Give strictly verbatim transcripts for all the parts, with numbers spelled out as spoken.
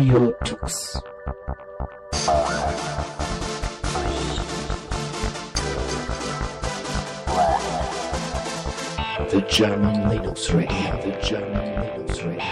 Radio Tux. The German Linux Radio, the German Linux Radio.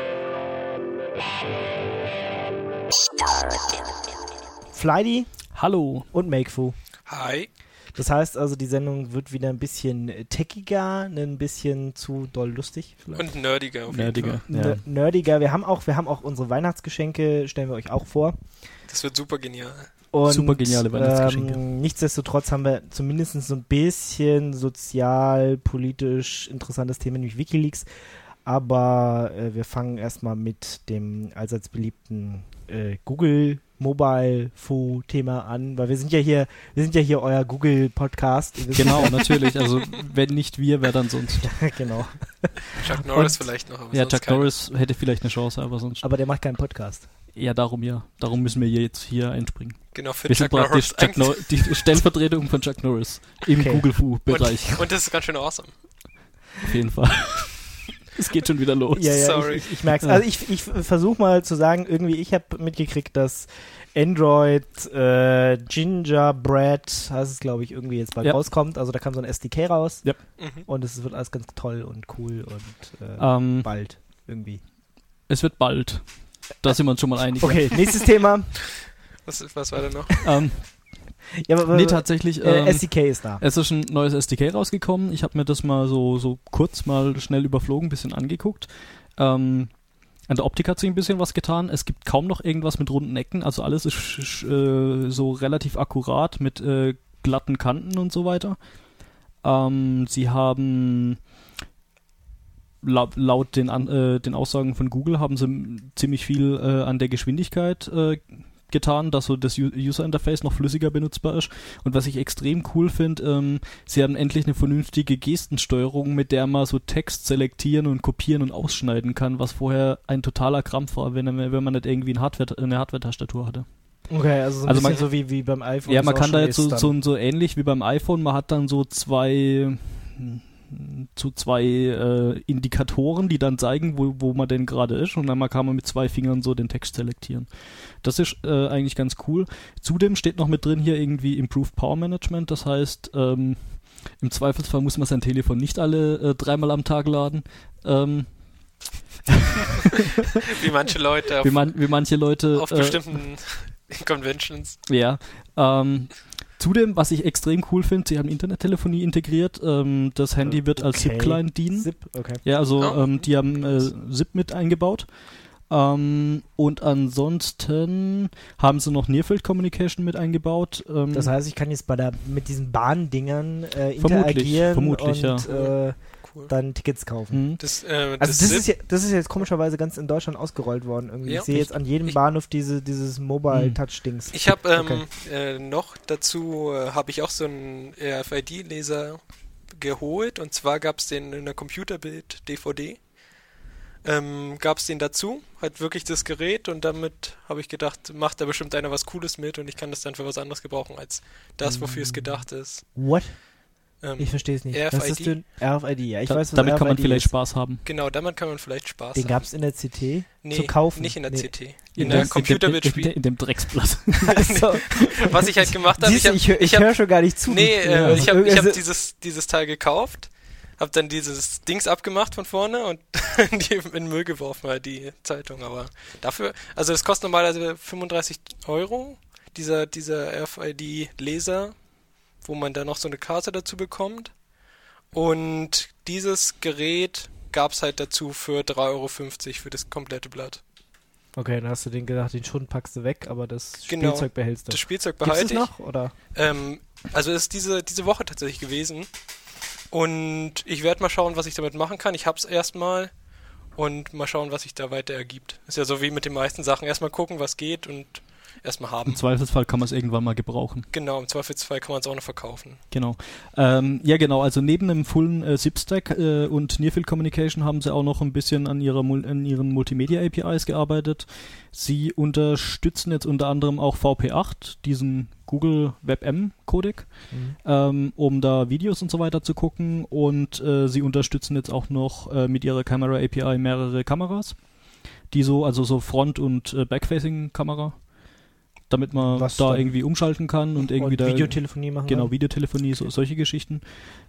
Flydy. Hallo. Und Makefu. Hi. Das heißt also, die Sendung wird wieder ein bisschen techiger, ein bisschen zu doll lustig. Vielleicht. Und nerdiger auf nerdiger. jeden Fall. Ja. Nerdiger. Wir haben auch, wir haben auch unsere Weihnachtsgeschenke, stellen wir euch auch vor. Das wird super genial. Und, super geniale Weihnachtsgeschenke. Ähm, nichtsdestotrotz haben wir zumindest so ein bisschen sozial, politisch interessantes Thema, nämlich WikiLeaks. Aber äh, wir fangen erstmal mit dem allseits beliebten äh, Google Mobile Fu Thema an, weil wir sind ja hier, wir sind ja hier euer Google Podcast. Genau, natürlich. Also wenn nicht wir, wer dann sonst? Genau. Chuck Norris Und, vielleicht noch. Aber ja, sonst Chuck keiner. Norris hätte vielleicht eine Chance, aber sonst. Aber der macht keinen Podcast. Ja, darum ja. Darum müssen wir jetzt hier einspringen. Genau, für Wir sind Chuck praktisch Norris. Chuck Nor- die Stellvertretung von Chuck Norris im Okay. Google Fu-Bereich. Und, und das ist ganz schön awesome. Auf jeden Fall. Es geht schon wieder los. Ja, ja, Sorry. ich, ich, ich merke es. Also ich, ich versuche mal zu sagen, irgendwie, ich habe mitgekriegt, dass Android äh, Gingerbread, heißt es glaube ich, irgendwie jetzt bald ja. rauskommt. Also da kam so ein S D K raus Ja. Mhm. und es wird alles ganz toll und cool und äh, Ähm, bald irgendwie. es wird bald. Da sind wir uns schon mal einig. Okay, nächstes Thema. Was, was war da noch? Ähm, Ja, aber, nee, tatsächlich. äh, Ähm, S D K ist da. Es ist ein neues S D K rausgekommen. Ich habe mir das mal so, so kurz mal schnell überflogen, ein bisschen angeguckt. Ähm, an der Optik hat sich ein bisschen was getan. Es gibt kaum noch irgendwas mit runden Ecken. Also alles ist sch- sch- äh, so relativ akkurat mit äh, glatten Kanten und so weiter. Ähm, sie haben laut, laut den, an, äh, den Aussagen von Google haben sie m- ziemlich viel äh, an der Geschwindigkeit äh, getan, dass so das U- User-Interface noch flüssiger benutzbar ist. Und was ich extrem cool finde, ähm, sie haben endlich eine vernünftige Gestensteuerung, mit der man so Text selektieren und kopieren und ausschneiden kann, was vorher ein totaler Krampf war, wenn, wenn man nicht irgendwie ein Hardware, eine Hardware-Tastatur hatte. Okay, also so ein Also bisschen man- so wie, wie beim iPhone. Ja, man es auch kann da schon jetzt so, ist dann. so, so ähnlich wie beim iPhone, man hat dann so zwei zu zwei äh, Indikatoren, die dann zeigen, wo, wo man denn gerade ist, und dann kann man mit zwei Fingern so den Text selektieren. Das ist äh, eigentlich ganz cool. Zudem steht noch mit drin hier irgendwie Improved Power Management, das heißt, ähm, im Zweifelsfall muss man sein Telefon nicht alle äh, dreimal am Tag laden. Ähm, Wie manche Leute auf, wie, man, wie manche Leute auf äh, bestimmten Conventions. Ja, ähm, zudem, was ich extrem cool finde, sie haben Internettelefonie integriert. Ähm, das Handy wird als Okay. SIP-Client dienen. Zip, okay. Ja, also Oh. ähm, die haben äh, SIP mit eingebaut. Ähm, und ansonsten haben sie noch Near-Field Communication mit eingebaut. Ähm, Das heißt, ich kann jetzt bei der mit diesen Bahndingern äh, Vermutlich, interagieren vermutlich, und äh, Cool. dann Tickets kaufen. mh. Das, äh, Also das, das ist ja, das ist jetzt komischerweise ganz in Deutschland ausgerollt worden. Irgendwie. Ja. Ich sehe jetzt an jedem Ich- Bahnhof diese, dieses Mobile-Touch-Dings. Ich habe ähm, Okay. äh, noch dazu, äh, habe ich auch so einen R F I D-Leser geholt, und zwar gab es den in der Computerbild-D V D. Ähm, gab es den dazu, hat wirklich das Gerät, und damit habe ich gedacht, macht da bestimmt einer was Cooles mit, und ich kann das dann für was anderes gebrauchen als das, wofür es gedacht ist. What? Ähm, Ich verstehe es nicht. R F I D? Was ist denn R F I D? Ja, ich Da, weiß, was damit kann man R F I D vielleicht ist. Spaß haben. Genau, damit kann man vielleicht Spaß Den haben. gab es in der C T Nee, zu kaufen. nicht in der Nee. C T. In In der- der in, dem, Computerbildspiel. in, in dem Drecksblatt. Also, Was ich halt gemacht habe, siehst du, ich ich, habe hör- ich hab, höre schon gar nicht zu. nee, Du- äh, ich habe ich hab Also- dieses, dieses Teil gekauft, habe dann dieses Dings abgemacht von vorne und die in den Müll geworfen, halt die Zeitung. Aber dafür, also das kostet normalerweise fünfunddreißig Euro, dieser, dieser R F I D-Leser, wo man dann noch so eine Karte dazu bekommt. Und dieses Gerät gab es halt dazu für drei Euro fünfzig für das komplette Blatt. Okay, dann hast du den gedacht, den Schund packst du weg, aber das Genau. Spielzeug behältst du. Das Spielzeug Gibt es behalte ich. noch? Oder? Ähm, also es ist diese, diese Woche tatsächlich gewesen. Und ich werde mal schauen, was ich damit machen kann. Ich hab's erstmal und mal schauen, was sich da weiter ergibt. Ist ja so wie mit den meisten Sachen. Erstmal gucken, was geht, und erstmal haben. Im Zweifelsfall kann man es irgendwann mal gebrauchen. Genau, im Zweifelsfall kann man es auch noch verkaufen. Genau. Ähm, ja, genau. Also neben dem vollen äh, SIP-Stack äh, und Near-Field Communication haben sie auch noch ein bisschen an, ihrer, Mul- an ihren Multimedia-A P Is gearbeitet. Sie unterstützen jetzt unter anderem auch V P acht, diesen Google WebM-Codec, Mhm. ähm, um da Videos und so weiter zu gucken. Und äh, sie unterstützen jetzt auch noch äh, mit ihrer Camera-A P I mehrere Kameras. die so, also so Front- und äh, Backfacing-Kamera, damit man Was da dann- irgendwie umschalten kann und irgendwie und da Videotelefonie machen. genau kann. Videotelefonie, so, solche Geschichten.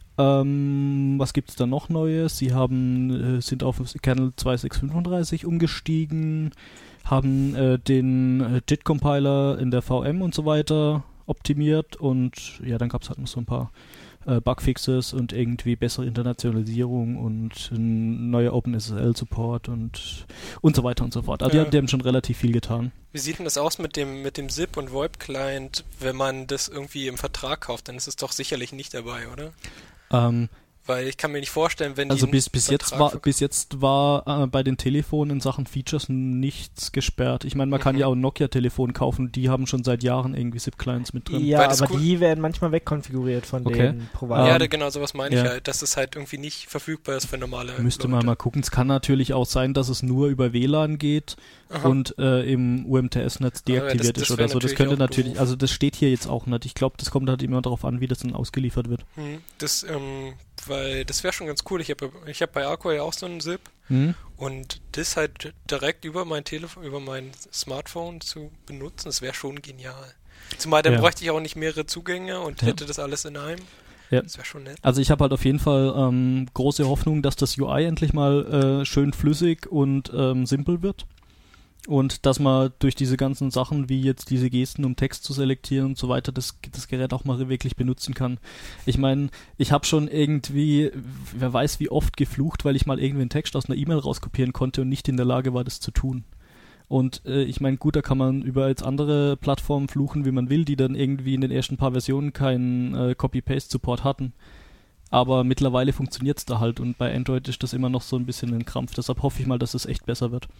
Ähm, was gibt's da noch Neues? Sie haben äh, sind auf Kernel zwei Punkt sechs fünfunddreißig umgestiegen, haben äh, den äh, J I T-Compiler in der V M und so weiter optimiert und ja, dann gab's halt noch so ein paar äh, Bugfixes und irgendwie bessere Internationalisierung und ein neuer OpenSSL-Support und und so weiter und so fort. Also Ja. die, haben- die haben schon relativ viel getan. Wie sieht denn das aus mit dem mit dem Zip und VoIP-Client, wenn man das irgendwie im Vertrag kauft? Dann ist es doch sicherlich nicht dabei, oder? Ähm, Weil ich kann mir nicht vorstellen, wenn die Also einen bis, bis jetzt Vertrag war verk- bis jetzt war äh, bei den Telefonen in Sachen Features nichts gesperrt. Ich meine, man kann Mhm. ja auch ein Nokia-Telefon kaufen, die haben schon seit Jahren irgendwie S I P-Clients mit drin. Ja, Weil das aber cool- die werden manchmal wegkonfiguriert von Okay. den Providern. Ja, Ähm, da, genau, sowas meine ich ja. halt, dass es halt irgendwie nicht verfügbar ist für normale Müsste Leute. man mal gucken. Es kann natürlich auch sein, dass es nur über W L A N geht Aha. und äh, im U M T S-Netz Aber deaktiviert das- das ist wär oder so. Das natürlich könnte auch natürlich, doof. also das steht hier jetzt auch nicht. Ich glaube, das kommt halt immer darauf an, wie das dann ausgeliefert wird. Hm, Das, ähm, weil das wäre schon ganz cool. Ich habe ich hab bei Arco ja auch so einen Zip Hm? und das halt direkt über mein Telefon, über mein Smartphone zu benutzen, das wäre schon genial. Zumal dann Ja. bräuchte ich auch nicht mehrere Zugänge und Ja. hätte das alles in einem. Ja. Das wäre schon nett. Also ich habe halt auf jeden Fall ähm, große Hoffnung, dass das U I endlich mal äh, schön flüssig und ähm, simpel wird. Und dass man durch diese ganzen Sachen, wie jetzt diese Gesten, um Text zu selektieren und so weiter, das, das Gerät auch mal wirklich benutzen kann. Ich meine, ich habe schon irgendwie, wer weiß wie oft geflucht, weil ich mal irgendwie einen Text aus einer E-Mail rauskopieren konnte und nicht in der Lage war, das zu tun. Und äh, ich meine, gut, da kann man über jetzt andere Plattformen fluchen, wie man will, die dann irgendwie in den ersten paar Versionen keinen äh, Copy-Paste-Support hatten. Aber mittlerweile funktioniert es da halt und bei Android ist das immer noch so ein bisschen ein Krampf. Deshalb hoffe ich mal, dass es echt besser wird.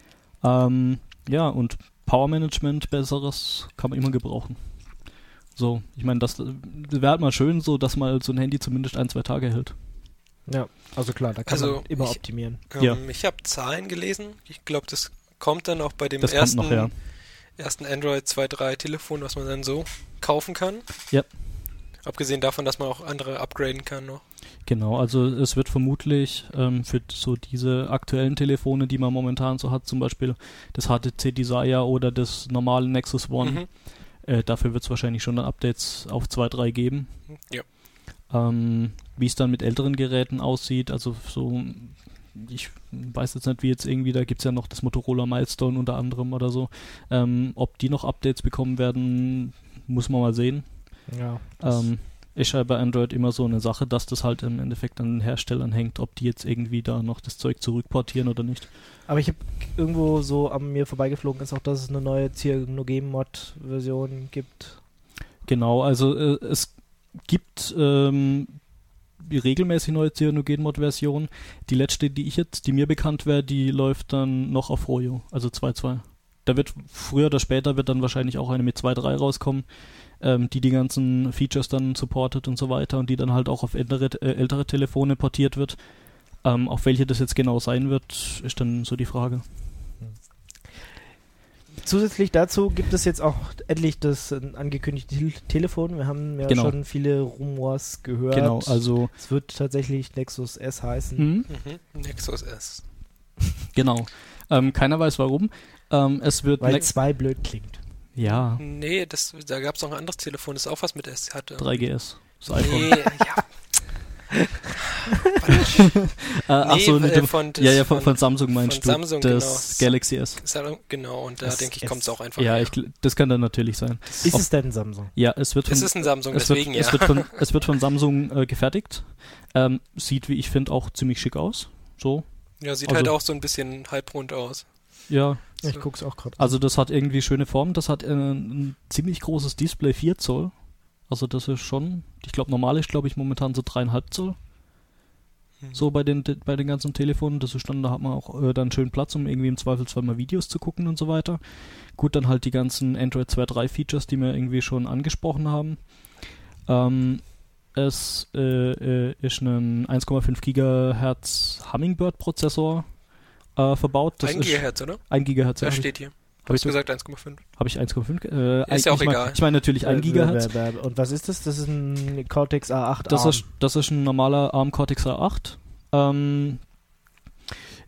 Ähm, ja, und Power Management, besseres, kann man immer gebrauchen. So, ich meine, das, das wäre halt mal schön, so dass mal so ein Handy zumindest ein, zwei Tage hält. Ja, also klar, da kann Also, man immer ich- optimieren. Ähm, Ja. Ich habe Zahlen gelesen. Ich glaube, das kommt dann auch bei dem Das kommt ersten, noch, ja. ersten Android zwei Punkt drei Telefon, was man dann so kaufen kann. Ja. Abgesehen davon, dass man auch andere upgraden kann noch. Genau, also es wird vermutlich ähm, für so diese aktuellen Telefone, die man momentan so hat, zum Beispiel das H T C Desire oder das normale Nexus One, Mhm. äh, dafür wird es wahrscheinlich schon dann Updates auf zwei Punkt drei geben. Ja. Ähm, wie es dann mit älteren Geräten aussieht, also so, ich weiß jetzt nicht, wie jetzt irgendwie, da gibt es ja noch das Motorola Milestone unter anderem oder so, ähm, ob die noch Updates bekommen werden, muss man mal sehen. Ja. Ähm, ist ja bei Android immer so eine Sache, dass das halt im Endeffekt an den Herstellern hängt, ob die jetzt irgendwie da noch das Zeug zurückportieren oder nicht. Aber ich habe irgendwo so an mir vorbeigeflogen ist auch, dass es eine neue Cyanogen-Mod-Version gibt. Genau, also äh, es gibt ähm, regelmäßig neue Cyanogen-Mod-Versionen. Die letzte, die ich jetzt, die mir bekannt wäre, die läuft dann noch auf Froyo, also zwei Punkt zwei. Da wird früher oder später wird dann wahrscheinlich auch eine mit zwei Punkt drei rauskommen, ähm, die die ganzen Features dann supportet und so weiter und die dann halt auch auf ältere, äh, ältere Telefone portiert wird. Ähm, auf welche das jetzt genau sein wird, ist dann so die Frage. Zusätzlich dazu gibt es jetzt auch endlich das äh, angekündigte Tel- Telefon. Wir haben ja Genau. schon viele Rumors gehört. Genau, also es wird tatsächlich Nexus S heißen. mhm, Mhm. Nexus S. genau. Ähm, keiner weiß warum. Ähm, es wird Weil ne- zwei blöd klingt. ja Nee, das, da gab es noch ein anderes Telefon, das auch was mit S hatte. drei G S. Das iPhone. Nee, ja. Äh, ach Nee, so, äh, mit dem, von- ja, ja, von, von- von Samsung meinst von du, Samsung, das genau. Galaxy S. Genau, und da Das denke ich, S. kommt es auch einfach Ja, her. ich, gl- das kann dann natürlich sein. Ist Auf- es denn Samsung? Ja, es wird von, Es ist ein Samsung, es deswegen wird, ja. es wird von, es wird von Samsung äh, gefertigt. Ähm, sieht, wie ich finde, auch ziemlich schick aus. So, Ja, sieht also- halt auch so ein bisschen halbrund aus. ja. Ich guck's auch gerade. Also das hat irgendwie schöne Form. Das hat äh, ein ziemlich großes Display, vier Zoll. Also das ist schon, ich glaube, normal ist, glaube ich, momentan so dreieinhalb Zoll. Mhm. So bei den bei den ganzen Telefonen, das ist dann, da hat man auch äh, dann schön Platz, um irgendwie im Zweifelsfall mal Videos zu gucken und so weiter. Gut, dann halt die ganzen Android zwei Punkt drei Features, die wir irgendwie schon angesprochen haben. Ähm, es äh, äh, ist ein eins Komma fünf Gigahertz Hummingbird-Prozessor äh, verbaut. Das ein ist Gigahertz, oder? ein Gigahertz. Da ja, hab steht hier. ich, Habe hab ich gesagt eins Komma fünf. Habe ich eins Komma fünf? Äh, Ist ja auch ich mein, egal. Ich meine natürlich ein Äh, Gigahertz. bäh, bäh, bäh. Und was ist das? Das ist ein Cortex A acht Das ARM. ist, das ist ein normaler ARM Cortex A acht. Ähm,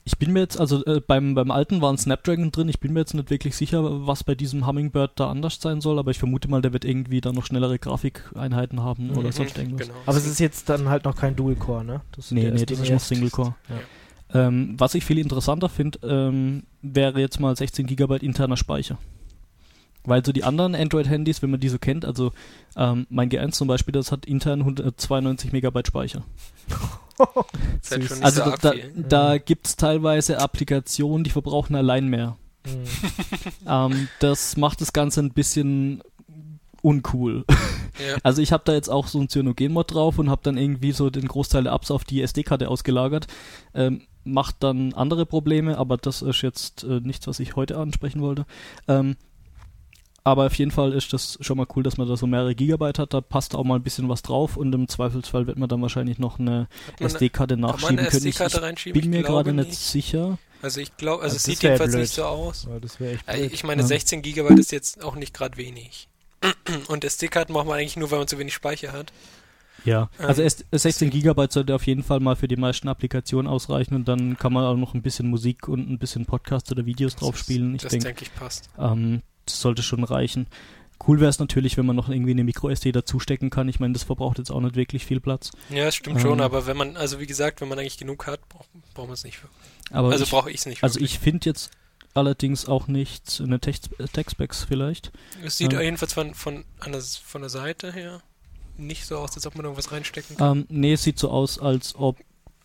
Ich bin mir jetzt, also äh, beim, beim alten war ein Snapdragon drin, ich bin mir jetzt nicht wirklich sicher, was bei diesem Hummingbird da anders sein soll, aber ich vermute mal, der wird irgendwie da noch schnellere Grafikeinheiten haben Mhm, oder sonst irgendwas. Genau. Aber es ist jetzt dann halt noch kein Dual-Core, ne? Das Nee, der nee, ist das ist der noch erste. Single-Core. Ja. Ähm, was ich viel interessanter finde, ähm, wäre jetzt mal sechzehn Gigabyte interner Speicher. Weil so die anderen Android-Handys, wenn man die so kennt, also ähm, mein G eins zum Beispiel, das hat intern hundertzweiundneunzig Megabyte Speicher. Das ist halt schon nicht Also so da, da, arg viel. da gibt es teilweise Applikationen, die verbrauchen allein mehr. Mhm. Ähm, das macht das Ganze ein bisschen uncool. Ja. Also ich habe da jetzt auch so ein Cyanogen-Mod drauf und habe dann irgendwie so den Großteil der Apps auf die S D-Karte ausgelagert. Ähm, macht dann andere Probleme, aber das ist jetzt äh, nichts, was ich heute ansprechen wollte. Ähm, aber auf jeden Fall ist das schon mal cool, dass man da so mehrere Gigabyte hat. Da passt auch mal ein bisschen was drauf und im Zweifelsfall wird man dann wahrscheinlich noch eine Hat man S D-Karte kann man nachschieben eine können. S D-Karte Ich, reinschieben? ich bin mir Ich glaube gerade nicht nicht. sicher. Also ich glaube, also Also es das sieht wär jedenfalls blöd. nicht so aus. Ja, das wäre echt Äh, blöd. Ich meine, Ja. sechzehn Gigabyte ist jetzt auch nicht gerade wenig. Und S D-Karten braucht man eigentlich nur, weil man zu wenig Speicher hat. Ja, Ähm, also S- sechzehn Gigabyte sollte auf jeden Fall mal für die meisten Applikationen ausreichen und dann kann man auch noch ein bisschen Musik und ein bisschen Podcast oder Videos drauf spielen. Ich das denke, denke ich passt. ähm, das sollte schon reichen. Cool wäre es natürlich, wenn man noch irgendwie eine Micro-S D dazustecken kann. Ich meine, das verbraucht jetzt auch nicht wirklich viel Platz. Ja, das stimmt Ähm, schon, aber wenn man, also wie gesagt, wenn man eigentlich genug hat, braucht braucht man es nicht. Wirklich. Aber Also ich, brauche ich es nicht. also wirklich. ich finde jetzt allerdings auch nicht eine Text- äh, Tech-Specs vielleicht. Es sieht ähm, jedenfalls von, von, an der, von der Seite her nicht so aus, als ob man irgendwas reinstecken kann. Ähm, nee, es sieht so aus, als ob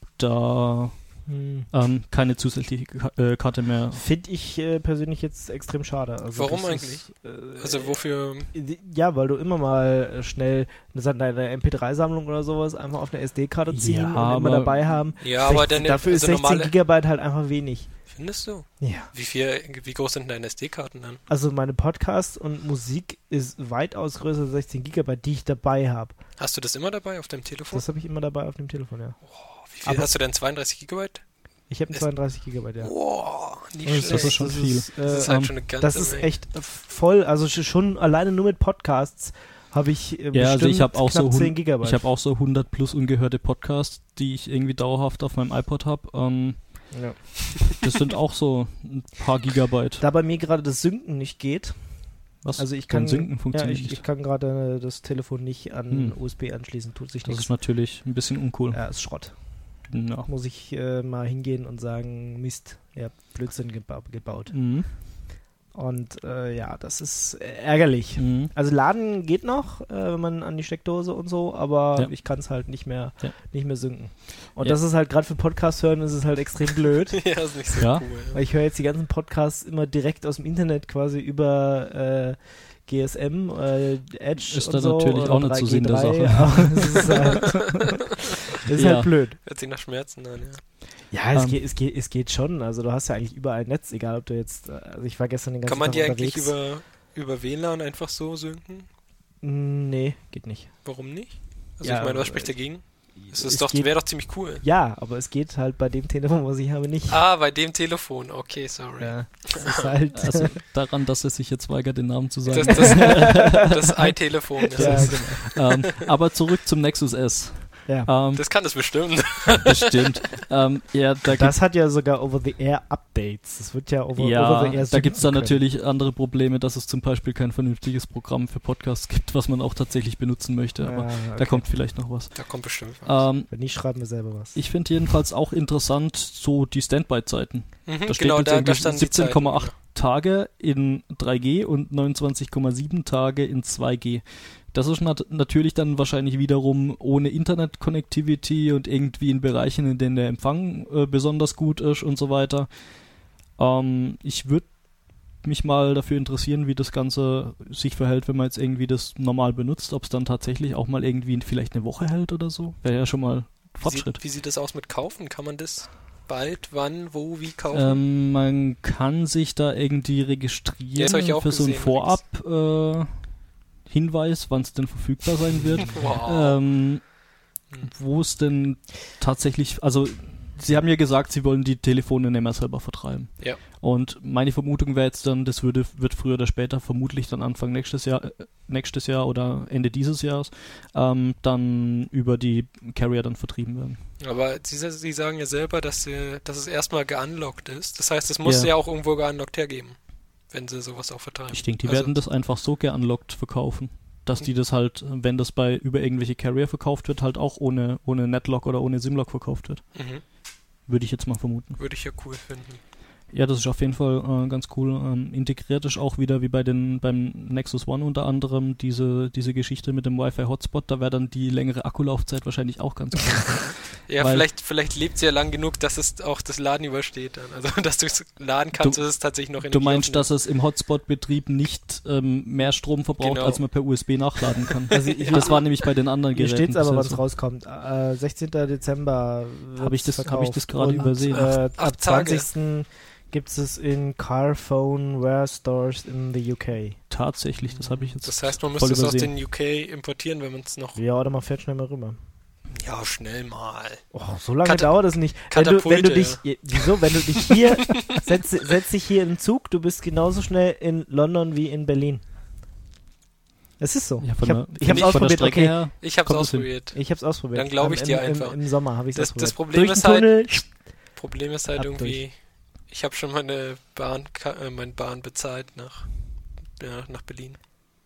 da Hm. ähm, keine zusätzliche Ka- äh, Karte mehr. Finde ich äh, persönlich jetzt extrem schade. Also Warum das eigentlich? Ist, äh, Also wofür? Ja, weil du immer mal äh, schnell eine, deine M P drei Sammlung oder sowas einfach auf eine S D-Karte ziehen Ja, und immer aber- dabei haben. Ja, aber dann Dafür ist also sechzehn normale. Gigabyte halt einfach wenig. Findest du? Ja. Wie viel, wie groß sind deine S D-Karten dann? Also meine Podcasts und Musik ist weitaus größer als sechzehn Gigabyte, die ich dabei habe. Hast du das immer dabei auf deinem Telefon? Das habe ich immer dabei auf dem Telefon, ja. Wie viel aber- hast du denn? zweiunddreißig Gigabyte? Ich habe Ist- zweiunddreißig Gigabyte, ja. Wow, nicht Und schlecht. das ist schon viel. Ist, äh, Das ist halt ähm, schon eine ganze das ist Menge. echt voll, also sch- schon alleine nur mit Podcasts habe ich äh, Ja, also ich bestimmt habe auch knapp so zehn hun- Gigabyte. Ich habe auch so hundert plus ungehörte Podcasts, die ich irgendwie dauerhaft auf meinem iPod habe. Ähm, ja. das sind auch so ein paar Gigabyte. Da bei mir gerade das Synken nicht geht, Was? also ich Dein kann Synken ja, funktioniert ich, ich nicht. kann gerade das Telefon nicht an Hm. U S B anschließen, tut sich Das ist nichts. natürlich ein bisschen uncool. Ja, ist Schrott. Ja. Muss ich äh, mal hingehen und sagen, Mist, ihr habt Blödsinn geba gebaut. Mhm. Und äh, ja, das ist äh, ärgerlich. Mhm. Also laden geht noch, äh, wenn man an die Steckdose und so, aber Ja. ich kann es halt nicht mehr, Ja. nicht mehr synken. Und Ja. das ist halt gerade für Podcast hören, ist es halt extrem blöd. Ja, ist nicht so Ja. cool. Weil ich höre jetzt die ganzen Podcasts immer direkt aus dem Internet quasi über äh, G S M, äh, Edge Ist und da so. natürlich oder auch nicht so Sinn der drei G drei, Sache. aber es ist halt, es ist Ja. halt blöd. Hört sich nach Schmerzen an, ja. Ja, es, Ähm. geht, es, geht, es geht schon. Also du hast ja eigentlich überall Netz, egal ob du jetzt, äh, also ich war gestern den ganzen Kann man Tag die eigentlich unterwegs. über, über W L A N einfach so synken? Nee, geht nicht. Warum nicht? Also Ja, ich meine, was äh, spricht dagegen? Es es ist doch, geht- wäre doch ziemlich cool. Ja, aber es geht halt bei dem Telefon, was ich habe, nicht. Ah, bei dem Telefon. Okay, sorry. Ja, das ist halt. Also daran, dass er sich jetzt weigert, den Namen zu sagen. Das, das, das i-Telefon ist ja, es. genau. ähm, aber zurück zum Nexus S. Ja. Ähm, Das kann es bestimmt. bestimmt. ähm, ja, da gibt Das hat ja sogar Over-the-Air-Updates. Das wird ja over, Ja, over the air da gibt es dann synken können. natürlich andere Probleme, dass es zum Beispiel kein vernünftiges Programm für Podcasts gibt, was man auch tatsächlich benutzen möchte. Aber Ja, da okay. kommt vielleicht noch was. Da kommt bestimmt was. Ähm, Wenn nicht, schreiben wir selber was. ich finde jedenfalls auch interessant so die Standby-Zeiten. Mhm, Da steht genau, jetzt da, da irgendwie stand siebzehn Komma acht Tage in drei G und neunundzwanzig Komma sieben Tage in zwei G. Das ist nat- natürlich dann wahrscheinlich wiederum ohne Internet-Connectivity und irgendwie in Bereichen, in denen der Empfang äh, besonders gut ist und so weiter. Ähm, ich würde mich mal dafür interessieren, wie das Ganze sich verhält, wenn man jetzt irgendwie das normal benutzt, ob es dann tatsächlich auch mal irgendwie vielleicht eine Woche hält oder so. Wäre ja schon mal Wie Fortschritt. sieht, wie sieht das aus mit Kaufen? Kann man das bald, wann, wo, wie kaufen? Ähm, man kann sich da irgendwie registrieren Ja, das hab ich auch für so einen gesehen, Vorab-Hinweis, wann es denn verfügbar sein wird. Wow. ähm, Hm. wo es denn tatsächlich, also sie haben ja gesagt, sie wollen die Telefone nicht mehr selber vertreiben. Ja. Und meine Vermutung wäre jetzt dann, das würde, wird früher oder später, vermutlich dann Anfang nächstes Jahr, äh, nächstes Jahr oder Ende dieses Jahres, ähm, dann über die Carrier dann vertrieben werden. Aber sie, sie sagen ja selber, dass, sie, dass es erstmal geunlockt ist. Das heißt, es muss Ja. ja auch irgendwo geunlockt hergeben, wenn sie sowas auch vertreiben. Ich denke, die Also- werden das einfach so geunlockt verkaufen, dass die das halt, wenn das bei über irgendwelche Carrier verkauft wird, halt auch ohne, ohne Netlock oder ohne Simlock verkauft wird. Mhm. Würde ich jetzt mal vermuten. Würde ich ja cool finden. Ja, das ist auf jeden Fall äh, ganz cool. Ähm, integriert ist auch wieder wie bei den beim Nexus One unter anderem diese, diese Geschichte mit dem Wi-Fi-Hotspot. Da wäre dann die längere Akkulaufzeit wahrscheinlich auch ganz cool. Ja, Weil- vielleicht, vielleicht lebt sie ja lang genug, dass es auch das Laden übersteht dann. Also, dass du es laden kannst, Du- dass es tatsächlich noch in Du meinst, dass es im Hotspot-Betrieb nicht ähm, mehr Strom verbraucht, Genau. als man per U S B nachladen kann. Also ich- Das war nämlich bei den anderen Hier Geräten. steht es aber, bisher wann es so. rauskommt. Äh, sechzehnten Dezember Hab ich das- wird's hab ich das verkauft. gerade übersehen? Äh, Acht ab Tage. zwanzigsten gibt es in Carphone Stores in the U K. Tatsächlich, das habe ich jetzt Das heißt, man voll müsste es aus übersehen. den U K importieren, wenn man es noch... Ja, oder man fährt schnell mal rüber. Ja, schnell mal. Oh, so lange Kata- dauert es nicht. Wenn du, wenn du Katapulte, dich, ja, wieso, wenn du dich hier, setz, setz dich hier in den Zug, du bist genauso schnell in London wie in Berlin. Es ist so. Ja, ich von hab, der- ich hab's von der ausprobiert, Strecke okay. her. Ich hab's Kommt es hin. ausprobiert. Ich hab's ausprobiert. Dann glaub ich Am- dir im, einfach. Im, Im Sommer habe ich Das, ausprobiert. das Problem Durch ist den halt... Tunnel. Problem ist halt Ab irgendwie... Ich habe schon meine Bahn, äh, meine Bahn bezahlt nach, ja, nach Berlin.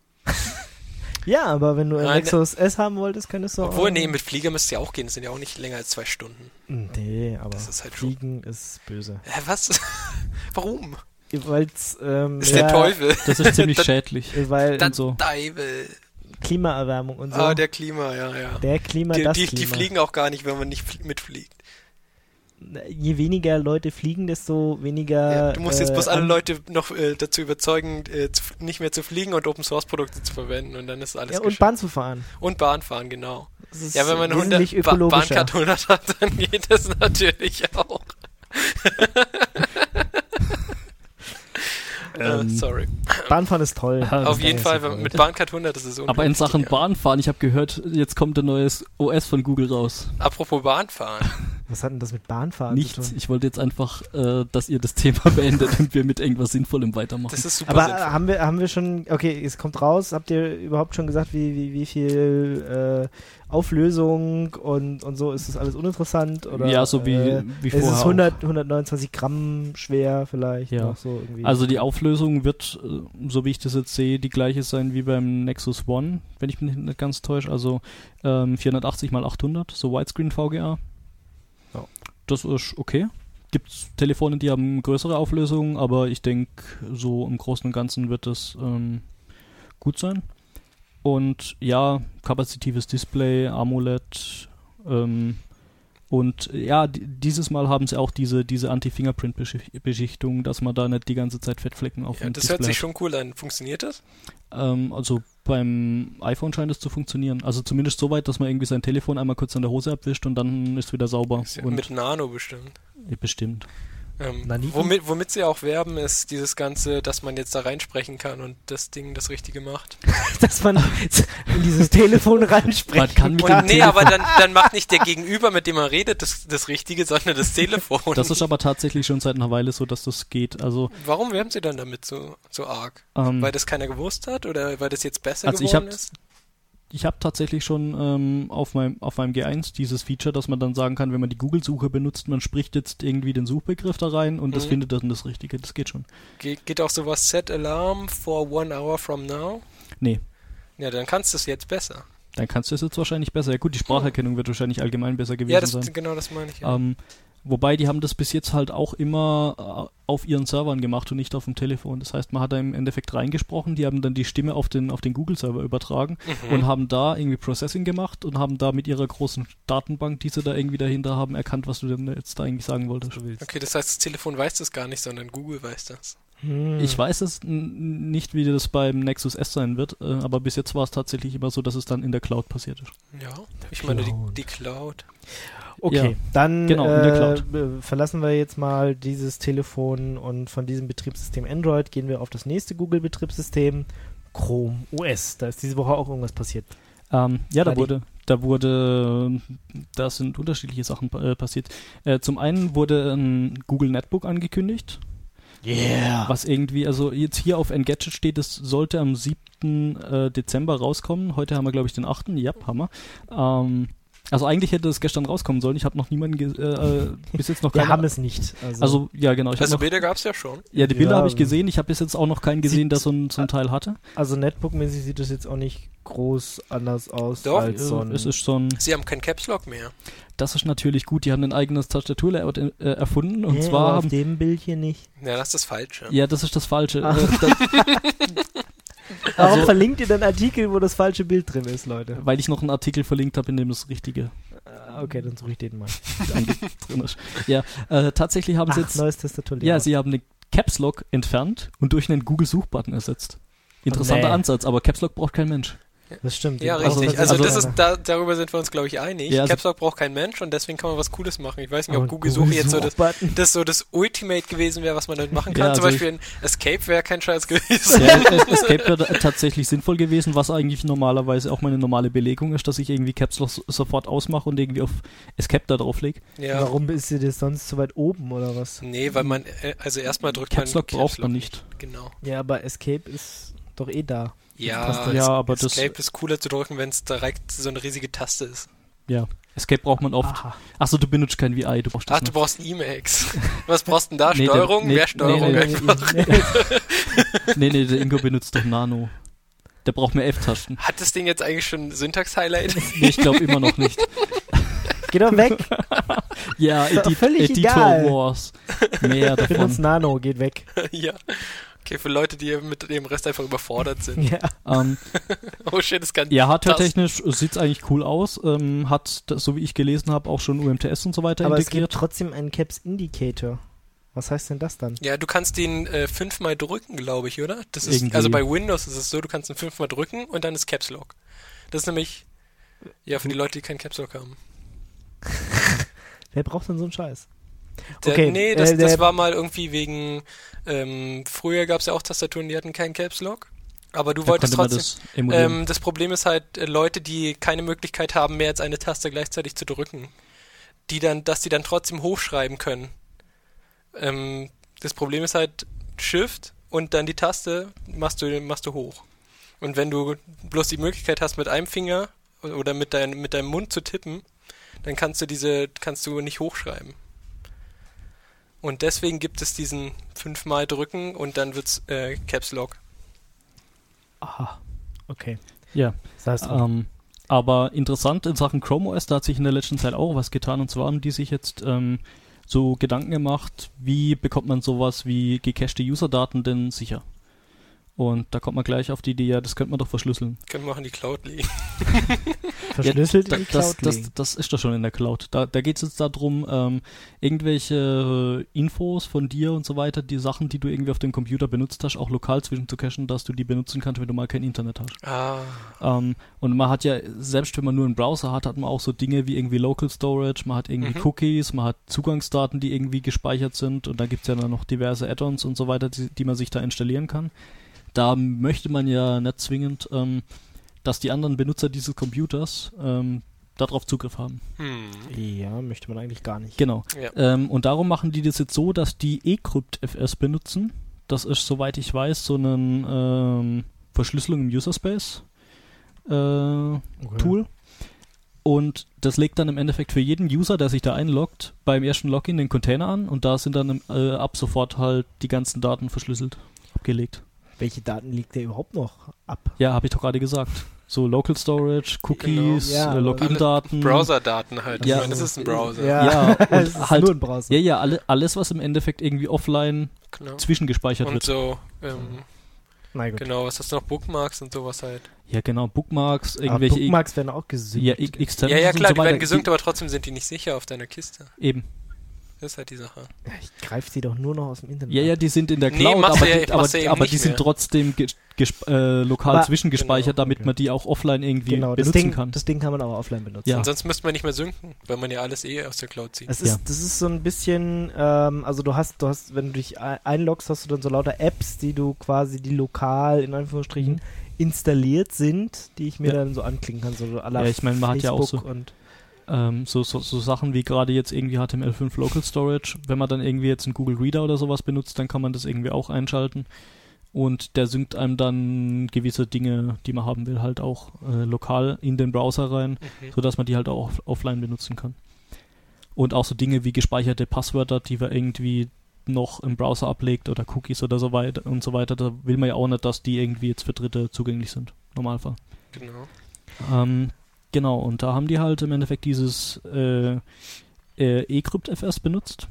Ja, aber wenn du ein Nein, Nexus S haben wolltest, könntest du Obwohl, auch... nee, mit Flieger müsste ja auch gehen. Das sind ja auch nicht länger als zwei Stunden. Nee, aber Das ist halt schon... Fliegen ist böse. Hä, was? Warum? Weil's, ähm, Das ist ja, der Teufel. Das ist ziemlich Das- schädlich. Weil Der so. Teufel. Klimaerwärmung und so. Ah, der Klima, ja, ja. der Klima, Die, das die, Klima. die fliegen auch gar nicht, wenn man nicht fl- mitfliegt. Je weniger Leute fliegen, desto weniger... Ja, du musst jetzt äh, bloß alle an- Leute noch äh, dazu überzeugen, äh, zu, nicht mehr zu fliegen und Open-Source-Produkte zu verwenden und dann ist alles Ja, und geschafft. Bahn zu fahren. Und Bahn fahren, genau. Das ist Ja, wenn man wesentlich hundert Ba- ökologischer. Bahncard hundert hat, dann geht das natürlich auch. äh, Ähm, sorry. Bahnfahren ist toll. Ja, Auf das jeden ist Fall, ja wenn- toll. mit Bahncard hundert ist es unglaublich. Aber in Sachen ja. Bahnfahren, ich habe gehört, jetzt kommt ein neues O S von Google raus. Apropos Bahnfahren. Was hat denn das mit Bahnfahren zu Nichts. tun? Ich wollte jetzt einfach, äh, dass ihr das Thema beendet und wir mit irgendwas Sinnvollem weitermachen. Das ist super Aber sinnvoll. äh, haben wir, haben wir schon, okay, es kommt raus, habt ihr überhaupt schon gesagt, wie, wie, wie viel äh, Auflösung und, und so, ist das alles uninteressant? Oder, ja, so wie, äh, wie es vorher. ist auch. hundert, hundertneunundzwanzig Gramm schwer vielleicht. Ja. Noch so irgendwie. Also die Auflösung wird, äh, so wie ich das jetzt sehe, die gleiche sein wie beim Nexus One, wenn ich mich nicht ganz täusche. Also ähm, vierhundertachtzig mal achthundert, so Widescreen V G A. Ja. Das ist okay. Gibt's Telefone, die haben größere Auflösungen, aber ich denke, so im Großen und Ganzen wird das ähm, gut sein. Und ja, kapazitives Display, AMOLED, ähm, und ja, d- dieses Mal haben sie auch diese, diese Anti-Fingerprint-Beschichtung, dass man da nicht die ganze Zeit Fettflecken auf Ja, dem das Display hört sich hat. schon cool an. Funktioniert das? Ähm, also beim iPhone scheint es zu funktionieren. Also zumindest so weit, dass man irgendwie sein Telefon einmal kurz an der Hose abwischt und dann ist wieder sauber. Ist ja Und mit Nano bestimmt. ja, bestimmt. Ähm, Naniven? womit, womit sie auch werben, ist dieses Ganze, dass man jetzt da reinsprechen kann und das Ding das Richtige macht. dass man in dieses Telefon reinsprechen Man kann mit Und dem nee, Telefon- aber dann, dann macht nicht der Gegenüber, mit dem man redet, das, das Richtige, sondern das Telefon. Das ist aber tatsächlich schon seit einer Weile so, dass das geht. Also, Warum werben sie dann damit so, so arg? ähm, Weil das keiner gewusst hat oder weil das jetzt besser Also ich geworden hab- ist? ich habe tatsächlich schon ähm, auf, meinem, auf meinem G eins dieses Feature, dass man dann sagen kann, wenn man die Google-Suche benutzt, man spricht jetzt irgendwie den Suchbegriff da rein und das Mhm. findet dann das Richtige. Das geht schon. Ge geht auch sowas Set Alarm for one hour from now? Nee. Ja, dann kannst du es jetzt besser. Dann kannst du es jetzt wahrscheinlich besser. Ja gut, die Spracherkennung wird wahrscheinlich allgemein besser gewesen Ja, das, sein. genau das meine ich. Ja. Ähm, wobei, die haben das bis jetzt halt auch immer äh, auf ihren Servern gemacht und nicht auf dem Telefon. Das heißt, man hat da im Endeffekt reingesprochen, die haben dann die Stimme auf den, auf den Google-Server übertragen Mhm. und haben da irgendwie Processing gemacht und haben da mit ihrer großen Datenbank, die sie da irgendwie dahinter haben, erkannt, was du denn jetzt da eigentlich sagen wolltest. Okay, das heißt, das Telefon weiß das gar nicht, sondern Google weiß das. Hm. Ich weiß es n- nicht, wie das beim Nexus S sein wird, äh, aber bis jetzt war es tatsächlich immer so, dass es dann in der Cloud passiert ist. Ja, ich meine, die, Cloud. die Cloud. Okay, Ja. dann Genau, in der äh, Cloud. be- verlassen wir jetzt mal dieses Telefon und von diesem Betriebssystem Android gehen wir auf das nächste Google-Betriebssystem, Chrome O S. Da ist diese Woche auch irgendwas passiert. Ähm, ja, da Adi. wurde da wurde, da sind unterschiedliche Sachen äh, passiert. Äh, zum einen wurde ein Google Netbook angekündigt. Yeah. Was irgendwie, also jetzt hier auf Engadget steht, es sollte am siebten Äh, Dezember rauskommen. Heute haben wir, glaube ich, den achten Ja, haben wir. Ähm, also eigentlich hätte es gestern rauskommen sollen. Ich habe noch niemanden, ge- äh, bis jetzt noch Wir keine... haben es nicht. Also, Also, ja, genau. Ich hab Also noch, Bilder gab es ja schon. ja, die Bilder Ja, habe ich gesehen. Ich habe bis jetzt auch noch keinen gesehen, sieht- der so ein, so ein Teil hatte. also Netbook-mäßig sieht das jetzt auch nicht groß anders aus Doch, als so ein... Es ist so ein... Sie haben kein Caps Lock mehr. Das ist natürlich gut. Die haben ein eigenes Tastaturlayout äh, erfunden. Und Nee, zwar aber auf haben... dem Bild hier nicht. Ja, das ist das Falsche. Ja, das ist das Falsche. Ah. Äh, das, Warum Also- verlinkt ihr den Artikel, wo das falsche Bild drin ist, Leute? weil ich noch einen Artikel verlinkt habe, in dem das Richtige Ah, Okay, dann suche ich den mal. drin ist. Ja, äh, tatsächlich haben Ach, sie jetzt... neues Tastaturlayout. Ja, sie haben den Caps Lock entfernt und durch einen Google-Suchbutton ersetzt. Interessanter Nee. Ansatz, aber Caps Lock braucht kein Mensch. Das stimmt. Ja, Also, richtig. das Also, ist das so ist, eine- da, darüber sind wir uns, glaube ich, einig. Ja, also- Caps Lock braucht kein Mensch und deswegen kann man was Cooles machen. Ich weiß nicht, ob Aber Google Suche jetzt so das, Suchbutton. das so das Ultimate gewesen wäre, was man damit machen kann. Ja, Zum also Beispiel ein Escape wäre kein Scheiß gewesen. Ja, es- Escape wäre tatsächlich sinnvoll gewesen, was eigentlich normalerweise auch meine normale Belegung ist, dass ich irgendwie Caps Lock so- sofort ausmache und irgendwie auf Escape da drauf lege. Ja. Warum ist sie das sonst so weit oben oder was? Nee, weil man, äh, also erstmal drückt Caps man Lock braucht man nicht. Genau. Ja, aber Escape ist doch eh da. Ja, Taste. Ja, es- aber das- Escape ist cooler zu drücken, wenn es direkt so eine riesige Taste ist. Ja, Escape braucht man oft. Aha. Achso, du benutzt kein V I, du brauchst das Ach, du nicht. brauchst Emacs. Was brauchst du denn da? Nee, der- Steuerung? nee, Mehr Steuerung nee, nee, einfach. Nee, nee, der Ingo benutzt doch Nano. Der braucht mehr F-Tasten. Hat das Ding jetzt eigentlich schon Syntax-Highlight? Nee, ich glaube immer noch nicht. Geh doch weg! Ja, Ist doch Edit völlig Editor egal. Wars. Mehr Benutzt davon. Nano, geht weg. Ja. Okay, für Leute, die mit dem Rest einfach überfordert sind. Ja. Ähm, Oh shit, das kann ja, das. hardware-technisch sieht es eigentlich cool aus. Ähm, hat, das, so wie ich gelesen habe, auch schon U M T S und so weiter Aber es gibt integriert. trotzdem einen Caps Indicator. Was heißt denn das dann? Ja, du kannst den äh, fünfmal drücken, glaube ich, oder? Das ist, Irgendwie. also bei Windows ist es so, du kannst ihn fünfmal drücken und dann ist Caps Lock. Das ist nämlich, ja, für die Leute, die keinen Caps Lock haben. Wer braucht denn so einen Scheiß? Der, Okay, nee, das, äh, das der- war mal irgendwie wegen, ähm, früher gab es ja auch Tastaturen, die hatten keinen Caps Lock. Aber du Da wolltest konnte man trotzdem. das emulieren. Ähm, das Problem ist halt, äh, Leute, die keine Möglichkeit haben, mehr als eine Taste gleichzeitig zu drücken, die dann, dass die dann trotzdem hochschreiben können. Ähm, das Problem ist halt Shift und dann die Taste machst du, machst du hoch. Und wenn du bloß die Möglichkeit hast, mit einem Finger oder mit, dein, mit deinem Mund zu tippen, dann kannst du diese, kannst du nicht hochschreiben. Und deswegen gibt es diesen fünfmal drücken und dann wird's äh, Caps Lock. Aha. Okay. ja. Das heißt, Ähm, aber interessant in Sachen Chrome O S, da hat sich in der letzten Zeit auch was getan. Und zwar haben die sich jetzt ähm, so Gedanken gemacht, wie bekommt man sowas wie gecachte User-Daten denn sicher? Und da kommt man gleich auf die Idee, ja, das könnte man doch verschlüsseln. Können wir auch in die Cloud legen. verschlüsselt Ja, in die das, Cloud das, legen. das ist doch schon in der Cloud. Da, da geht es jetzt darum, ähm, irgendwelche Infos von dir und so weiter, die Sachen, die du irgendwie auf dem Computer benutzt hast, auch lokal zwischen zu cachen, dass du die benutzen kannst, wenn du mal kein Internet hast. Ah, Ähm, und man hat ja, selbst wenn man nur einen Browser hat, hat man auch so Dinge wie irgendwie Local Storage, man hat irgendwie Mhm. Cookies, man hat Zugangsdaten, die irgendwie gespeichert sind und da gibt es ja dann noch diverse Add-ons und so weiter, die, die man sich da installieren kann. Da möchte man ja nicht zwingend, ähm, dass die anderen Benutzer dieses Computers ähm, darauf Zugriff haben. hm. Ja, möchte man eigentlich gar nicht. Genau. Ja. Ähm, und darum machen die das jetzt so, dass die eCrypt-F S benutzen. Das ist, soweit ich weiß, so eine ähm, Verschlüsselung im User-Space äh, Okay. Tool. Und das legt dann im Endeffekt für jeden User, der sich da einloggt, beim ersten Login den Container an und da sind dann äh, ab sofort halt die ganzen Daten verschlüsselt abgelegt. Welche Daten liegt der überhaupt noch ab? Ja, habe ich doch gerade gesagt. So Local Storage, Cookies, Genau. Ja, äh, Login-Daten. Browser-Daten halt. Ja. Ich meine, das ist ein Browser. Ja, und es ist halt- nur ein Browser. Ja, ja, alle, alles, was im Endeffekt irgendwie offline Genau. zwischengespeichert Und wird. so, ähm, Na gut. genau, was hast du noch? Bookmarks und sowas halt. Ja, genau, Bookmarks, Aber irgendwelche Bookmarks werden auch gesynkt. ja, X- Extensions Ja, ja, klar, und so die werden weiter. gesynkt, aber trotzdem sind die nicht sicher auf deiner Kiste. Eben. Das ist halt die Sache. Ja, ich greife sie doch nur noch aus dem Internet. Ja, ja, die sind in der Nee, Cloud, machst aber, du ja- die, aber, machst du ja eben aber nicht die sind mehr. trotzdem ge gesp äh, lokal Aber- zwischengespeichert, Genau, damit okay. man die auch offline irgendwie Genau, das benutzen Ding, kann. das Ding kann man auch offline benutzen. Ja. Ansonsten müsste man nicht mehr synken, weil man ja alles eh aus der Cloud zieht. Es ist, Ja. Das ist so ein bisschen, ähm, also du hast, du hast, wenn du dich ein- einloggst, hast du dann so lauter Apps, die du quasi, die lokal in Anführungsstrichen Mhm. installiert sind, die ich mir Ja. dann so anklicken kann, so à la Ja, ich meine, man hat ja auch Facebook so- und Ähm, so, so, so Sachen wie gerade jetzt irgendwie H T M L fünf Local Storage. Wenn man dann irgendwie jetzt einen Google Reader oder sowas benutzt, dann kann man das irgendwie auch einschalten. Und der synkt einem dann gewisse Dinge, die man haben will, halt auch äh, lokal in den Browser rein, Mhm. sodass man die halt auch off offline benutzen kann. Und auch so Dinge wie gespeicherte Passwörter, die man irgendwie noch im Browser ablegt oder Cookies oder so weiter und so weiter. Da will man ja auch nicht, dass die irgendwie jetzt für Dritte zugänglich sind. Normalfall. Genau. Ähm, genau, und da haben die halt im Endeffekt dieses äh, äh, eCrypt-F S benutzt.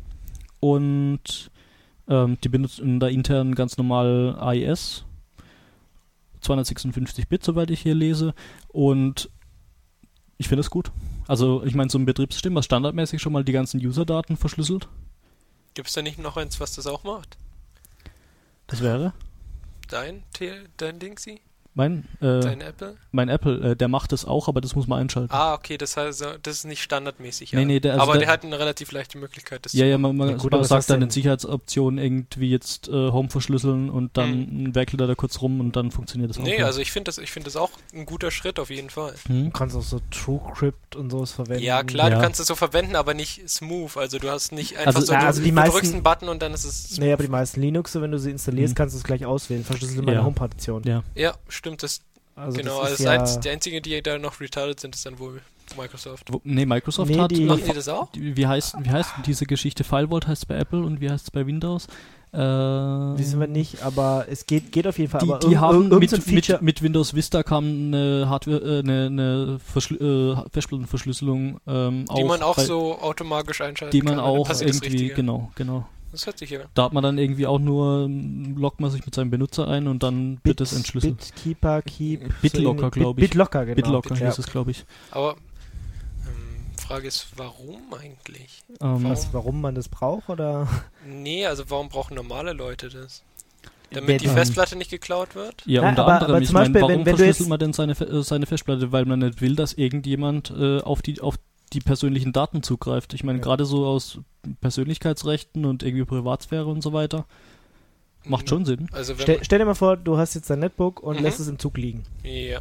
Und ähm, die benutzen da intern ganz normal A E S. zweihundertsechsundfünfzig Bit, soweit ich hier lese. Und ich finde es gut. Also, ich meine, so ein Betriebssystem, was standardmäßig schon mal die ganzen User-Daten verschlüsselt. Gibt es da nicht noch eins, was das auch macht? Das wäre Dein, Te- dein Dingsy? mein, äh, Dein Apple? mein Apple. Äh, der macht das auch, aber das muss man einschalten. Ah, okay, das heißt, das ist nicht standardmäßig. Nee, ja. nee, der- also aber der- der hat eine relativ leichte Möglichkeit, das Ja, zu ja, machen. man, man, Ja, gut, man aber was sagt hast dann denn- in Sicherheitsoptionen irgendwie jetzt äh, Home verschlüsseln und dann Mhm. werkelt er da kurz rum und dann funktioniert das auch. Nee, ja. also ich finde das, ich finde das auch ein guter Schritt auf jeden Fall. Hm? du kannst auch so TrueCrypt und sowas verwenden. Ja, klar, Ja. du kannst es so verwenden, aber nicht smooth. Also du hast nicht einfach Also- so, Ja, du, also die du meisten- drückst einen Button und dann ist es smooth. Nee, aber die meisten Linuxe, wenn du sie installierst, Mhm. kannst du es gleich auswählen. Verschlüsselt meine Ja. Home-Partition. Ja. Ja, stimmt, das Also genau. das Also ist das ja, einz- die einzigen, die da noch retarded sind, ist dann wohl Microsoft. Wo, nee, Microsoft Nee, hat. die- äh, Machen die das auch? die- wie, heißt, wie heißt denn diese Geschichte? Firewall heißt es bei Apple und wie heißt es bei Windows? Äh, wissen wir nicht, aber es geht, geht auf jeden Fall. Die, aber die irg- haben irg- mit, irgend so ein Feature, mit, mit Windows Vista kam eine Hardware, äh, eine, eine Verschl äh, Festplattenverschlüsselung, ähm, Die man auch bei- so automatisch einschalten die man kann. dann auch passiert das irgendwie, Richtige. genau, genau. Das hört sich ja. Da hat man dann irgendwie auch nur, ähm, loggt man sich mit seinem Benutzer ein und dann wird das entschlüsselt. Bitkeeper, Keep. BitLocker, so ähnlich. glaub ich. BitLocker, genau. BitLocker ja. hieß es, glaube ich. Aber ähm, Frage ist, warum eigentlich? Ähm, Was, warum man das braucht, oder? Nee, also warum brauchen normale Leute das? Wer- Damit die ähm, Festplatte nicht geklaut wird? Ja, Na, unter aber- anderem. aber Ich zum meine, Beispiel, warum wenn- wenn du verschlüsselt jetzt- man denn seine, Fe- äh, seine Festplatte? Weil man nicht will, dass irgendjemand äh, auf die auf die persönlichen Daten zugreift. Ich meine, Ja. gerade so aus Persönlichkeitsrechten und irgendwie Privatsphäre und so weiter. Macht schon Sinn. Also wenn Stell, stell dir mal vor, du hast jetzt dein Netbook und Mhm. lässt es im Zug liegen. man, ja.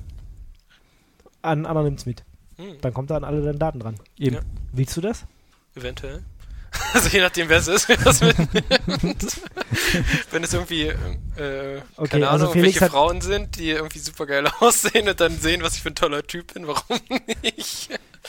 Ein anderer nimmt's mit. Hm, Dann kommt da an alle deine Daten dran. Eben. Ja. Willst du das? eventuell. Also je nachdem, wer es ist, wer das mitnimmt. Wenn es irgendwie, äh, Okay, keine also Ahnung, Felix welche hat- Frauen sind, die irgendwie super geil aussehen und dann sehen, was ich für ein toller Typ bin, warum nicht?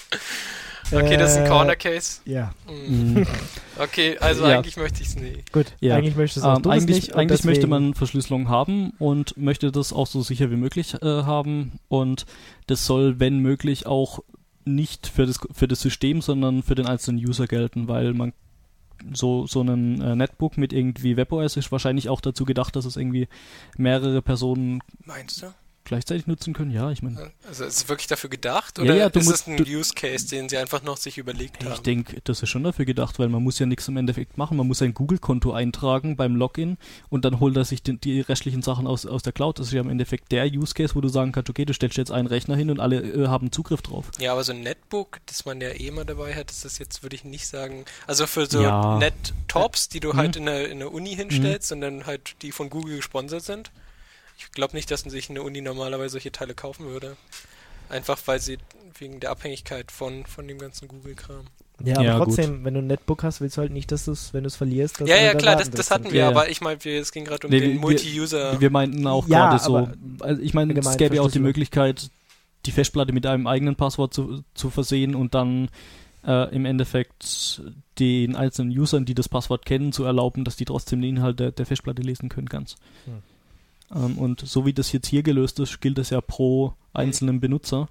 Okay, das ist ein Äh, Corner Case. Ja, Hm. Mhm. Okay, also Ja. eigentlich möchte ich es nicht. gut. Ja. Eigentlich möchtest du auch Ähm, du es eigentlich nicht. und eigentlich möchte deswegen- man Verschlüsselung haben und möchte das auch so sicher wie möglich äh, haben. Und das soll, wenn möglich, auch nicht für das, für das System, sondern für den einzelnen User gelten, weil man so, so ein äh, Netbook mit irgendwie WebOS ist wahrscheinlich auch dazu gedacht, dass es irgendwie mehrere Personen Meinst du? gleichzeitig nutzen können. Ja, ich meine, Also ist es wirklich dafür gedacht Ja, oder ja, du ist musst- es ein du- Use Case, den sie einfach noch sich überlegt ich haben? denke, das ist schon dafür gedacht, weil man muss ja nichts im Endeffekt machen. Man muss sein Google-Konto eintragen beim Login und dann holt er sich den, die restlichen Sachen aus, aus der Cloud. Das ist ja im Endeffekt der Use Case, wo du sagen kannst, okay, du stellst jetzt einen Rechner hin und alle äh, haben Zugriff drauf. Ja, aber so ein Netbook, das man ja eh immer dabei hat, ist das jetzt, würde ich nicht sagen. Also für so Ja. Net-Tops, die du Mhm. halt in der, in der Uni hinstellst und dann halt die von Google gesponsert sind. Ich glaube nicht, dass sich eine Uni normalerweise solche Teile kaufen würde. Einfach weil sie wegen der Abhängigkeit von, von dem ganzen Google-Kram. Ja, aber Ja, trotzdem, wenn du ein Netbook hast, willst du halt nicht, dass du es, wenn du es verlierst, dass Ja, alle ja, deine klar, Daten das, das drin hatten sind. wir, Ja, ja. aber ich meine, es ging gerade um Nee, den wir- Multi-User. Wir meinten auch Ja, gerade so, aber also ich meine, es allgemein gäbe ja auch die Verschlüsselung. Möglichkeit, die Festplatte mit einem eigenen Passwort zu, zu versehen und dann äh, im Endeffekt den einzelnen Usern, die das Passwort kennen, zu erlauben, dass die trotzdem den Inhalt der, der Festplatte lesen können, ganz. Hm. Ähm, und so wie das jetzt hier gelöst ist, gilt das ja pro einzelnen Benutzer.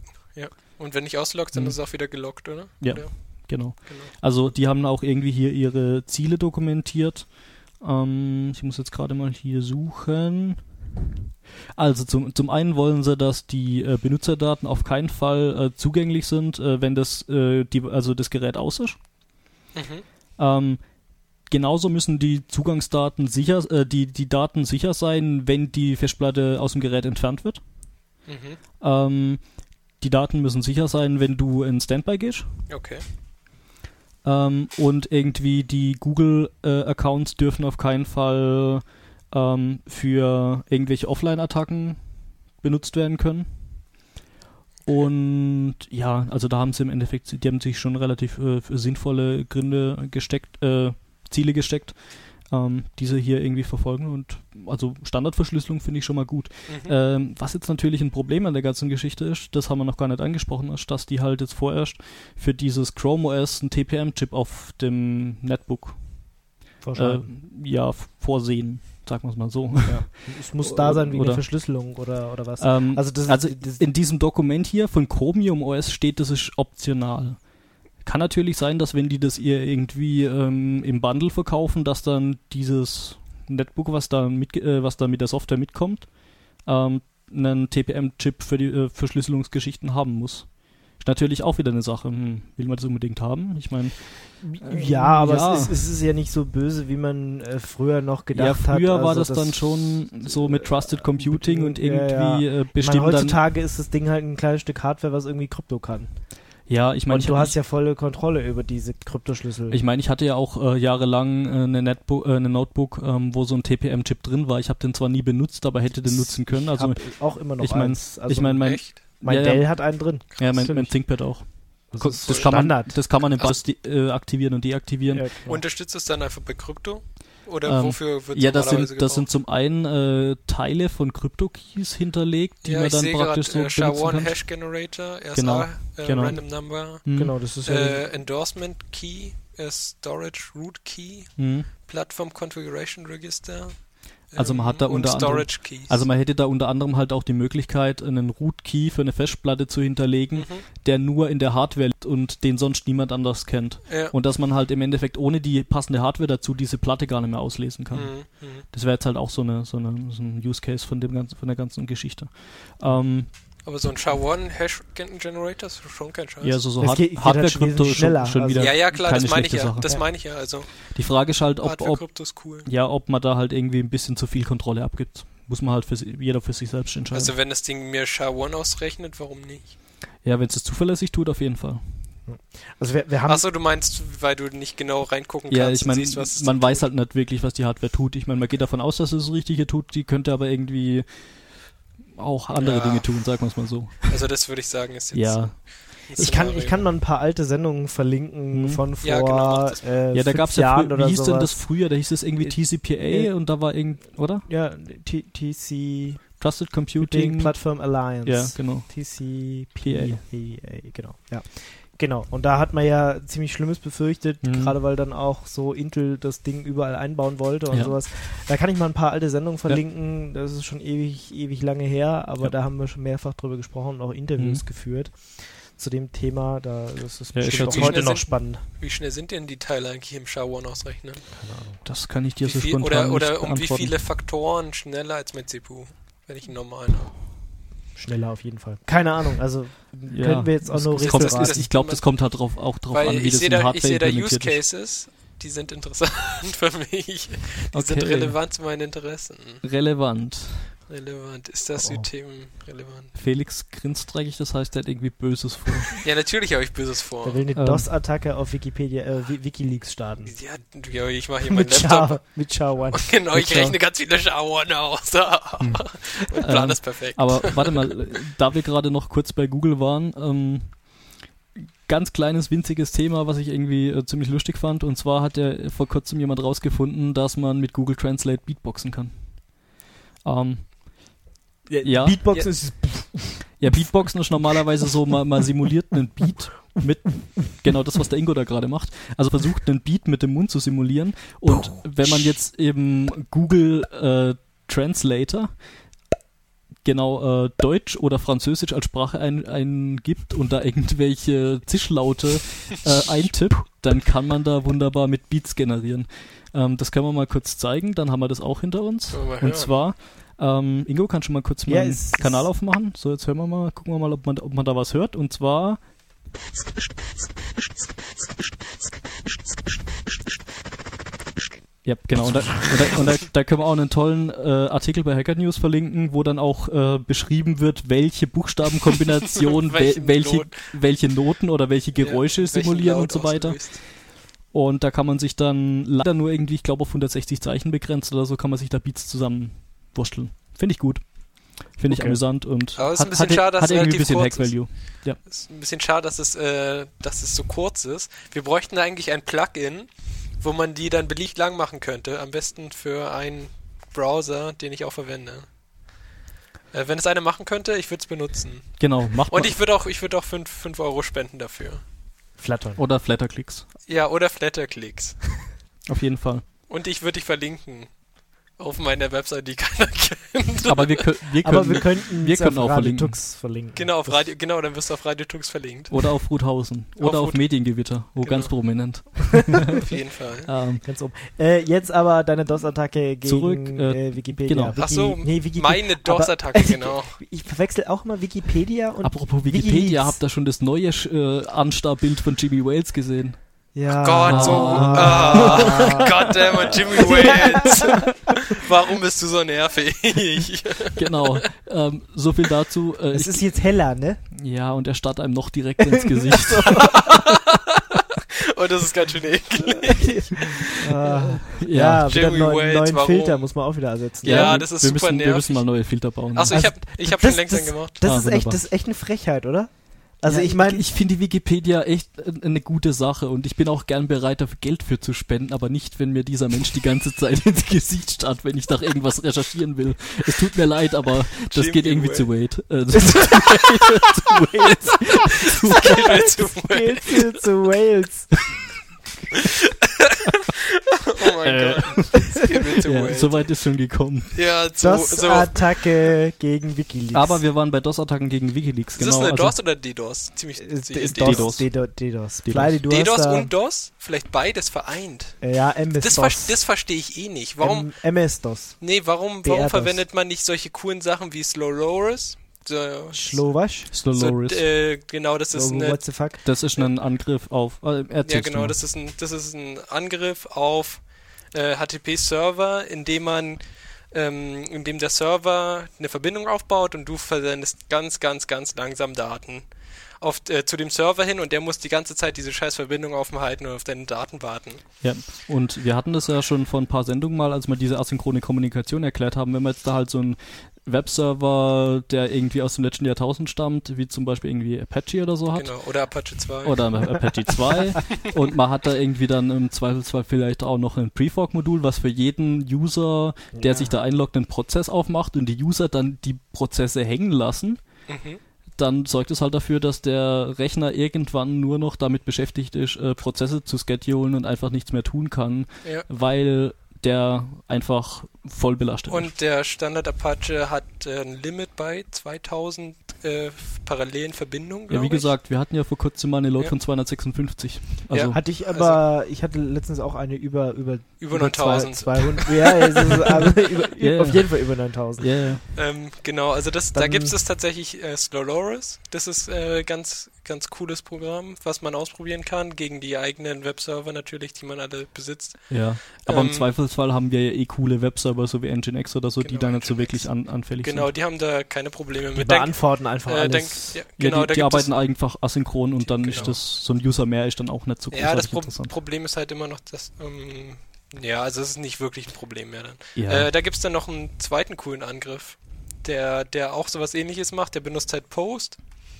Und wenn ich ausloggt, dann Mhm. ist es auch wieder gelockt, oder? Ja. Oder? Genau. Genau. Also die haben auch irgendwie hier ihre Ziele dokumentiert. Ähm, ich muss jetzt gerade mal hier suchen. Also zum, zum einen wollen sie, dass die äh, Benutzerdaten auf keinen Fall äh, zugänglich sind, äh, wenn das, äh, die, also das Gerät aus ist. Mhm. Ähm, genauso müssen die Zugangsdaten sicher, äh, die, die Daten sicher sein, wenn die Festplatte aus dem Gerät entfernt wird. Mhm. Ähm, die Daten müssen sicher sein, wenn du in Standby gehst. Okay. Ähm, und irgendwie die Google-Accounts äh, dürfen auf keinen Fall ähm, für irgendwelche Offline-Attacken benutzt werden können. Und ja, also da haben sie im Endeffekt, die haben sich schon relativ äh, sinnvolle Gründe gesteckt, äh, Ziele gesteckt, ähm, die sie hier irgendwie verfolgen. Und also Standardverschlüsselung finde ich schon mal gut. Mhm. Ähm, was jetzt natürlich ein Problem an der ganzen Geschichte ist, das haben wir noch gar nicht angesprochen, ist, dass die halt jetzt vorerst für dieses Chrome O S einen T P M-Chip auf dem Netbook äh, ja, vorsehen. Sagen wir es mal so. Ja. Es muss da sein wegen Oder- der Verschlüsselung oder, oder was. Ähm, Also das- also das- in diesem Dokument hier von Chromium O S steht, das ist optional. Kann natürlich sein, dass wenn die das ihr irgendwie ähm, im Bundle verkaufen, dass dann dieses Netbook, was da mit, äh, was da mit der Software mitkommt, ähm, einen T P M-Chip für die äh, Verschlüsselungsgeschichten haben muss. Ist natürlich auch wieder eine Sache. Hm, will man das unbedingt haben? Ich meine, Ja, aber ja. Es, ist, es ist ja nicht so böse, wie man äh, früher noch ja, gedacht hat. früher war Also das, dann schon so mit Trusted Computing und Ja, irgendwie ja. äh, Ich bestimmt meine, dann. heutzutage ist das Ding halt ein kleines Stück Hardware, was irgendwie Krypto kann. Ja, ich meine, Und ich, du ich, hast ja volle Kontrolle über diese Kryptoschlüssel. Ich meine, ich hatte ja auch äh, jahrelang äh, eine, Netbo äh, eine Notebook, ähm, wo so ein T P M-Chip drin war. Ich habe den zwar nie benutzt, aber hätte den nutzen können. Ich Also hab auch immer noch ich mein- eins. Also ich meine, mein, Echt? mein ja, Dell ja, hat einen drin. ja, mein, mein Natürlich. ThinkPad auch. Das Ko- ist Das kann man, Standard. das kann man im Bus äh, aktivieren und deaktivieren. Ja, Ja, klar. Unterstützt es dann einfach bei Krypto? Oder Ähm, wofür wird das normalerweise sind das sind gebraucht? zum einen äh, Teile von Crypto-Keys hinterlegt, die Ja, man ich dann sehe praktisch gerade so äh, benutzen SHA eins kann. Hash Generator, R S A, Genau, äh, genau. Random Number, Hm. Genau, das ist ja. äh, Endorsement Key, äh, Storage Root Key, Hm. Plattform Configuration Register. Also man hat da und unter anderem- Storage Keys. Also man hätte da unter anderem halt auch die Möglichkeit, einen Root-Key für eine Festplatte zu hinterlegen, mhm. der nur in der Hardware liegt und den sonst niemand anders kennt. Ja. Und dass man halt im Endeffekt ohne die passende Hardware dazu diese Platte gar nicht mehr auslesen kann. Mhm. Mhm. Das wäre jetzt halt auch so, eine, so, eine, so ein Use Case von, dem ganzen, von der ganzen Geschichte. Ähm, Aber so ein SHA eins Hash Generator ist schon kein Scheiß. ja, so, so Das Hard geht- geht halt Hardware-Krypto wesentlich ist schon, schneller. schon Also- wieder ja, ja, klar, keine das meine ich schlechte ja. Sache. Das Ja. meine ich ja. Also Die Frage ist halt, ob, ob, Hardware-Krypto ist cool. ja, ob man da halt irgendwie ein bisschen zu viel Kontrolle abgibt. Muss man halt für si- jeder für sich selbst entscheiden. Also wenn das Ding mir SHA eins ausrechnet, warum nicht? ja, wenn es das zuverlässig tut, auf jeden Fall. Also wir, wir haben Achso, du meinst, weil du nicht genau reingucken Ja, kannst ich meine, und siehst, was es man tut. weiß halt nicht wirklich, was die Hardware tut. Ich meine, man geht davon aus, dass es das Richtige tut, die könnte aber irgendwie auch andere Ja. Dinge tun, sagen wir es mal so. Also das würde ich sagen, ist jetzt Ja. ein ich kann, Szenario. ich kann mal ein paar alte Sendungen verlinken Hm. von vor Ja, genau, mach das äh, Ja, da fünf gab es ja, Jahren frü- oder wie hieß sowas. denn das früher? Da hieß es irgendwie Äh, T C P A äh, und da war irgend, oder? Ja, T- T C Trusted Computing Computing. Platform Alliance. Ja, genau. T C P A, genau. Ja. Genau. Und da hat man ja ziemlich Schlimmes befürchtet, Mhm. gerade weil dann auch so Intel das Ding überall einbauen wollte und Ja. sowas. Da kann ich mal ein paar alte Sendungen verlinken. Das ist schon ewig, ewig lange her, aber Ja. da haben wir schon mehrfach drüber gesprochen und auch Interviews Mhm. geführt zu dem Thema. Da das ist Ja, ist bestimmt ja auch ziemlich heute schnell noch sind- spannend. Wie schnell sind denn die Teile eigentlich im SHA eins ausrechnen? Das kann ich dir Wie so viel, spontan oder oder nicht um wie beantworten. viele Faktoren schneller als mit C P U, wenn ich einen normalen habe? Schneller auf jeden Fall. Keine Ahnung, also Ja, können wir jetzt auch es- nur es richtig kommt, das- es, das- ich glaube, das kommt halt drauf, auch drauf Weil an, wie ich das sehe in da, ich Hardware sehe da Use implementiert ist. Cases, die sind interessant für mich. Die sind Okay. relevant zu meinen Interessen. Relevant. Relevant. Ist das Oh. System relevant? Felix grinst dreckig, das heißt, er hat irgendwie Böses vor. Ja, natürlich habe ich Böses vor. Der will eine Ähm. DOS-Attacke auf Wikipedia, äh, Wi- Wikileaks starten. Ja, ja, ich mache hier meinen Mit Laptop. SHA, mit SHA eins. Genau, ich Mit SHA. rechne ganz viele SHA eins aus. Mein Plan Ähm, ist perfekt. Aber warte mal, da wir gerade noch kurz bei Google waren, ähm, ganz kleines, winziges Thema, was ich irgendwie äh, ziemlich lustig fand. Und zwar hat ja vor kurzem jemand rausgefunden, dass man mit Google Translate Beatboxen kann. Ähm, ja. Beatbox Ja. ist ja, Beatboxen ist normalerweise so, man, man simuliert einen Beat mit, genau das, was der Ingo da gerade macht. Also versucht einen Beat mit dem Mund zu simulieren. Und wenn man jetzt eben Google äh, Translator genau äh, Deutsch oder Französisch als Sprache ein, eingibt und da irgendwelche Zischlaute äh, eintippt, dann kann man da wunderbar mit Beats generieren. Ähm, das können wir mal kurz zeigen, dann haben wir das auch hinter uns. Wollen wir Und hören? zwar, ähm, Ingo, kannst du mal kurz Ja, meinen es- Kanal aufmachen? So, jetzt hören wir mal, gucken wir mal, ob man, ob man da was hört. Und zwar Ja, genau. Und da, und da, und da, da können wir auch einen tollen äh, Artikel bei Hacker News verlinken, wo dann auch äh, beschrieben wird, welche Buchstabenkombination, wel, welche, Not- welche Noten oder welche Geräusche Ja, welchen simulieren Laut und so weiter. auslöst. Und da kann man sich dann leider nur irgendwie, ich glaube auf hundertsechzig Zeichen begrenzt oder so, kann man sich da Beats zusammenwursteln. Finde ich gut. Finde ich Okay. amüsant und Aber es ist ein hat, bisschen hat, schade, dass hat es irgendwie ein relativ bisschen kurz ist. Hack-Value. Ja. Ist ein bisschen schade, dass es, äh, dass es so kurz ist. Wir bräuchten eigentlich ein Plugin, wo man die dann beliebig lang machen könnte. Am besten für einen Browser, den ich auch verwende. Äh, wenn es einer machen könnte, ich würde es benutzen. Genau, macht Und man. ich würde auch, ich würde auch fünf Euro spenden dafür. Flattern. Oder Flatterklicks. Ja, oder Flatterklicks. Auf jeden Fall. Und ich würde dich verlinken. Auf meiner Website, die keiner kennt. Aber wir, kö- wir können, Aber wir könnten wir es können auf auch verlinken. Radiotux verlinken. Genau, auf Das- Radio, genau, dann wirst du auf Radiotux verlinkt. Oder auf Ruthausen. Oder Auf auf Ruth- Mediengewitter. Wo Genau. ganz prominent. Auf jeden Fall. Ähm, Ganz oben. Äh, jetzt aber deine DOS-Attacke gegen Zurück, äh, äh, Wikipedia. genau. Wiki, Ach so, nee, Wiki, meine DOS-Attacke, aber- genau. Ich verwechsel auch mal Wikipedia und apropos Wikileaks. Wikipedia, habt ihr schon das neue äh, Anstarbild von Jimmy Wales gesehen? Ja. Gott, so. Ah. Ah, Goddammit, Jimmy Wales. Warum bist du so nervig? Genau. ähm, so viel dazu. Äh, Es ich, ist jetzt heller, ne? ja, und er starrt einem noch direkt ins Gesicht. Oh, das ist ganz schön eklig. Ah, ja, ja, wieder Jimmy neuen, Wales, neuen warum? Filter muss man auch wieder ersetzen. Ja, wir- das ist wir super müssen, Wir nervig. müssen mal neue Filter bauen. Achso, ich Also, habe ich hab schon das- längst das- einen gemacht. Das Ah, ist echt, wunderbar. das ist echt eine Frechheit, oder? Also Ja, ich meine, ich finde die Wikipedia echt äh, eine gute Sache und ich bin auch gern bereit, dafür Geld für zu spenden, aber nicht, wenn mir dieser Mensch die ganze Zeit ins Gesicht starrt, wenn ich nach irgendwas recherchieren will. Es tut mir leid, aber das Jimmy geht irgendwie Wales. zu Wade. Äh, zu Wales. Zu Geht zu geht viel zu Wales. Oh mein Äh. Gott. Es geht mir zu ja, Wales. so weit ist schon gekommen. Ja, so, so. DOS-Attacke gegen Wikileaks. Aber wir waren bei DOS-Attacken gegen Wikileaks, Ist genau. das eine also- DOS oder DDoS? Ziemlich ist, sicher ist DDoS. DOS. DDoS. DDoS. DDoS. Fly, du DDoS hast da, und DOS? Vielleicht beides vereint. äh, ja, M S Das, DOS. ver das verstehe ich eh nicht. Warum, M- M S DOS. nee, warum, D R warum DOS. verwendet man nicht solche coolen Sachen wie Slow Loris? So, Schlowasch. so, Sloloris. äh, genau, das ist So, eine what the fuck? Das ist ein Angriff auf. Äh, Ja, erzählst du genau, mal. das ist ein, das ist ein Angriff auf äh, H T T P-Server, in dem man, ähm, in dem der Server eine Verbindung aufbaut und du versendest ganz, ganz, ganz langsam Daten auf, äh, zu dem Server hin und der muss die ganze Zeit diese scheiß Verbindung aufhalten und auf deine Daten warten. Ja, und wir hatten das ja schon vor ein paar Sendungen mal, als wir diese asynchrone Kommunikation erklärt haben, wenn man jetzt da halt so einen Webserver, der irgendwie aus dem letzten Jahrtausend stammt, wie zum Beispiel irgendwie Apache oder so hat, Genau, oder Apache zwei. oder Apache zwei und man hat da irgendwie dann im Zweifelsfall vielleicht auch noch ein Prefork-Modul, was für jeden User, der Ja. sich da einloggt, einen Prozess aufmacht und die User dann die Prozesse hängen lassen. Mhm. Dann sorgt es halt dafür, dass der Rechner irgendwann nur noch damit beschäftigt ist, äh, Prozesse zu schedulen und einfach nichts mehr tun kann, Ja. weil der einfach voll belastet ist. Und der Standard Apache hat äh, ein Limit bei zweitausend äh, parallelen Verbindungen, Ja, glaube wie ich. gesagt, wir hatten ja vor kurzem mal eine Load Ja. von zweihundertsechsundfünfzig. Also, Hatte ich aber, ich hatte letztens auch eine über, über, Über neuntausend. zwei- zweihundert, ja, es ist, aber über, Ja. auf jeden Fall über neuntausend. ja, ja. Ähm, genau, also das, da Dann- gibt es tatsächlich äh, Sloloris. Das ist äh, ganz, ganz cooles Programm, was man ausprobieren kann, gegen die eigenen Webserver natürlich, die man alle besitzt. ja. Aber im Ähm, Zweifelsfall haben wir ja eh coole Webserver, so wie Nginx oder so, die Genau, da nicht so Nginx. wirklich an, anfällig Genau, sind. die haben da keine Probleme Die mit. Denk, beantworten einfach äh, denk, alles. ja, Ja, genau, die, da die gibt arbeiten es, einfach asynchron und dann Genau. ist das, so ein User mehr ist dann auch nicht so ja, großartig das Pro interessant. Problem ist halt immer noch, dass, ähm, ja, also es ist nicht wirklich ein Problem mehr dann. Ja. Äh, da gibt es dann noch einen zweiten coolen Angriff, der, der auch sowas ähnliches macht, der benutzt halt Post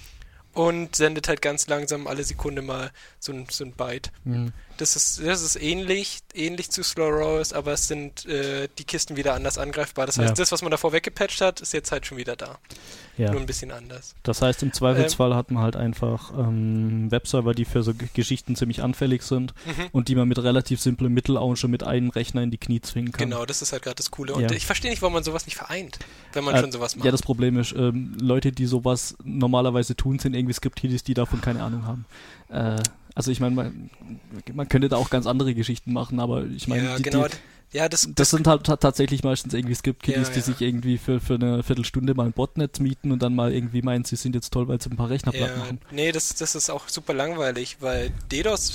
und sendet halt ganz langsam alle Sekunde mal so ein, so ein Byte. Mhm. Das ist, das ist ähnlich, ähnlich zu Slowrows, aber es sind äh, die Kisten wieder anders angreifbar. Das heißt, Ja. das, was man davor weggepatcht hat, ist jetzt halt schon wieder da. Ja. Nur ein bisschen anders. Das heißt, im Zweifelsfall hat man halt einfach ähm, Webserver, die für so G Geschichten ziemlich anfällig sind Mhm. und die man mit relativ simplen Mitteln auch schon mit einem Rechner in die Knie zwingen kann. Genau, das ist halt gerade das Coole. Und Ja. ich verstehe nicht, warum man sowas nicht vereint, wenn man Äh, schon sowas macht. Ja, das Problem ist, ähm, Leute, die sowas normalerweise tun, sind irgendwie Skriptidis, die davon keine Ahnung haben. Äh, also ich meine, man, man könnte da auch ganz andere Geschichten machen, aber ich meine, ja, die, genau. die, ja, das, das sind halt ta- tatsächlich meistens irgendwie Skriptkiddies, Ja, die ja. sich irgendwie für, für eine Viertelstunde mal ein Botnet mieten und dann mal irgendwie meinen, sie sind jetzt toll, weil sie ein paar Rechner platt ja, machen. nee, das, das ist auch super langweilig, weil DDoS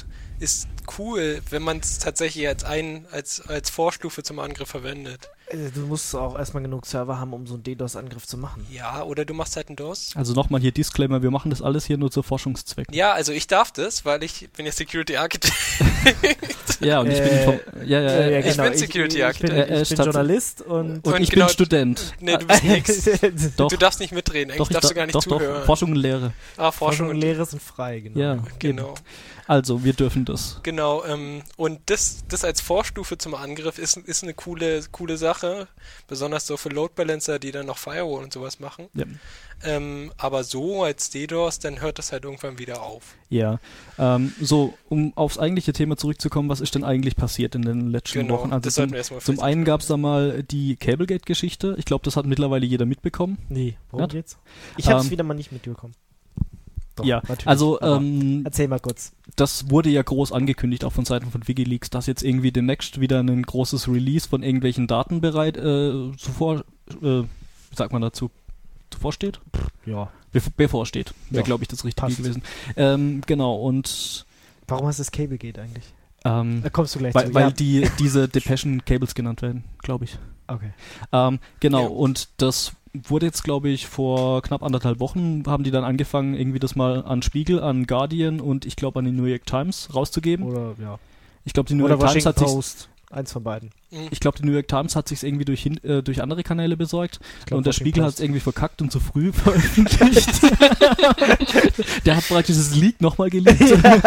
ist cool, wenn man es tatsächlich als ein, als, als Vorstufe zum Angriff verwendet. Äh, Du musst auch erstmal genug Server haben, um so einen DDoS-Angriff zu machen. Ja, oder du machst halt einen DOS. Also nochmal hier Disclaimer, wir machen das alles hier nur zu Forschungszwecken. Ja, also ich darf das, weil ich bin ja Security Architect. Ja, und ich bin Äh, Info- ja, ja, ja, Ich bin Security ich, ich Architect. bin, Er- er ich ist bin tats- Journalist und... Und Und ich genau- bin Student. Nee, du bist nix. Doch, Du darfst nicht mitreden, eigentlich doch, ich darfst da, du gar nicht doch, zuhören. doch, Forschung und Lehre. Ah, Forschung Forschung und und Lehre sind frei, genau. Ja, Genau. eben. Also, wir dürfen das. Genau, ähm, und das, das als Vorstufe zum Angriff ist, ist eine coole, coole Sache, besonders so für Load Balancer, die dann noch Firewall und sowas machen. Ja. Ähm, aber so als DDoS, dann hört das halt irgendwann wieder auf. Ja, ähm, so, um aufs eigentliche Thema zurückzukommen, was ist denn eigentlich passiert in den letzten Genau, Wochen? Also das zum, sollten wir erstmal zum fest- einen gab es da mal die Cablegate-Geschichte. Ich glaube, das hat mittlerweile jeder mitbekommen. Nee, worum Ja. geht's? Ich habe es Ähm, wieder mal nicht mitbekommen. Doch, ja, natürlich, also aber ähm, erzähl mal kurz. das wurde ja groß angekündigt, auch von Seiten von WikiLeaks, dass jetzt irgendwie demnächst wieder ein großes Release von irgendwelchen Daten bereit äh, zuvor, äh, wie sagt man dazu, zuvorsteht? Ja. Bev- bevorsteht, wäre, Ja, glaube ich, das Richtige passt. gewesen. Ähm, genau, und Warum hast du das Cablegate eigentlich? ähm, Da kommst du gleich weil, zu. weil ja. die diese Depeschen Cables genannt werden, glaube ich. Okay. Ähm, genau, Ja. und das wurde jetzt, glaube ich, vor knapp anderthalb Wochen, haben die dann angefangen, irgendwie das mal an Spiegel, an Guardian und ich glaube an die New York Times rauszugeben. Oder, ja. Ich glaube, die New Oder York Times Washington hat sich Post. Eins von beiden. Mhm. ich glaube, die New York Times hat sich irgendwie durch, hin, äh, durch andere Kanäle besorgt Ich glaub, und der Washington Spiegel hat es Post. irgendwie verkackt und zu früh veröffentlicht. Der hat praktisch das Leak nochmal geleakt.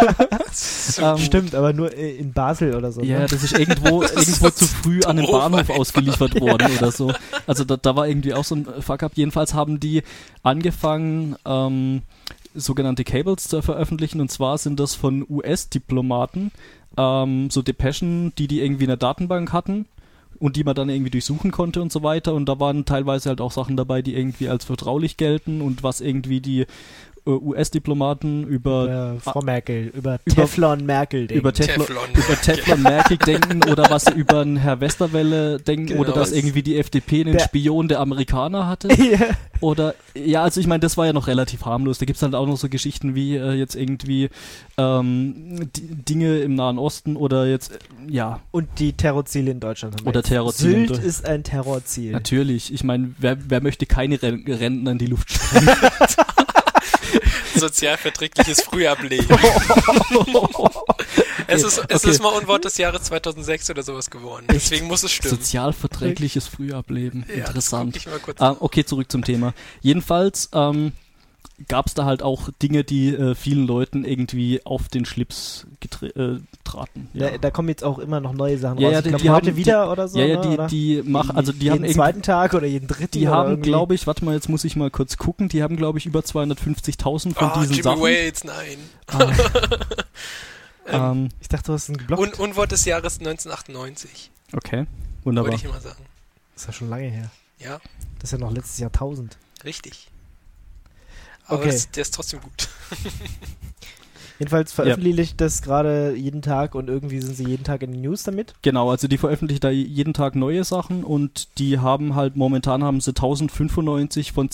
Ähm, Stimmt, aber nur äh, in Basel oder so. Ja, ne? das ist irgendwo, irgendwo zu früh an den doof Bahnhof einfach. ausgeliefert worden oder so. Also da, da war irgendwie auch so ein Fuck-up. Jedenfalls haben die angefangen, ähm, sogenannte Cables zu veröffentlichen, und zwar sind das von U S-Diplomaten, ähm, so Depeschen, die die irgendwie in der Datenbank hatten und die man dann irgendwie durchsuchen konnte und so weiter, und da waren teilweise halt auch Sachen dabei, die irgendwie als vertraulich gelten und was irgendwie die äh, U S-Diplomaten über Über Frau Merkel, über über- Teflon Merkel denken. über Teflon, Teflon. über Teflon Merkel denken oder was sie über einen Herr Westerwelle denken Genau. oder dass irgendwie die F D P einen Der- Spion der Amerikaner hatte. Ja. Oder, ja, also ich meine, das war ja noch relativ harmlos. Da gibt's halt auch noch so Geschichten wie äh, jetzt irgendwie ähm, die Dinge im Nahen Osten oder jetzt, äh, ja, Und die Terrorziele in Deutschland haben wir Oder jetzt. Terrorziele in Sylt Deu- ist ein Terrorziel. natürlich. Ich meine, wer, wer möchte keine Ren Renten in die Luft sprengen? Sozialverträgliches Frühableben. Es ist, es okay. ist mal Unwort des Jahres zweitausendsechs oder sowas geworden. Deswegen muss es stimmen. Sozialverträgliches Frühableben. Ja, das Interessant. guck ich mal kurz Ähm, okay, zurück zum Thema. Jedenfalls ähm, gab es da halt auch Dinge, die äh, vielen Leuten irgendwie auf den Schlips getre- äh, traten. Ja. Da, da kommen jetzt auch immer noch neue Sachen Ja, raus. ja, ich die- glaube, die heute haben- wieder die- oder so. ja, ja, ne, die, oder? die machen, also die jeden haben irgendwie, zweiten Tag oder jeden dritten. die oder haben, irgendwie. glaube ich, warte mal, jetzt muss ich mal kurz gucken, die haben, glaube ich, über zweihundertfünfzigtausend von Ah, diesen Jimmy Sachen. Wales, nein. Ah, Ähm, ähm, Ich dachte, du hast einen geblockt. Un Unwort des Jahres neunzehnhundertachtundneunzig, okay, wollte wunderbar. ich immer sagen. Das ist ja schon lange her. Ja, Das ist ja noch letztes Jahrtausend. richtig. Aber Okay. das, der ist trotzdem gut. Jedenfalls veröffentliche ich das gerade jeden Tag und irgendwie sind sie jeden Tag in den News damit. Genau, also die veröffentlichen da jeden Tag neue Sachen und die haben halt, momentan haben sie tausendfünfundneunzig von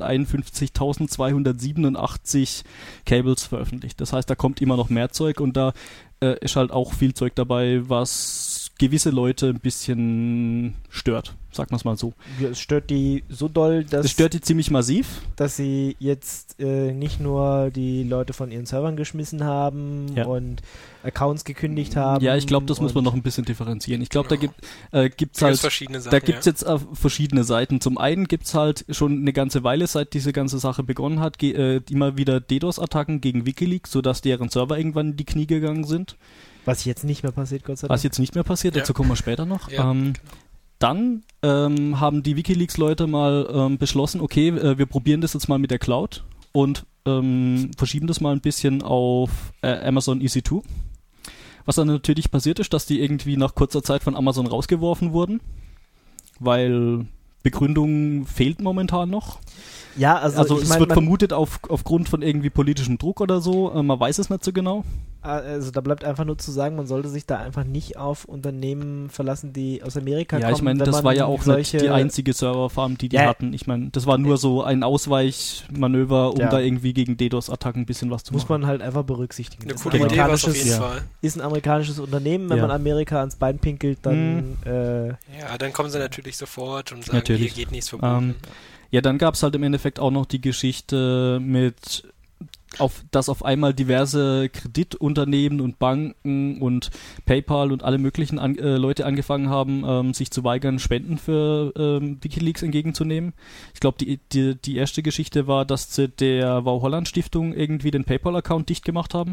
zweihunderteinundfünfzigtausendzweihundertsiebenundachtzig Cables veröffentlicht. Das heißt, da kommt immer noch mehr Zeug und da äh, ist halt auch viel Zeug dabei, was gewisse Leute ein bisschen stört, sagt man es mal so. Ja, es stört die so doll, dass, Das stört die ziemlich massiv. dass sie jetzt äh, nicht nur die Leute von ihren Servern geschmissen haben Ja. und Accounts gekündigt haben. Ja, ich glaube, das muss man und- noch ein bisschen differenzieren. Ich glaube, Genau. da gibt äh, gibt's Da halt gibt's verschiedene Sachen. Da gibt's ja. jetzt äh, verschiedene Seiten. Zum einen gibt's halt schon eine ganze Weile, seit diese ganze Sache begonnen hat, ge- äh, immer wieder DDoS-Attacken gegen WikiLeaks, sodass deren Server irgendwann in die Knie gegangen sind. Was jetzt nicht mehr passiert, Gott sei Dank. Was jetzt nicht mehr passiert, Ja. dazu kommen wir später noch. Ja, ähm, Dann ähm, haben die WikiLeaks-Leute mal ähm, beschlossen, okay, äh, wir probieren das jetzt mal mit der Cloud und ähm, verschieben das mal ein bisschen auf äh, Amazon E C zwei. Was dann natürlich passiert ist, dass die irgendwie nach kurzer Zeit von Amazon rausgeworfen wurden, weil Begründung fehlt momentan noch. Ja, also, Also, ich es mein, wird man, vermutet auf, aufgrund von irgendwie politischem Druck oder so, äh, man weiß es nicht so genau. Also da bleibt einfach nur zu sagen, man sollte sich da einfach nicht auf Unternehmen verlassen, die aus Amerika ja, kommen. Ja, ich meine, das war ja auch solche nicht die einzige Serverfarm, die die ja. hatten. Ich meine, das war nur so ein Ausweichmanöver, um ja. da irgendwie gegen DDoS-Attacken ein bisschen was zu Muss machen. man halt einfach berücksichtigen. Eine Das coole ist ein Idee war es auf amerikanisches- jeden ja. Fall. ist ein amerikanisches Unternehmen, wenn Ja. man Amerika ans Bein pinkelt, dann äh, Ja, dann kommen sie natürlich sofort und sagen, Natürlich. hier geht nichts verboten. Ähm, Ja, dann gab es halt im Endeffekt auch noch die Geschichte mit, auf, dass auf einmal diverse Kreditunternehmen und Banken und PayPal und alle möglichen an, äh, Leute angefangen haben, ähm, sich zu weigern, Spenden für ähm, WikiLeaks entgegenzunehmen. Ich glaube, die, die, die erste Geschichte war, dass sie der Wow Holland Stiftung irgendwie den PayPal-Account dicht gemacht haben.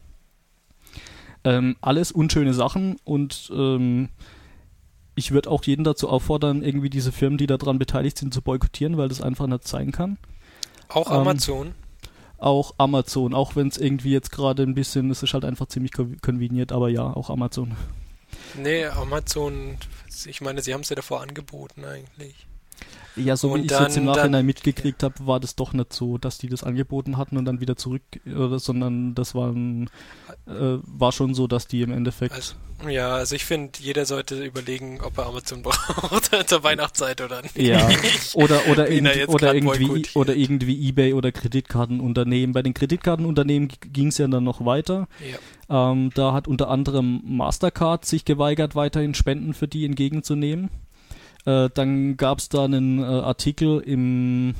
Ähm, alles unschöne Sachen und ähm, ich würde auch jeden dazu auffordern, irgendwie diese Firmen, die daran beteiligt sind, zu boykottieren, weil das einfach nicht sein kann. Auch ähm, Amazon. Auch Amazon, auch wenn es irgendwie jetzt gerade ein bisschen, es ist halt einfach ziemlich konveniert, aber ja, auch Amazon. Nee, Amazon, ich meine, sie haben es ja davor angeboten eigentlich. Ja, so Und wie ich es jetzt im dann- Nachhinein dann- mitgekriegt habe, war das doch nicht so, dass die das angeboten hatten und dann wieder zurück, oder, sondern das war, ein, äh, war schon so, dass die im Endeffekt... Also, ja, also ich finde, jeder sollte überlegen, ob er Amazon braucht zur Weihnachtszeit oder nicht. Ja, oder, oder, Wenn er irgendwie, jetzt oder, grad irgendwie, boykottiert. oder irgendwie eBay oder Kreditkartenunternehmen. Bei den Kreditkartenunternehmen ging es ja dann noch weiter. Ja. Ähm, da hat unter anderem Mastercard sich geweigert, weiterhin Spenden für die entgegenzunehmen. Äh, dann gab es da einen äh, Artikel im,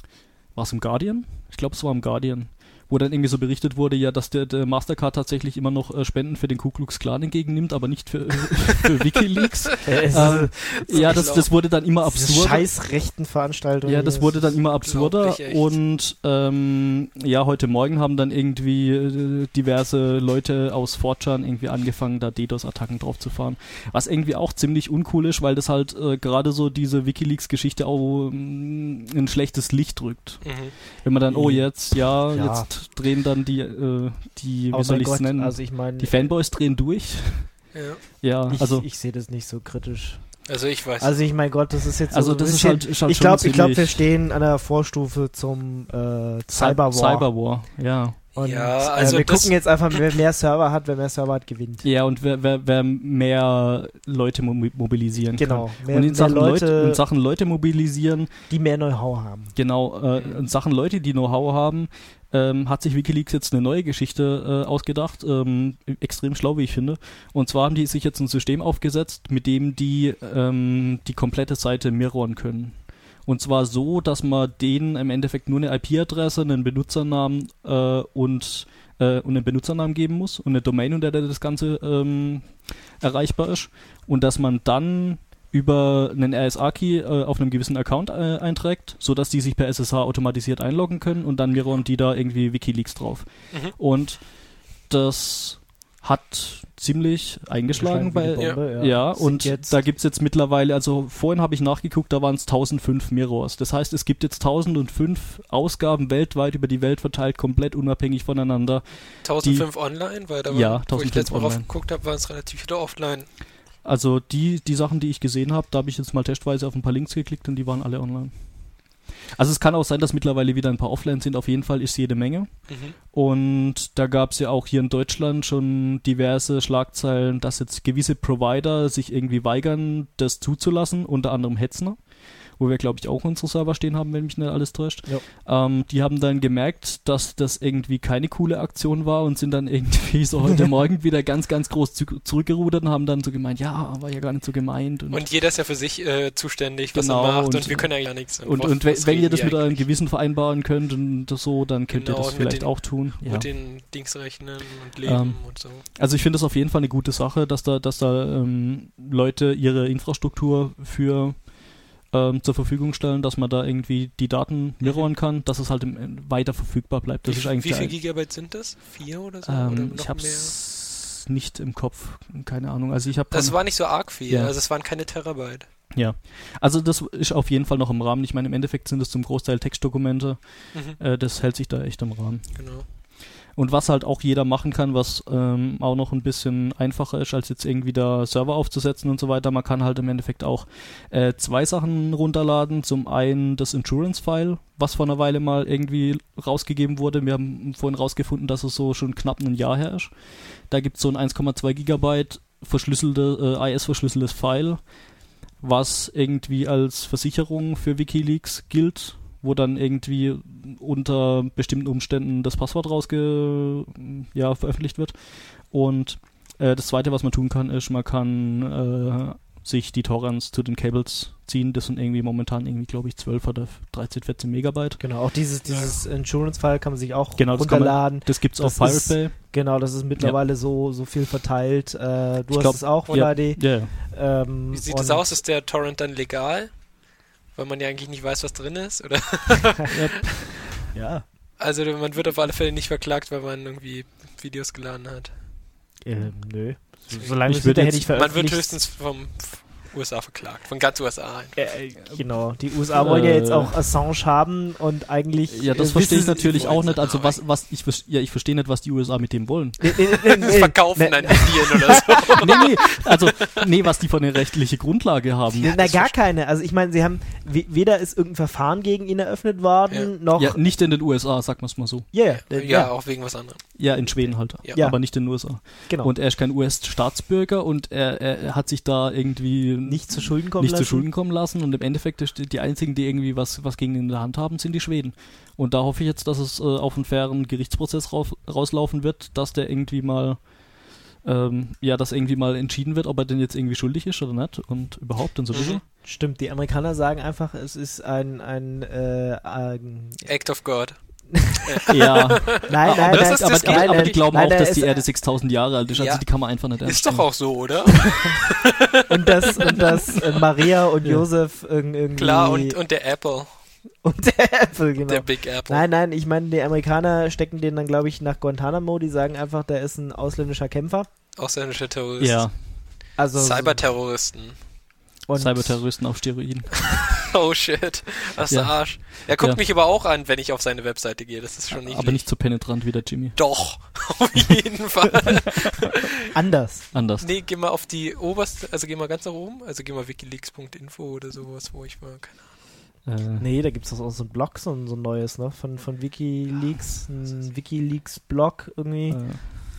war es im Guardian? Ich glaube, es war im Guardian, wo dann irgendwie so berichtet wurde, ja, dass der, der Mastercard tatsächlich immer noch äh, Spenden für den Ku Klux Klan entgegennimmt, aber nicht für, für WikiLeaks. es ähm, ist ja, das, das wurde dann immer diese absurder. scheiß rechten Veranstaltungen. Ja, das hier, wurde dann immer absurder unglaublich, echt. und ähm, ja, heute Morgen haben dann irgendwie äh, diverse Leute aus four chan irgendwie angefangen, da DDoS-Attacken drauf zu fahren. Was irgendwie auch ziemlich uncool ist, weil das halt äh, gerade so diese WikiLeaks-Geschichte auch ähm, ein schlechtes Licht drückt. Mhm. Wenn man dann, oh jetzt, ja, Ja. jetzt drehen dann die, äh, die Oh wie soll mein ich es Gott, nennen, Also ich meine, die Fanboys drehen durch. Ja. Ja, ich, also ich sehe das nicht so kritisch. Also ich weiß. Also ich mein Gott, das ist jetzt Also so ein das ist bisschen, halt- ist halt ich schon glaube, ich glaube, wir ziemlich- stehen an der Vorstufe zum äh, Cyberwar. Cyberwar, ja. Und, Ja, also äh, wir das- gucken jetzt einfach, wer mehr Server hat, wer mehr Server hat, gewinnt. Ja, und wer, wer, wer mehr Leute mo- mobilisieren Genau. kann. Mehr, und in mehr Sachen Leute, Leute, in Sachen Leute mobilisieren, die mehr Know-how haben. genau, äh, in Sachen Leute, die Know-how haben, ähm, hat sich WikiLeaks jetzt eine neue Geschichte äh, ausgedacht, ähm, extrem schlau, wie ich finde. Und zwar haben die sich jetzt ein System aufgesetzt, mit dem die ähm, die komplette Seite mirrorn können. Und zwar so, dass man denen im Endeffekt nur eine I P-Adresse, einen Benutzernamen äh, und, äh, und einen Benutzernamen geben muss und eine Domain, unter der das Ganze ähm, erreichbar ist. Und dass man dann über einen R S A-Key äh, auf einem gewissen Account äh, einträgt, sodass die sich per S S H automatisiert einloggen können und dann mirrorn die da irgendwie WikiLeaks drauf. Mhm. Und das hat ziemlich eingeschlagen bei, wie die Bombe, ja, ja. Sind und jetzt- da gibt es jetzt mittlerweile, also vorhin habe ich nachgeguckt, da waren es tausendfünf Mirrors. Das heißt, es gibt jetzt tausendfünf Ausgaben weltweit über die Welt verteilt, komplett unabhängig voneinander. tausendfünf online, weil da war, Ja, wo ich tausendfünf letztes Mal drauf online. geguckt habe, waren es relativ viele offline. Also die, die Sachen, die ich gesehen habe, da habe ich jetzt mal testweise auf ein paar Links geklickt und die waren alle online. Also es kann auch sein, dass mittlerweile wieder ein paar offline sind. Auf jeden Fall ist jede Menge. Mhm. Und da gab es ja auch hier in Deutschland schon diverse Schlagzeilen, dass jetzt gewisse Provider sich irgendwie weigern, das zuzulassen, unter anderem Hetzner, wo wir, glaube ich, auch unsere Server stehen haben, wenn mich nicht alles täuscht. Ja. Ähm, die haben dann gemerkt, dass das irgendwie keine coole Aktion war und sind dann irgendwie so heute Morgen wieder ganz, ganz groß zu- zurückgerudert und haben dann so gemeint, ja, war ja gar nicht so gemeint. Und, Und jeder ist ja für sich äh, zuständig, was Genau, er macht, und, und- wir können ja gar nichts. und, was- und wenn, was wenn ihr reden das die mit eurem eigentlich? Gewissen vereinbaren könnt und das so, dann könnt Genau, ihr das und mit vielleicht den- auch tun. Ja. Mit den Dings rechnen und leben Ähm, und so. Also ich finde das auf jeden Fall eine gute Sache, dass da, dass da ähm, Leute ihre Infrastruktur für ähm, zur Verfügung stellen, dass man da irgendwie die Daten mirrorn kann, dass es halt im, weiter verfügbar bleibt. Das wie ist eigentlich wie der- viel Gigabyte sind das? Vier oder so? oder ähm, noch ich mehr? hab's nicht im Kopf, keine Ahnung. Also ich habe Das war nicht so arg viel, Ja. also es waren keine Terabyte. ja, also das ist auf jeden Fall noch im Rahmen. Ich meine, im Endeffekt sind es zum Großteil Textdokumente. Mhm. Äh, das hält sich da echt im Rahmen. Genau. Und was halt auch jeder machen kann, was ähm, auch noch ein bisschen einfacher ist, als jetzt irgendwie da Server aufzusetzen und so weiter. Man kann halt im Endeffekt auch äh, zwei Sachen runterladen. Zum einen das Insurance-File, was vor einer Weile mal irgendwie rausgegeben wurde. Wir haben vorhin rausgefunden, dass es so schon knapp ein Jahr her ist. Da gibt es so ein eins Komma zwei Gigabyte verschlüsselte, äh, I S-verschlüsseltes File, was irgendwie als Versicherung für WikiLeaks gilt, wo dann irgendwie unter bestimmten Umständen das Passwort rausge ja, veröffentlicht wird. Und äh, das Zweite, was man tun kann, ist, man kann äh, sich die Torrents zu den Cables ziehen. Das sind irgendwie momentan irgendwie, glaube ich, zwölf oder dreizehn, vierzehn Megabyte. Genau, auch dieses, dieses ja. Insurance-File kann man sich auch genau, runterladen. Das, das gibt es auf Pirate Bay. Genau, das ist mittlerweile ja. so, so viel verteilt. Äh, du ich hast glaub, es auch, ja, oder? Die, ja, ja. Ähm, Wie sieht das aus? Ist der Torrent dann legal? Weil man ja eigentlich nicht weiß, was drin ist, oder? ja. Also man wird auf alle Fälle nicht verklagt, weil man irgendwie Videos geladen hat. Ähm, nö. Solange ich es hinterher jetzt, nicht veröffentlicht. Man wird höchstens vom U S A verklagt, von ganz U S A. Äh, genau, die U S A wollen ja jetzt auch Assange haben und eigentlich... Ja, das äh, verstehe ich wissen- natürlich auch nicht. Also aber- was, was ich, vers- ja, ich verstehe nicht, was die U S A mit dem wollen. Nee, nee, nee, nee, Verkaufen nee, an Indien oder so. nee, nee, also, nee, was die für eine rechtliche Grundlage haben. Na, das gar verste- keine. Also ich meine, sie haben, we- weder ist irgendein Verfahren gegen ihn eröffnet worden, Ja. noch... Ja, nicht in den U S A, sagen wir es mal so. Ja, ja, Ja, ja, auch wegen was anderem. Ja, in Schweden halt. Ja. Ja. Aber nicht in den U S A. genau. Und er ist kein U S-Staatsbürger und er, er, er hat sich da irgendwie nicht zu Schulden kommen nicht lassen. zu Schulden kommen lassen und im Endeffekt ist die, die einzigen, die irgendwie was, was gegen ihn in der Hand haben, sind die Schweden. Und da hoffe ich jetzt, dass es äh, auf einen fairen Gerichtsprozess rauf, rauslaufen wird, dass der irgendwie mal ähm, ja, dass irgendwie mal entschieden wird, ob er denn jetzt irgendwie schuldig ist oder nicht und überhaupt und sowieso. Mhm. Stimmt, die Amerikaner sagen einfach, es ist ein, ein, äh, ein Act of God. Ja, nein, nein, aber, das nein, ist aber, das aber, nein, aber nein, die glauben nein, auch, nein, dass es- die Erde sechstausend Jahre alt ist, also Ja. die kann man einfach nicht ernst Ist doch nehmen. auch so, oder? und dass, und dass äh, Maria und Ja. Josef irg- irgendwie... Klar, und, und der Apple, und der Apple, genau. der Big Apple. Nein, nein, ich meine, die Amerikaner stecken den dann, glaube ich, nach Guantanamo. Die sagen einfach, der ist ein ausländischer Kämpfer. Ausländische Terroristen. Ja, Also Cyberterroristen. und Cyberterroristen auf Steroiden. Oh shit, was der Ja. Arsch. Er guckt Ja. mich aber auch an, wenn ich auf seine Webseite gehe. Das ist schon nicht. Aber nicht so penetrant wie der Jimmy. Doch, auf jeden Fall. anders. Anders. Nee, geh mal auf die oberste, also geh mal ganz nach oben, also geh mal wikileaks Punkt info oder sowas, wo ich war. Keine Ahnung. Äh, Nee, da gibt es auch so ein Blog, so ein, so ein neues, ne? Von, von WikiLeaks, ein WikiLeaks-Blog irgendwie. äh,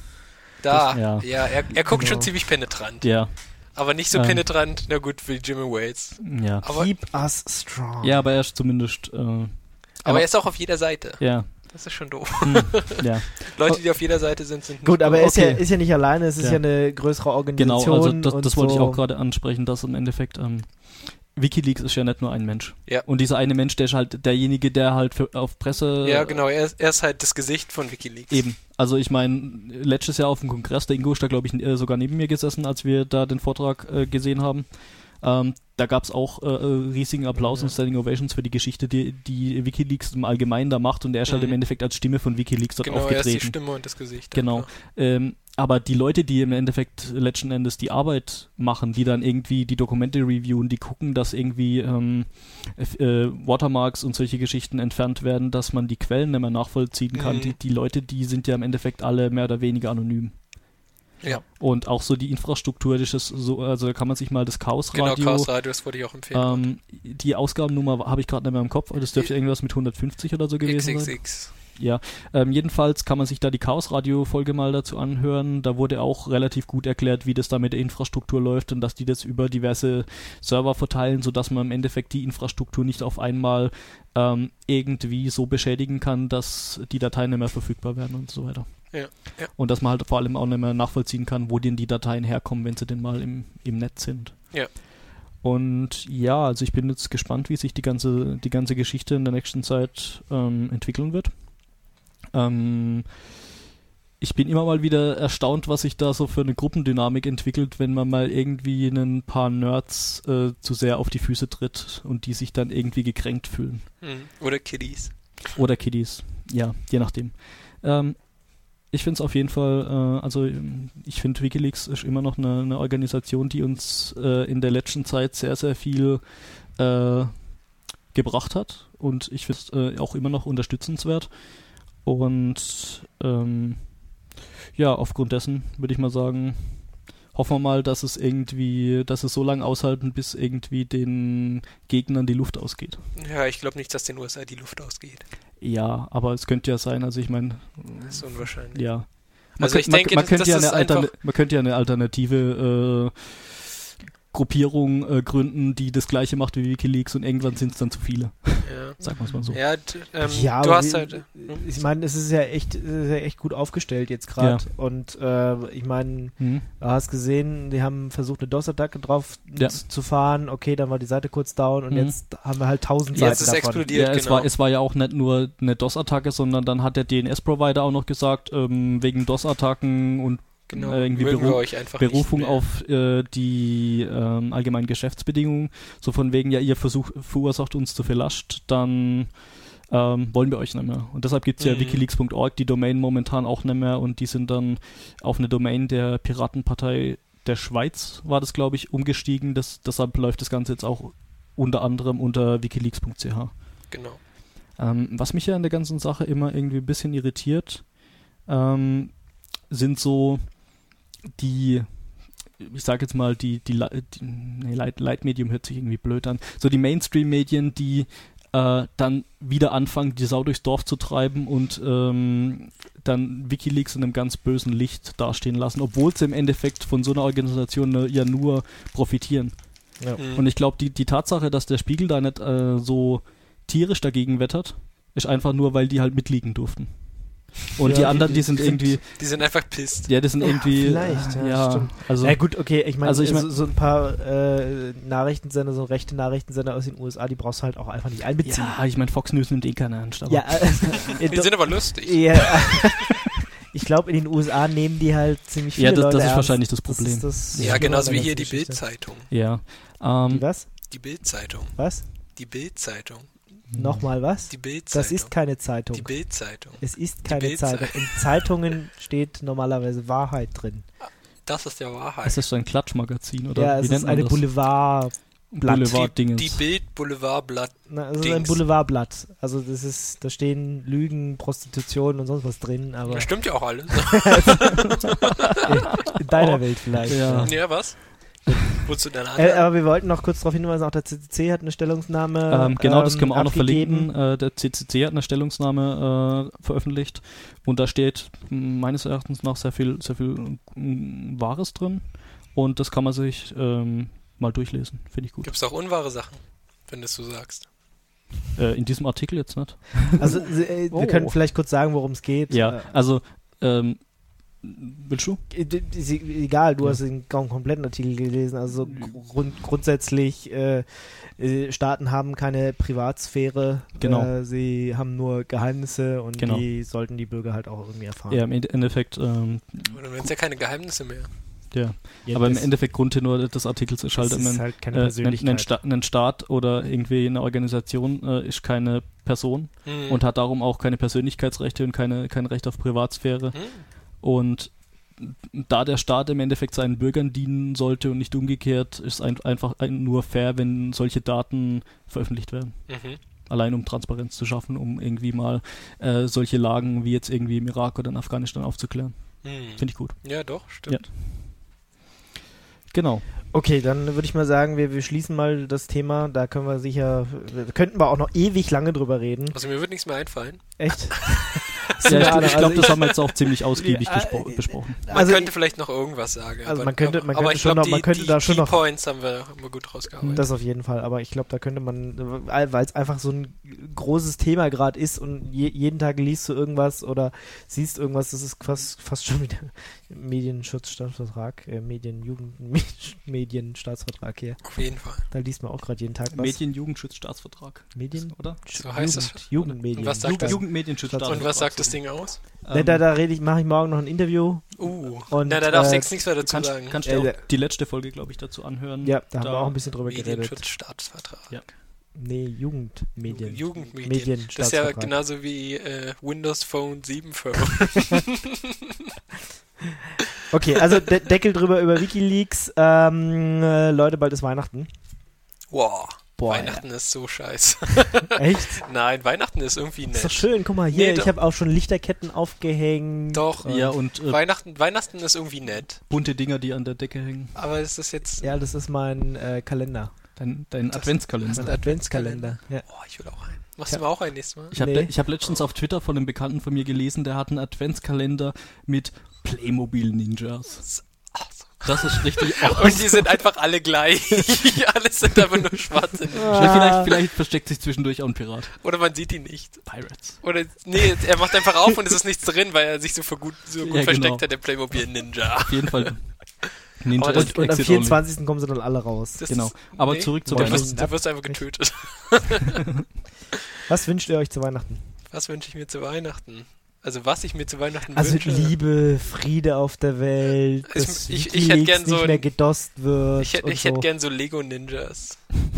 Da, Das- ja. ja, er, er guckt Genau. schon ziemlich penetrant. ja, Aber nicht so Ähm. penetrant, na gut, wie Jimmy Waits. ja. Aber, Keep us strong. Ja, aber er ist zumindest, äh, aber aber- er ist auch auf jeder Seite. ja, Das ist schon doof. hm, ja. Leute, die auf jeder Seite sind, sind Gut, nicht aber er ist, ja, Okay. ist ja nicht alleine, es ist ja, Ja. eine größere Genau, Organisation. also das, und das wollte so. ich auch gerade ansprechen, dass im Endeffekt ähm, WikiLeaks ist ja nicht nur ein Mensch. Ja. Und dieser eine Mensch, der ist halt derjenige, der halt für, auf Presse... Ja, genau, er ist, er ist halt das Gesicht von WikiLeaks. Eben. Also ich meine, letztes Jahr auf dem Kongress, der Ingo ist da glaube ich äh, sogar neben mir gesessen, als wir da den Vortrag äh, gesehen haben. Ähm, da gab es auch äh, äh, riesigen Applaus Ja. und Standing Ovations für die Geschichte, die, die WikiLeaks im Allgemeinen da macht und er ist halt Mhm. im Endeffekt als Stimme von WikiLeaks dort Genau, er ist aufgetreten. die Stimme und das Gesicht. Genau. einfach. Ähm, aber die Leute, die im Endeffekt letzten Endes die Arbeit machen, die dann irgendwie die Dokumente reviewen, die gucken, dass irgendwie ähm, f- äh, Watermarks und solche Geschichten entfernt werden, dass man die Quellen nicht mehr nachvollziehen kann. Mhm. Die, die Leute, die sind ja im Endeffekt alle mehr oder weniger anonym. Ja. Und auch so die Infrastruktur, das ist so, also da kann man sich mal das Genau, Chaos-Radio, Chaos Radio, das wollte ich auch empfehlen. ähm, die Ausgabennummer habe ich gerade nicht mehr im Kopf, aber das dürfte irgendwas mit hundertfünfzig oder so gewesen sein. X X X. Ja, ähm, jedenfalls kann man sich da die Chaos-Radio-Folge mal dazu anhören. Da wurde auch relativ gut erklärt, wie das da mit der Infrastruktur läuft und dass die das über diverse Server verteilen, sodass man im Endeffekt die Infrastruktur nicht auf einmal ähm, irgendwie so beschädigen kann, dass die Dateien nicht mehr verfügbar werden und so weiter. Ja, ja. Und dass man halt vor allem auch nicht mehr nachvollziehen kann, wo denn die Dateien herkommen, wenn sie denn mal im, im Netz sind. Ja. Und ja, also ich bin jetzt gespannt, wie sich die ganze, die ganze Geschichte in der nächsten Zeit ähm, entwickeln wird. Ähm, ich bin immer mal wieder erstaunt, was sich da so für eine Gruppendynamik entwickelt, wenn man mal irgendwie ein paar Nerds äh, zu sehr auf die Füße tritt und die sich dann irgendwie gekränkt fühlen. Hm. Oder Kiddies. Oder Kiddies, ja, je nachdem. Ähm, ich finde es auf jeden Fall, äh, also ich finde WikiLeaks ist immer noch eine, eine Organisation, die uns äh, in der letzten Zeit sehr, sehr viel äh, gebracht hat und ich finde es äh, auch immer noch unterstützenswert. Und ähm, ja, aufgrund dessen würde ich mal sagen, hoffen wir mal, dass es irgendwie, dass es so lange aushalten, bis irgendwie den Gegnern die Luft ausgeht. Ja, ich glaube nicht, dass den U S A die Luft ausgeht. Ja, aber es könnte ja sein, also ich meine... Das ist unwahrscheinlich. Ja. Man Also könnt, ich denke, man, man könnte das ja ist eine Altern- einfach- man könnte ja eine alternative äh, Gruppierung äh, gründen, die das gleiche macht wie WikiLeaks und irgendwann sind es dann zu viele. Ja, Sagen wir es mal so. ja, d- ähm, Ja, du aber hast wie- halt... Ich meine, es ist ja echt, es ist ja echt gut aufgestellt jetzt gerade. Und äh, ich meine, Hm. du hast gesehen, die haben versucht, eine DOS-Attacke drauf Ja. z- zu fahren. Okay, dann war die Seite kurz down und Mhm. jetzt haben wir halt tausend Jetzt Seiten ist davon. explodiert, Ja, es, genau. war, es war ja auch nicht nur eine DOS-Attacke, sondern dann hat der D N S-Provider auch noch gesagt, ähm, wegen DOS-Attacken und Genau, äh, irgendwie mögen wir Beru- euch einfach Berufung nicht mehr. auf äh, die ähm, allgemeinen Geschäftsbedingungen, so von wegen, ja, ihr versuch, verursacht uns zu viel Last, dann ähm, wollen wir euch nicht mehr. Und deshalb gibt es ja Mhm. wikileaks punkt org, die Domain momentan auch nicht mehr und die sind dann auf eine Domain der Piratenpartei der Schweiz, war das glaube ich, umgestiegen. Das, deshalb läuft das Ganze jetzt auch unter anderem unter wikileaks punkt c h. Genau. Ähm, was mich ja in der ganzen Sache immer irgendwie ein bisschen irritiert, ähm, sind so die, ich sage jetzt mal, die, die, Li- die nee, Light, Leitmedium hört sich irgendwie blöd an, so die Mainstream-Medien, die äh, dann wieder anfangen, die Sau durchs Dorf zu treiben und ähm, dann WikiLeaks in einem ganz bösen Licht dastehen lassen, obwohl sie im Endeffekt von so einer Organisation äh, ja nur profitieren. Ja. Mhm. Und ich glaube, die, die Tatsache, dass der Spiegel da nicht äh, so tierisch dagegen wettert, ist einfach nur, weil die halt mitliegen durften. Und Ja, die anderen, die- die sind die sind- irgendwie, Die sind einfach pisst. ja, das sind Ja, irgendwie, vielleicht, ja, ja, stimmt. also, Ja gut, okay, ich meine, Also ich mein- so, so ein paar äh, Nachrichtensender, so rechte Nachrichtensender aus den U S A, die brauchst du halt auch einfach nicht einbeziehen. ja, ich meine, Fox News nimmt eh keiner ernst, aber Ja, also, äh, Die do- sind aber lustig. ja, ich glaube, in den U S A nehmen die halt ziemlich viele Ja, das- Leute das ist ernst. wahrscheinlich das Problem. ist das Ja, Schlimme genauso an wie der hier die ganzen Geschichte. Bild-Zeitung. ja. Die Ähm, was? Die Bild-Zeitung. Was? Die Bild-Zeitung. Nochmal was? Die Bild-Zeitung. Das ist keine Zeitung. Die Bild-Zeitung. Es ist keine Bild-Zeitung. Zeitung. In Zeitungen steht normalerweise Wahrheit drin. Das ist der Wahrheit. ist das so ein Klatschmagazin oder ja, wie es nennt ist man eine das? Boulevard. Blatt. Boulevard-Dingens. Die Bild-Boulevardblatt. Na, es ist ein Dings. Boulevardblatt. Also das ist, da stehen Lügen, Prostitution und sonst was drin, aber Das stimmt ja auch alles. in deiner Welt vielleicht. Ja. Ja, was? Wozu denn Äh, anderen? aber wir wollten noch kurz darauf hinweisen, auch der C C C hat eine Stellungnahme Ähm, genau, das ähm, können wir auch noch abgegeben. verlinken. Äh, der C C C hat eine Stellungnahme äh, veröffentlicht und da steht m, meines Erachtens nach sehr viel, sehr viel m, Wahres drin und das kann man sich ähm, mal durchlesen. Finde ich gut. Gibt es auch unwahre Sachen, wenn du es so sagst. Äh, in diesem Artikel jetzt nicht. Also äh, wir Oh. können vielleicht kurz sagen, worum es geht. Ja, Äh, also ähm, willst du? Äh, d- ist e- egal, du Ja. hast den kaum kompletten Artikel gelesen. Also grund, grundsätzlich, äh, äh, Staaten haben keine Privatsphäre. Genau. Äh, sie haben nur Geheimnisse und Genau. die sollten die Bürger halt auch irgendwie erfahren. Ja, im Ende- Endeffekt, ähm, Oder wenn es ja keine Geheimnisse mehr. ja. Ja, Aber im das- Endeffekt Grundtenor des Artikels ist halt das immer ist ein, halt keine äh, ein, Persönlichkeit. ein, Sta ein Staat oder irgendwie eine Organisation äh, ist keine Person Hm. und hat darum auch keine Persönlichkeitsrechte und keine, kein Recht auf Privatsphäre. Hm. Und da der Staat im Endeffekt seinen Bürgern dienen sollte und nicht umgekehrt, ist ein, einfach ein, nur fair, wenn solche Daten veröffentlicht werden. Mhm. Allein um Transparenz zu schaffen, um irgendwie mal äh, solche Lagen wie jetzt irgendwie im Irak oder in Afghanistan aufzuklären. Hm. Finde ich gut. Ja, doch, stimmt. Genau. Okay, dann würde ich mal sagen, wir, wir schließen mal das Thema. Da können wir sicher, wir könnten wir auch noch ewig lange drüber reden. Also mir wird nichts mehr einfallen. Echt? Ja, ich Ja, ich also glaube, das ich- haben wir jetzt auch ziemlich ausgiebig Ja, gespro äh, besprochen. Man Also könnte ich- vielleicht noch irgendwas sagen. Also aber, man könnte- man aber könnte ich schon glaube, noch- man die, könnte die da schon noch- Keypoints haben wir immer gut rausgearbeitet. Das auf jeden Fall, aber ich glaube, da könnte man, weil es einfach so ein großes Thema gerade ist und je, jeden Tag liest du irgendwas oder siehst irgendwas, das ist fast, fast schon wieder Medienschutzstaatsvertrag, äh, Medienjugend, Medienstaatsvertrag hier. Auf jeden Fall. Da liest man auch gerade jeden Tag was. Medienjugendschutzstaatsvertrag. Medien? Oder? So heißt es. Jugend, Jugendmedien. Und was sagt Jugend, das? Jugendmedienschutzstaatsvertrag. Und was sagt das Ding aus? Ne, da da rede ich, mache ich morgen noch ein Interview. Uh, Und, na, da darfst du äh, jetzt nichts mehr dazu Kannst, sagen. kannst Äh, du der- auch die letzte Folge, glaube ich, dazu anhören. Ja, da haben Da- wir auch ein bisschen drüber geredet. Medienschutzstaatsvertrag. Ja. Nee, Jugendmedien. Jugendmedien. Medien, Das ist ja Staatsvertrag. genauso wie äh, Windows Phone sieben Phone. Okay, also De Deckel drüber über WikiLeaks. Ähm, äh, Leute, bald ist Weihnachten. Wow. Boah, Weihnachten ist so scheiße. Echt? Nein, Weihnachten ist irgendwie nett. Ist doch schön, guck mal hier, Nee, ich doch. habe auch schon Lichterketten aufgehängt. Doch, Ja, und äh, Weihnachten, Weihnachten ist irgendwie nett. bunte Dinger, die an der Decke hängen. Aber es ist jetzt... Ja, das ist mein äh, Kalender. Dein, dein Das- Adventskalender. Mein Adventskalender. Ja. Oh, ich will auch einen. Machst Ja. du mal auch einen nächstes Mal? Ich habe Nee. ich hab letztens auf Twitter von einem Bekannten von mir gelesen, der hat einen Adventskalender mit Playmobil-Ninjas. Ach so. Das ist richtig Und die sind einfach alle gleich. Alle sind aber nur schwarze. Ah. Ja, vielleicht, vielleicht versteckt sich zwischendurch auch ein Pirat. Oder man sieht ihn nicht. Pirates. Oder, nee, er macht einfach auf und es ist nichts drin, weil er sich so, für gut, so gut Ja, versteckt genau. hat, der Playmobil Ninja. Auf jeden Fall. Ninja Aber das- Exit Und am Only. vierundzwanzigsten kommen sie dann alle raus. Das Genau. ist- Aber nee, zurück zu Du Weihnachten. wirst, du wirst einfach getötet. Was wünscht ihr euch zu Weihnachten? Was wünsche ich mir zu Weihnachten? Also was ich mir zu Weihnachten Also wünsche... Liebe, Friede auf der Welt, Ich- dass ich- ich WikiLeaks hätte gern so nicht ein- mehr gedost wird Ich, hätt- und ich so. hätte gern so Lego-Ninjas.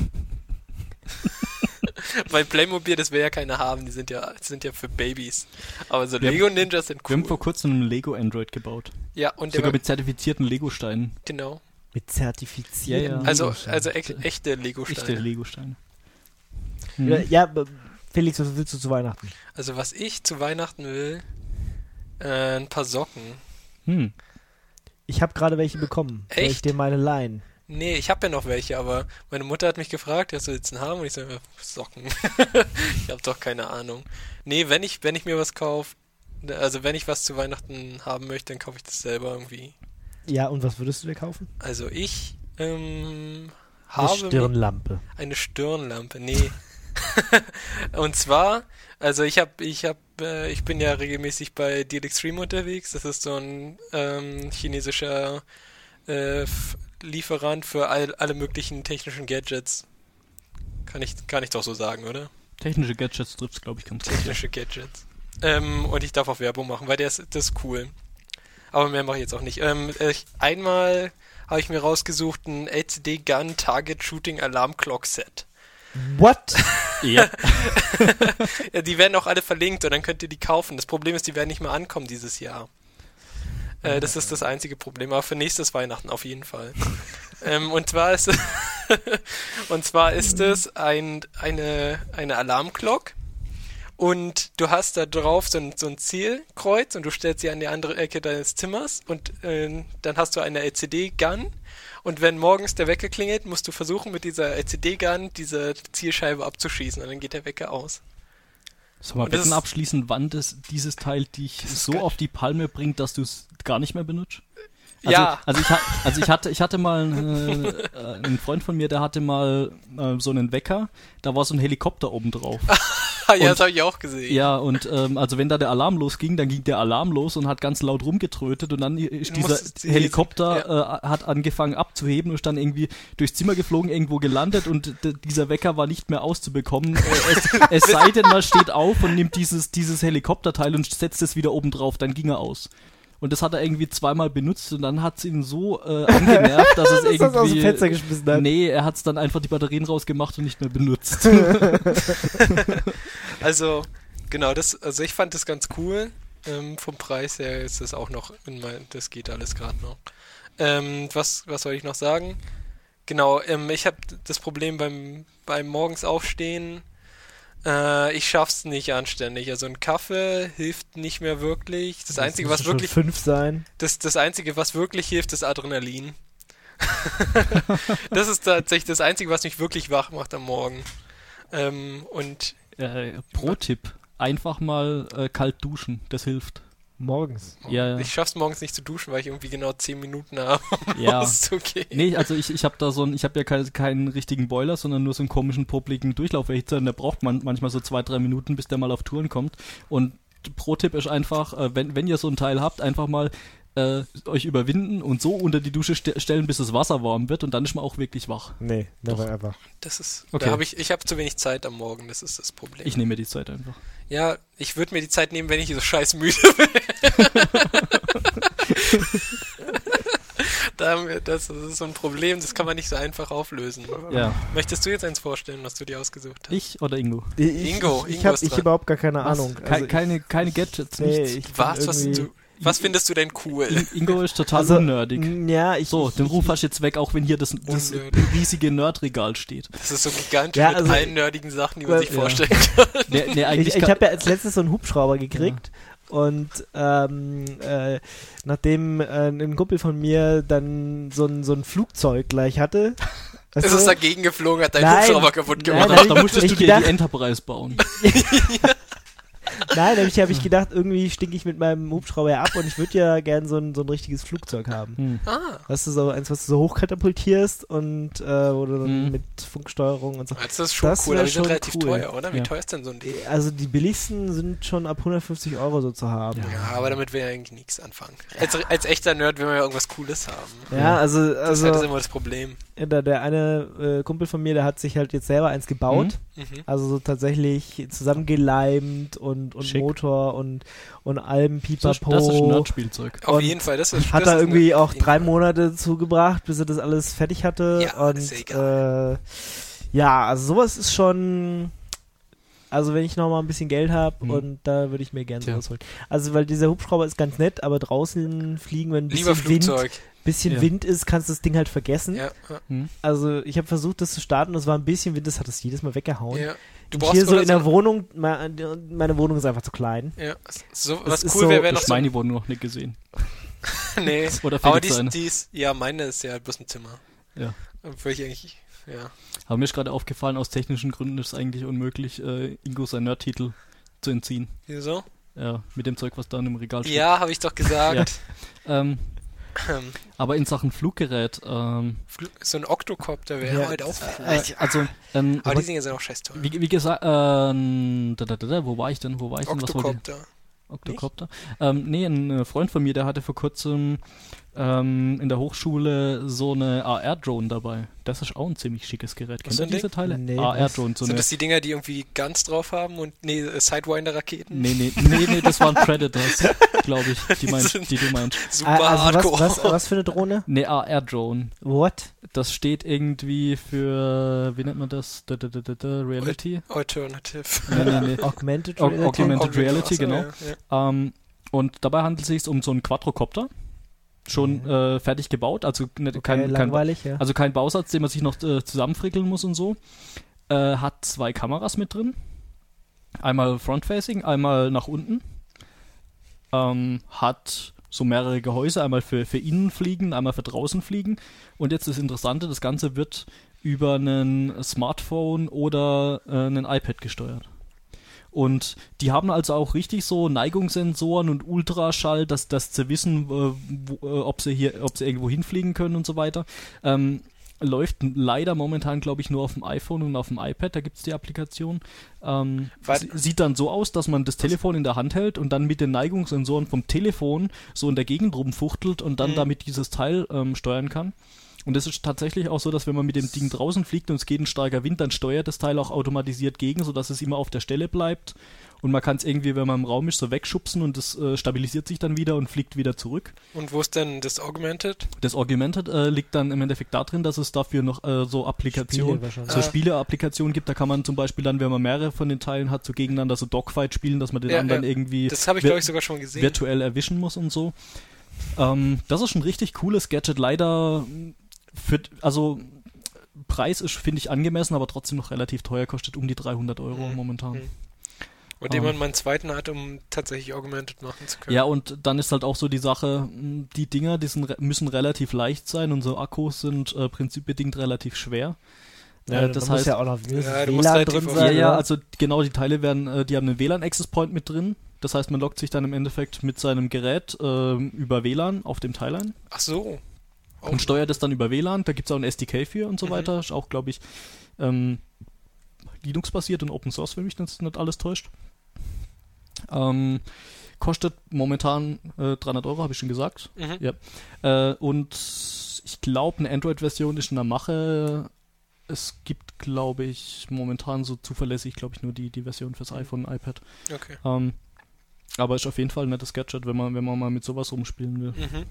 Weil Playmobil, das will ja keiner haben, die sind ja, sind ja für Babys. Aber so Wir haben- Lego-Ninjas sind Wir haben cool. vor kurzem einen Lego-Android gebaut. Ja, und der Sogar war, mit zertifizierten Lego-Steinen. genau. Mit zertifizierten Ja, ja. Also, Legosteinen. also ex, echte Echte Lego-Steine. Lego-Steine. Ja, Mhm. ja, b- Felix, was willst du zu Weihnachten? Also was ich zu Weihnachten will, äh, ein paar Socken. Hm. Ich habe gerade welche bekommen. Soll ich Echt? dir meine leihen? Nee, ich habe ja noch welche, aber meine Mutter hat mich gefragt, was willst du denn haben? Und ich so, ja, Socken. Ich habe doch keine Ahnung. Nee, wenn ich, wenn ich mir was kaufe, also wenn ich was zu Weihnachten haben möchte, dann kaufe ich das selber irgendwie. Ja, und was würdest du dir kaufen? Also ich ähm, Eine habe mir- Stirnlampe. eine Stirnlampe, nee. Und zwar, also ich habe, ich habe, äh, ich bin ja regelmäßig bei Deal Extreme unterwegs. Das ist so ein ähm, chinesischer äh, F- Lieferant für all, alle möglichen technischen Gadgets. Kann ich, kann ich doch so sagen, oder? Technische Gadgets trifft's, glaube ich, ganz gut. Technische Gadgets. Ähm, und ich darf auch Werbung machen, weil der ist, das ist cool. Aber mehr mache ich jetzt auch nicht. Ähm, ich, einmal habe ich mir rausgesucht ein L C D Gun Target Shooting Alarm Clock Set. What? Ja. Ja, die werden auch alle verlinkt und dann könnt ihr die kaufen. Das Problem ist, die werden nicht mehr ankommen dieses Jahr. Äh, das ist das einzige Problem, aber für nächstes Weihnachten auf jeden Fall. ähm, und zwar ist und zwar ist es ein, eine, eine Alarmglock und du hast da drauf so ein, so ein Zielkreuz und du stellst sie an die andere Ecke deines Zimmers und äh, dann hast du eine L C D-Gun und wenn morgens der Wecker klingelt, musst du versuchen, mit dieser L C D-Gun diese Zielscheibe abzuschießen und dann geht der Wecker aus. Sag mal, Und das Wetten ist- abschließen, wann das, dieses Teil dich ist so geil. auf die Palme bringt, dass du es gar nicht mehr benutzt? Also, Ja. Also ich, ha- also ich hatte, ich hatte mal äh, äh, einen Freund von mir, der hatte mal äh, so einen Wecker, da war so ein Helikopter oben drauf. Ah, ja, Und- das habe ich auch gesehen. Ja, und ähm, also wenn da der Alarm losging, dann ging der Alarm los und hat ganz laut rumgetrötet und dann ist Du dieser musstest- Helikopter äh, hat angefangen abzuheben und ist dann irgendwie durchs Zimmer geflogen, irgendwo gelandet und d- dieser Wecker war nicht mehr auszubekommen. Äh, es, es sei denn, man steht auf und nimmt dieses, dieses Helikopterteil und setzt es wieder oben drauf, dann ging er aus. Und das hat er irgendwie zweimal benutzt und dann hat es ihn so äh, angenervt, dass es Das hast du aus dem irgendwie... Fenster geschmissen hat. Nee, er hat es dann einfach die Batterien rausgemacht und nicht mehr benutzt. Also, genau, das, also ich fand das ganz cool. Ähm, vom Preis her ist das auch noch in mein, das geht alles gerade noch. Ähm, was, was soll ich noch sagen? Genau, ähm, ich habe das Problem beim, beim morgens aufstehen, äh, ich schaff's nicht anständig. Also ein Kaffee hilft nicht mehr wirklich. Das Einzige, was müsste schon wirklich, fünf sein. das, das Einzige, was wirklich hilft, ist Adrenalin. Das ist tatsächlich das Einzige, was mich wirklich wach macht am Morgen. Ähm, und äh, Pro-Tipp, einfach mal äh, kalt duschen, das hilft. Morgens. Ja, ja. ich schaff's morgens nicht zu duschen, weil ich irgendwie genau zehn Minuten habe, um Ja. rauszugehen. Nee, also ich, ich habe da so ein, ich habe ja kein, keinen richtigen Boiler, sondern nur so einen komischen, popligen Durchlauferhitzer und der braucht man manchmal so zwei, drei Minuten, bis der mal auf Touren kommt. Und Pro-Tipp ist einfach, äh, wenn, wenn ihr so ein Teil habt, einfach mal äh, euch überwinden und so unter die Dusche ste- stellen, bis das Wasser warm wird und dann ist man auch wirklich wach. Nee, never Doch. ever. Das ist, Okay. da habe ich, ich habe zu wenig Zeit am Morgen, das ist das Problem. Ich nehme mir die Zeit einfach. Ja, ich würde mir die Zeit nehmen, wenn ich so scheiß müde bin. da haben wir, das, das ist so ein Problem, das kann man nicht so einfach auflösen. Ja. Möchtest du jetzt eins vorstellen, was du dir ausgesucht hast? Ich oder Ingo? Ich, Ingo, ich, ich Ingo habe ist ich dran. überhaupt gar keine Was? Ahnung. Ke- Also ich- keine, keine Gadgets, Nee, nichts. ich bin Was? Was irgendwie- du? Was findest du denn cool? Ingo ist total Also, unnerdig. m, ja, ich, So, ich, den Ruf hast du jetzt weg, auch wenn hier das, das Unnötig. riesige Nerdregal steht. Das ist so gigantisch Ja, mit also- allen nerdigen Sachen, die man Ja. sich vorstellen kann. Nee, nee, ich, eigentlich ich kann- habe ja als letztes so einen Hubschrauber gekriegt. Und ähm, äh, nachdem äh, ein Kumpel von mir dann so ein, so ein Flugzeug gleich hatte. weißt Es du? ist dagegen geflogen, hat deinen Nein, Hubschrauber kaputt nein, gemacht. nein, da musstest ich du dir gedacht- die Enterprise bauen. Nein, nämlich habe ich gedacht, irgendwie stinke ich mit meinem Hubschrauber ja ab und ich würde ja gern so ein, so ein richtiges Flugzeug haben. Hm. Ah, Weißt du, so eins, was du so hochkatapultierst und äh, wo du dann Mhm. mit Funksteuerung und so. das ist schon Das cool, wär aber die sind schon relativ cool. teuer, oder? Wie Ja. teuer ist denn so ein Ding? Also die billigsten sind schon ab hundertfünfzig Euro so zu haben. Ja, aber damit will ja eigentlich nichts anfangen. Als, als echter Nerd will man ja irgendwas Cooles haben. Ja, also, Das ist halt also immer das Problem. der, der eine äh, Kumpel von mir, der hat sich halt jetzt selber eins gebaut. Mhm. Also so tatsächlich zusammengeleimt und, und Schick. Motor und, und allem Das ist, Pipapo. das ist ein Nerdspielzeug. Auf Und jeden Fall, das ist Hat das er ist irgendwie eine- auch drei Monate zugebracht, bis er das alles fertig hatte. Ja, und ist ja egal. äh, ja, also sowas ist schon. Also wenn ich noch mal ein bisschen Geld habe Mhm. und da würde ich mir gerne Tja. sowas holen. Also weil dieser Hubschrauber ist ganz nett, aber draußen fliegen, wenn ein Lieber bisschen Wind, Flugzeug. bisschen Ja. Wind ist, kannst du das Ding halt vergessen. Ja, ja, Hm. Also ich habe versucht, das zu starten, es war ein bisschen Wind, das hat es jedes Mal weggehauen. ja. Du Und brauchst hier so oder in der Wohnung, me- meine Wohnung ist einfach zu klein. Ja, so, Das was ist cool so- wäre, wäre Das noch so. Schweini wurden noch nicht gesehen. Nee, Oder aber fehlt die jetzt ist, eine? die ist, ja, meine ist ja bloß ein Zimmer. Ja. Würde ich eigentlich, ja. Aber mir ist gerade aufgefallen, aus technischen Gründen ist es eigentlich unmöglich, äh, Ingo seinen Nerd-Titel zu entziehen. Wieso? Ja, mit dem Zeug, was da in dem Regal steht. Ja, habe ich doch gesagt. Ähm, Ähm, aber in Sachen Fluggerät, ähm, Fl- so ein Oktocopter wäre Ja, halt auch cool. äh, also, ähm, aber die Dinger sind auch scheiß teuer. wie, wie gesagt, ähm, da, da, da, da, wo war ich denn? Wo war ich denn? Was wollte Octocopter. ich? Octocopter? Ähm, nee, ein äh, Freund von mir, der hatte vor kurzem ähm, in der Hochschule so eine A R-Drone dabei. Das ist auch ein ziemlich schickes Gerät. Was Kennt für ihr ein diese Ding? Teile? Nee, A R-Drone, so Sind eine... das die Dinger, die irgendwie Guns drauf haben und nee, äh, Sidewinder-Raketen? Nee, nee, nee, nee, das waren Predators, glaube ich, die, meinst, die du meinst. Super Ah, also hardcore. was, was, was für eine Drohne? Nee, A R-Drone. What? Das steht irgendwie für, wie nennt man das? Da, da, da, da, da, Reality? Alternative. Nee, nee, nee. Augmented Au- Reality? Augmented Reality, Achso, genau. Ja, ja. Ähm, und dabei handelt es sich um so einen Quadrocopter, schon Mhm. äh, fertig gebaut, also ne, Okay, kein, kein, langweilig, ja. also kein Bausatz, den man sich noch äh, zusammenfrickeln muss und so. Äh, hat zwei Kameras mit drin. Einmal Front-Facing, einmal nach unten. Ähm, hat so mehrere Gehäuse, einmal für, für innen fliegen, einmal für draußen fliegen. Und jetzt das Interessante, das Ganze wird über ein Smartphone oder äh, ein iPad gesteuert. Und die haben also auch richtig so Neigungssensoren und Ultraschall, dass, dass sie wissen, äh, wo, äh, ob sie hier, ob sie irgendwo hinfliegen können und so weiter. Ähm, läuft leider momentan, glaube ich, nur auf dem iPhone und auf dem iPad, da gibt es die Applikation. Ähm, Warte. sie- sieht dann so aus, dass man das Telefon in der Hand hält und dann mit den Neigungssensoren vom Telefon so in der Gegend rumfuchtelt und dann Mhm. damit dieses Teil ähm, steuern kann. Und es ist tatsächlich auch so, dass wenn man mit dem Ding draußen fliegt und es geht ein starker Wind, dann steuert das Teil auch automatisiert gegen, sodass es immer auf der Stelle bleibt. Und man kann es irgendwie, wenn man im Raum ist, so wegschubsen und es äh, stabilisiert sich dann wieder und fliegt wieder zurück. Und wo ist denn das Augmented? Das Augmented äh, liegt dann im Endeffekt darin, dass es dafür noch äh, so Applikationen, Spiele wahrscheinlich. so Ah. Spiele-Applikationen gibt. Da kann man zum Beispiel dann, wenn man mehrere von den Teilen hat, so gegeneinander so Dogfight spielen, dass man den Ja, anderen ja. irgendwie Das habe ich, wir- glaube ich, sogar schon gesehen. virtuell erwischen muss und so. Ähm, das ist ein richtig cooles Gadget. Leider für, also Preis ist, finde ich, angemessen, aber trotzdem noch relativ teuer, kostet um die dreihundert Euro Mhm. momentan. Mhm. Und den Ähm. man mal einen zweiten hat, um tatsächlich Augmented machen zu können. Ja, und dann ist halt auch so die Sache, mh, die Dinger, die sind, re- müssen relativ leicht sein. Unsere Akkus sind äh, prinzipbedingt relativ schwer. Ja, äh, das das muss heißt, ja auch noch Ja, du W musst L A relativ drin oft- ja, sein. ja, oder? also genau, die Teile werden, äh, die haben einen W L A N-Access Point mit drin. Das heißt, man loggt sich dann im Endeffekt mit seinem Gerät äh, über W L A N auf dem Teil ein Ach so. Oh. und steuert es dann über W L A N. Da gibt es auch ein S D K für und so Mhm. weiter. Ist auch, glaube ich, ähm, Linux-basiert und Open Source, wenn mich das nicht alles täuscht. Ähm, kostet momentan äh, dreihundert Euro, habe ich schon gesagt. Mhm. Ja. Äh, und ich glaube, eine Android-Version ist in der Mache. Es gibt, glaube ich, momentan so zuverlässig, glaube ich, nur die, die Version fürs iPhone und iPad. Okay. Ähm, aber ist auf jeden Fall ein nettes Gadget, wenn man, wenn man mal mit sowas rumspielen will. Mhm.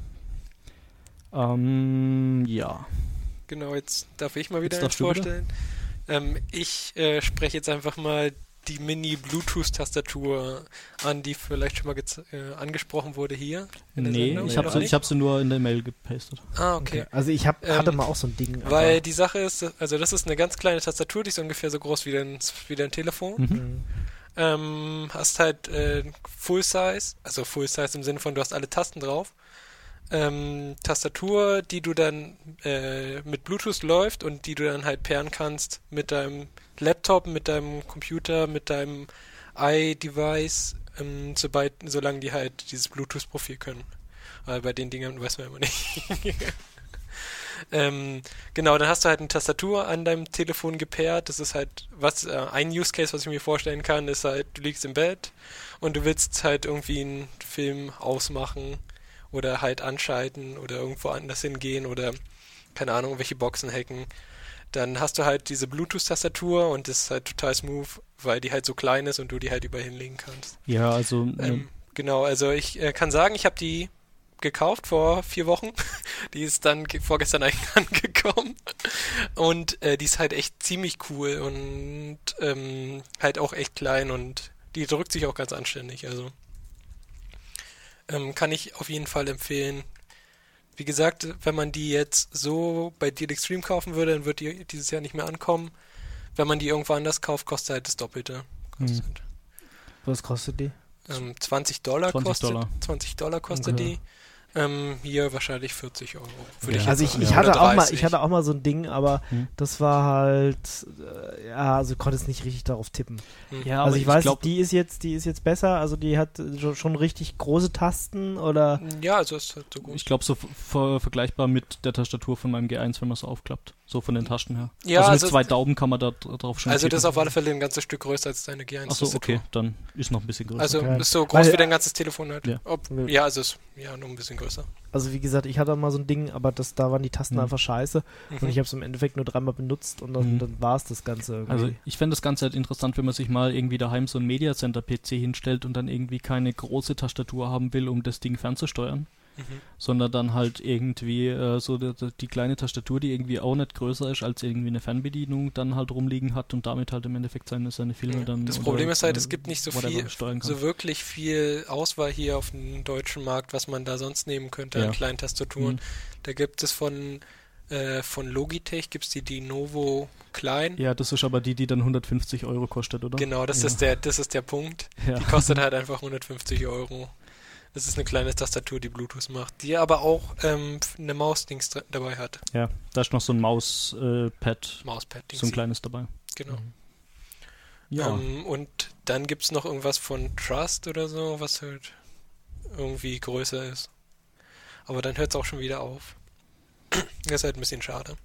Ähm, ja. Genau, jetzt darf ich mal wieder Jetzt eins darfst du wieder. vorstellen. Ähm, ich äh, spreche jetzt einfach mal die Mini-Bluetooth-Tastatur an, die vielleicht schon mal gez- äh, angesprochen wurde hier. in der Nee, Sendung, ich habe oder sie, nicht? ich hab sie nur in der Mail gepastet. Ah, okay. Okay. Also ich hab, hatte Ähm, mal auch so ein Ding. Weil die Sache ist, also das ist eine ganz kleine Tastatur, die ist ungefähr so groß wie dein, wie dein Telefon. Mhm. Mhm. Ähm, hast halt äh, Full Size, also Full Size im Sinne von, du hast alle Tasten drauf. Ähm, Tastatur, die du dann äh, mit Bluetooth läuft und die du dann halt pairen kannst mit deinem Laptop, mit deinem Computer, mit deinem iDevice, ähm, sobald, solange die halt dieses Bluetooth-Profil können. Weil bei den Dingern weiß man immer nicht. ähm, genau, dann hast du halt eine Tastatur an deinem Telefon gepaart. Das ist halt, was äh, ein Use Case, was ich mir vorstellen kann, ist halt, du liegst im Bett und du willst halt irgendwie einen Film ausmachen oder halt anschalten oder irgendwo anders hingehen oder, keine Ahnung, welche Boxen hacken. Dann hast du halt diese Bluetooth-Tastatur und das ist halt total smooth, weil die halt so klein ist und du die halt überall hinlegen kannst. Ja, also Ähm, genau, also ich äh, kann sagen, ich habe die gekauft vor vier Wochen. Die ist dann ge- vorgestern eigentlich angekommen. Und äh, die ist halt echt ziemlich cool und ähm, halt auch echt klein und die drückt sich auch ganz anständig. Also ähm, kann ich auf jeden Fall empfehlen. Wie gesagt, wenn man die jetzt so bei Deal Extreme kaufen würde, dann wird die dieses Jahr nicht mehr ankommen. Wenn man die irgendwo anders kauft, kostet halt das Doppelte. Kostet, Was kostet die? ähm, zwanzig Dollar zwanzig kostet, Dollar. zwanzig Dollar kostet Okay. die. Ähm, hier wahrscheinlich vierzig Euro. Würde Ja. ich Also jetzt ich, sagen. ich hatte Oder auch mal, dreißig. ich hatte auch mal so ein Ding, aber Hm. das war halt, äh, ja, also konntest nicht richtig darauf tippen. ja, also aber ich weiß, glaub, die ist jetzt, die ist jetzt besser, also die hat schon, schon richtig große Tasten oder Ja, also ist halt so gut. ich glaube so ver vergleichbar mit der Tastatur von meinem G eins, wenn man es aufklappt. So von den Tasten her. Ja, also mit also- zwei Daumen kann man da dr- drauf schon Also das ist klicken. auf alle Fälle ein ganzes Stück größer als deine G eins. Achso, Tastatur. okay, dann ist noch ein bisschen größer. Also Okay. ist so groß Weil- wie dein ganzes Telefon halt. Ja. Ob, Ja. ja, also ist ja nur ein bisschen größer. also wie gesagt, ich hatte mal so ein Ding, aber das, da waren die Tasten Mhm. einfach scheiße Mhm. und ich habe es im Endeffekt nur dreimal benutzt und dann, Mhm. dann war es das Ganze irgendwie. Also ich fände das Ganze halt interessant, wenn man sich mal irgendwie daheim so ein Media Center P C hinstellt und dann irgendwie keine große Tastatur haben will, um das Ding fernzusteuern, Mhm. sondern dann halt irgendwie äh, so die, die kleine Tastatur, die irgendwie auch nicht größer ist als irgendwie eine Fernbedienung, dann halt rumliegen hat und damit halt im Endeffekt seine, seine Filme Ja. dann Das oder, Problem ist halt, äh, es gibt nicht so whatever viel, steuern kann. so wirklich viel Auswahl hier auf dem deutschen Markt, was man da sonst nehmen könnte Ja. an kleinen Tastaturen. Mhm. Da gibt es von äh, von Logitech gibt's die Lenovo Klein. Ja, das ist aber die, die dann hundertfünfzig Euro kostet, oder? Genau, das Ja. ist der, das ist der Punkt. Ja. Die kostet halt einfach hundertfünfzig Euro. Das ist eine kleine Tastatur, die Bluetooth macht, die aber auch ähm, eine Maus-Dings dr- dabei hat. Ja, da ist noch so ein Mauspad, Mauspad-Dings. so ein kleines dabei. Genau. Ja, Ähm, und dann gibt's noch irgendwas von Trust oder so, was halt irgendwie größer ist. Aber dann hört's auch schon wieder auf. Das ist halt ein bisschen schade.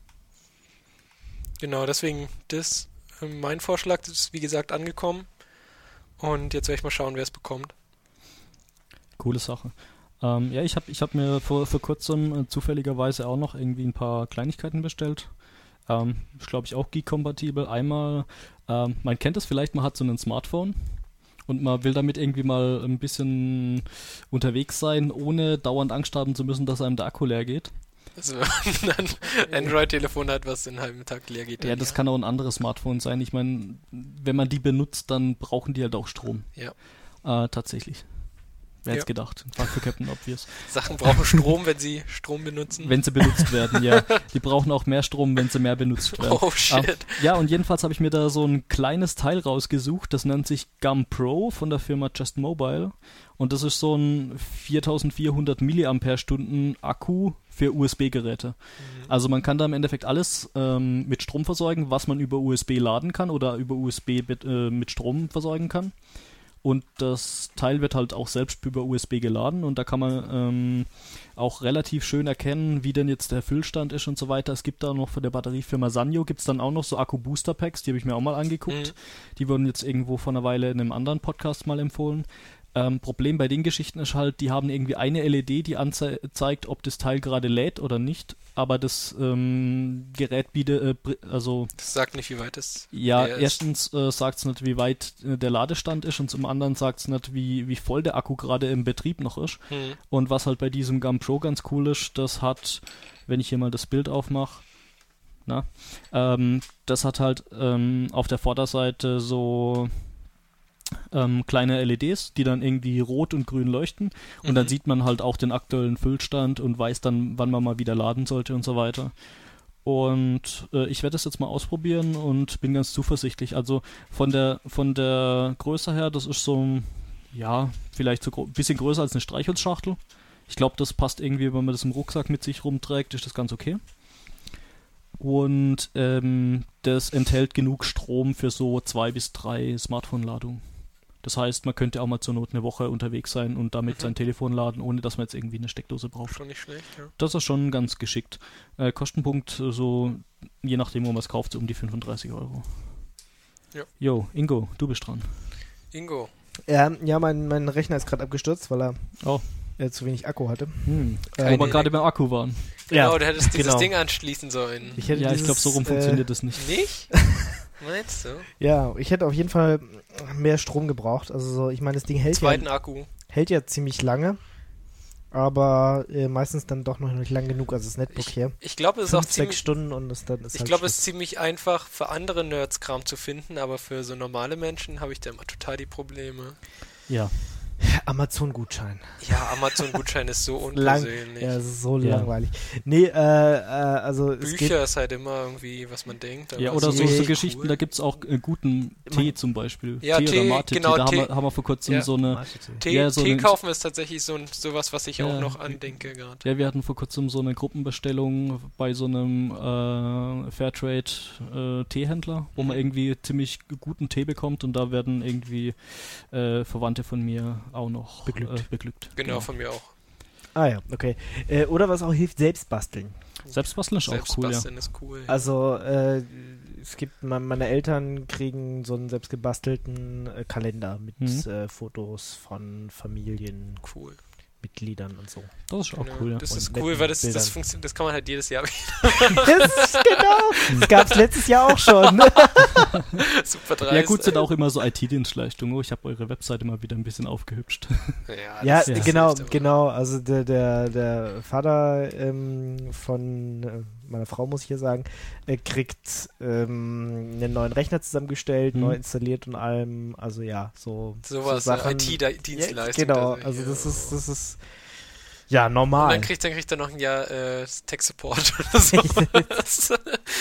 Genau, deswegen das, ähm, mein Vorschlag ist wie gesagt angekommen. Und jetzt werde ich mal schauen, wer es bekommt. coole Sache. Ähm, ja, ich habe ich hab mir vor, vor kurzem äh, zufälligerweise auch noch irgendwie ein paar Kleinigkeiten bestellt. Ähm, ist, glaube ich, auch Geek-kompatibel. Einmal, ähm, man kennt es vielleicht, man hat so ein Smartphone und man will damit irgendwie mal ein bisschen unterwegs sein, ohne dauernd Angst haben zu müssen, dass einem der Akku leer geht. Also wenn man ein Android-Telefon hat, was den halben Tag leer geht. Ja, dann das kann auch ein anderes Smartphone sein. Ich meine, wenn man die benutzt, dann brauchen die halt auch Strom. Ja. Äh, tatsächlich. Wer hätte Ja. es gedacht? Frag für Captain Obvious. Sachen brauchen Strom, wenn sie Strom benutzen. Wenn sie benutzt werden, ja. Die brauchen auch mehr Strom, wenn sie mehr benutzt werden. Oh shit. Ah, ja, und jedenfalls habe ich mir da so ein kleines Teil rausgesucht, das nennt sich Gum Pro von der Firma Just Mobile. Und das ist so ein viertausendvierhundert Milliampere-Stunden Akku für U S B-Geräte. Also man kann da im Endeffekt alles ähm, mit Strom versorgen, was man über U S B laden kann oder über U S B mit, äh, mit Strom versorgen kann. Und das Teil wird halt auch selbst über U S B geladen und da kann man ähm, auch relativ schön erkennen, wie denn jetzt der Füllstand ist und so weiter. Es gibt da noch von der Batteriefirma Sanyo, gibt es dann auch noch so Akku-Booster-Packs, die habe ich mir auch mal angeguckt. Mhm. Die wurden jetzt irgendwo vor einer Weile in einem anderen Podcast mal empfohlen. Ähm, Problem bei den Geschichten ist halt, die haben irgendwie eine L E D, die anzeigt, ob das Teil gerade lädt oder nicht, aber das ähm, Gerät bietet, äh, br- also Das sagt nicht, wie weit es ja, leer ist. erstens äh, sagt es nicht, wie weit äh, der Ladestand ist und zum anderen sagt es nicht, wie, wie voll der Akku gerade im Betrieb noch ist. Hm. Und was halt bei diesem Gum Pro ganz cool ist, das hat, wenn ich hier mal das Bild aufmache, na, ähm, das hat halt ähm, auf der Vorderseite so ähm, kleine L E Ds, die dann irgendwie rot und grün leuchten und Mhm. dann sieht man halt auch den aktuellen Füllstand und weiß dann, wann man mal wieder laden sollte und so weiter. Und äh, ich werde das jetzt mal ausprobieren und bin ganz zuversichtlich. Also von der von der Größe her, das ist so, ja, vielleicht so ein bisschen größer als eine Streichholzschachtel. Ich glaube, das passt irgendwie, wenn man das im Rucksack mit sich rumträgt, ist das ganz okay. Und ähm, das enthält genug Strom für so zwei bis drei Smartphone-Ladungen. Das heißt, man könnte auch mal zur Not eine Woche unterwegs sein und damit Mhm. sein Telefon laden, ohne dass man jetzt irgendwie eine Steckdose braucht. Schon nicht schlecht, ja. Das ist schon ganz geschickt. Äh, Kostenpunkt, äh, so je nachdem, wo man es kauft, so um die fünfunddreißig Euro. Ja. Jo, Ingo, du bist dran. Ingo. Ja, ja mein, mein Rechner ist gerade abgestürzt, weil er Oh. äh, zu wenig Akku hatte. Hm. Äh, Wo wir gerade beim Akku waren. Genau, Ja, du hättest dieses genau. Ding anschließen sollen. Ich hätte Ja, ich dieses, glaube, so rum äh, funktioniert das nicht. Nicht? Meinst du? Ja, ich hätte auf jeden Fall mehr Strom gebraucht. Also so, ich meine, das Ding hält Zweiten ja, Akku. hält ja ziemlich lange, aber äh, meistens dann doch noch nicht lang genug. Also das Netbook hier. Ich glaube, es ist auch Fünf, sechs ziemlich... Stunden und das dann ist Ich halt glaube, es ist Schluss. ziemlich einfach für andere Nerds Kram zu finden, aber für so normale Menschen habe ich da immer total die Probleme. Ja. Amazon-Gutschein. Ja, Amazon-Gutschein ist so Lang, unpersönlich. ja, es ist so Ja. langweilig. Nee, äh, äh, also es geht, Bücher ist halt immer irgendwie, was man denkt. aber Ja, oder so, Nee, so cool. Geschichten, da gibt es auch äh, guten Tee zum Beispiel. Ja, Tee, Tee, oder Mate-Tee. genau, Da haben Tee. wir, haben wir vor kurzem Ja. so eine... Tee, Ja, so Tee eine- kaufen ist tatsächlich so ein, sowas, was ich Ja. auch noch andenke gerade. Ja, wir hatten vor kurzem so eine Gruppenbestellung bei so einem äh, Fairtrade-Teehändler, wo man Mhm. irgendwie ziemlich guten Tee bekommt und da werden irgendwie äh, Verwandte von mir auch noch Beglückt. Äh, beglückt. Genau, von mir auch. Ah ja, okay. Äh, oder was auch hilft, selbst basteln. Selbstbasteln ist auch cool, ja. Selbstbasteln ist cool. Also äh, es gibt, me- meine Eltern kriegen so einen selbstgebastelten äh, Kalender mit Mhm. äh, Fotos von Familienmitgliedern cool. und so. Das ist auch Genau. cool, ja. Das Und ist netten cool, weil das, das Bildern. funktioniert, das kann man halt jedes Jahr Das, genau, das gab es letztes Jahr auch schon. super dreist. Ja gut, sind ey. auch immer so I T-Dienstleistungen. Oh, ich habe eure Webseite mal wieder ein bisschen aufgehübscht. Ja, Ja, das- das genau, hilft aber. genau. Also der, der, der Vater ähm, von äh, meiner Frau, muss ich hier sagen, äh, kriegt ähm, einen neuen Rechner zusammengestellt, Mhm. neu installiert und allem. Also ja, so, Sowas, so Sachen. I T-Dienstleistung. Ja, genau, tatsächlich, also ja. das ist, das ist ja Und normal. dann kriegt, dann kriegt er noch ein Jahr äh, Tech-Support oder sowas.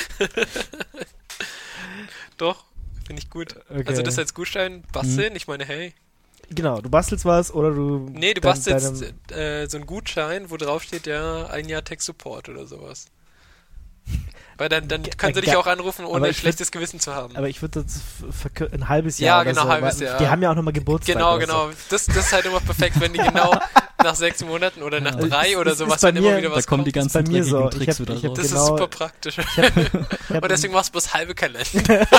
Doch, finde ich gut. Okay. Also das als Gutschein basteln, ich meine, hey. Genau, du bastelst was oder du. Nee, du dein- bastelst deinem- äh, so einen Gutschein, wo drauf steht, ja, ein Jahr Tech-Support oder sowas. Weil dann, dann Ge- können sie äh, dich ge- auch anrufen, aber ohne ich schlechtes Gewissen zu haben. Aber ich würde das f- verkür- ein halbes Ja, Jahr. oder genau, so, halbes weil Jahr. Die haben ja auch nochmal Geburtstag. Genau, oder genau. Das, das ist halt immer perfekt, wenn die genau nach sechs Monaten oder nach Ja. drei Es oder ist sowas, bei wenn immer mir- wieder Da was kommen die kommt. bei ganzen mir so. dreckigen Ich Tricks hab- wieder ich hab raus. Das ist genau- super praktisch. Ich hab, ich hab Und deswegen machst du bloß halbe Kalender.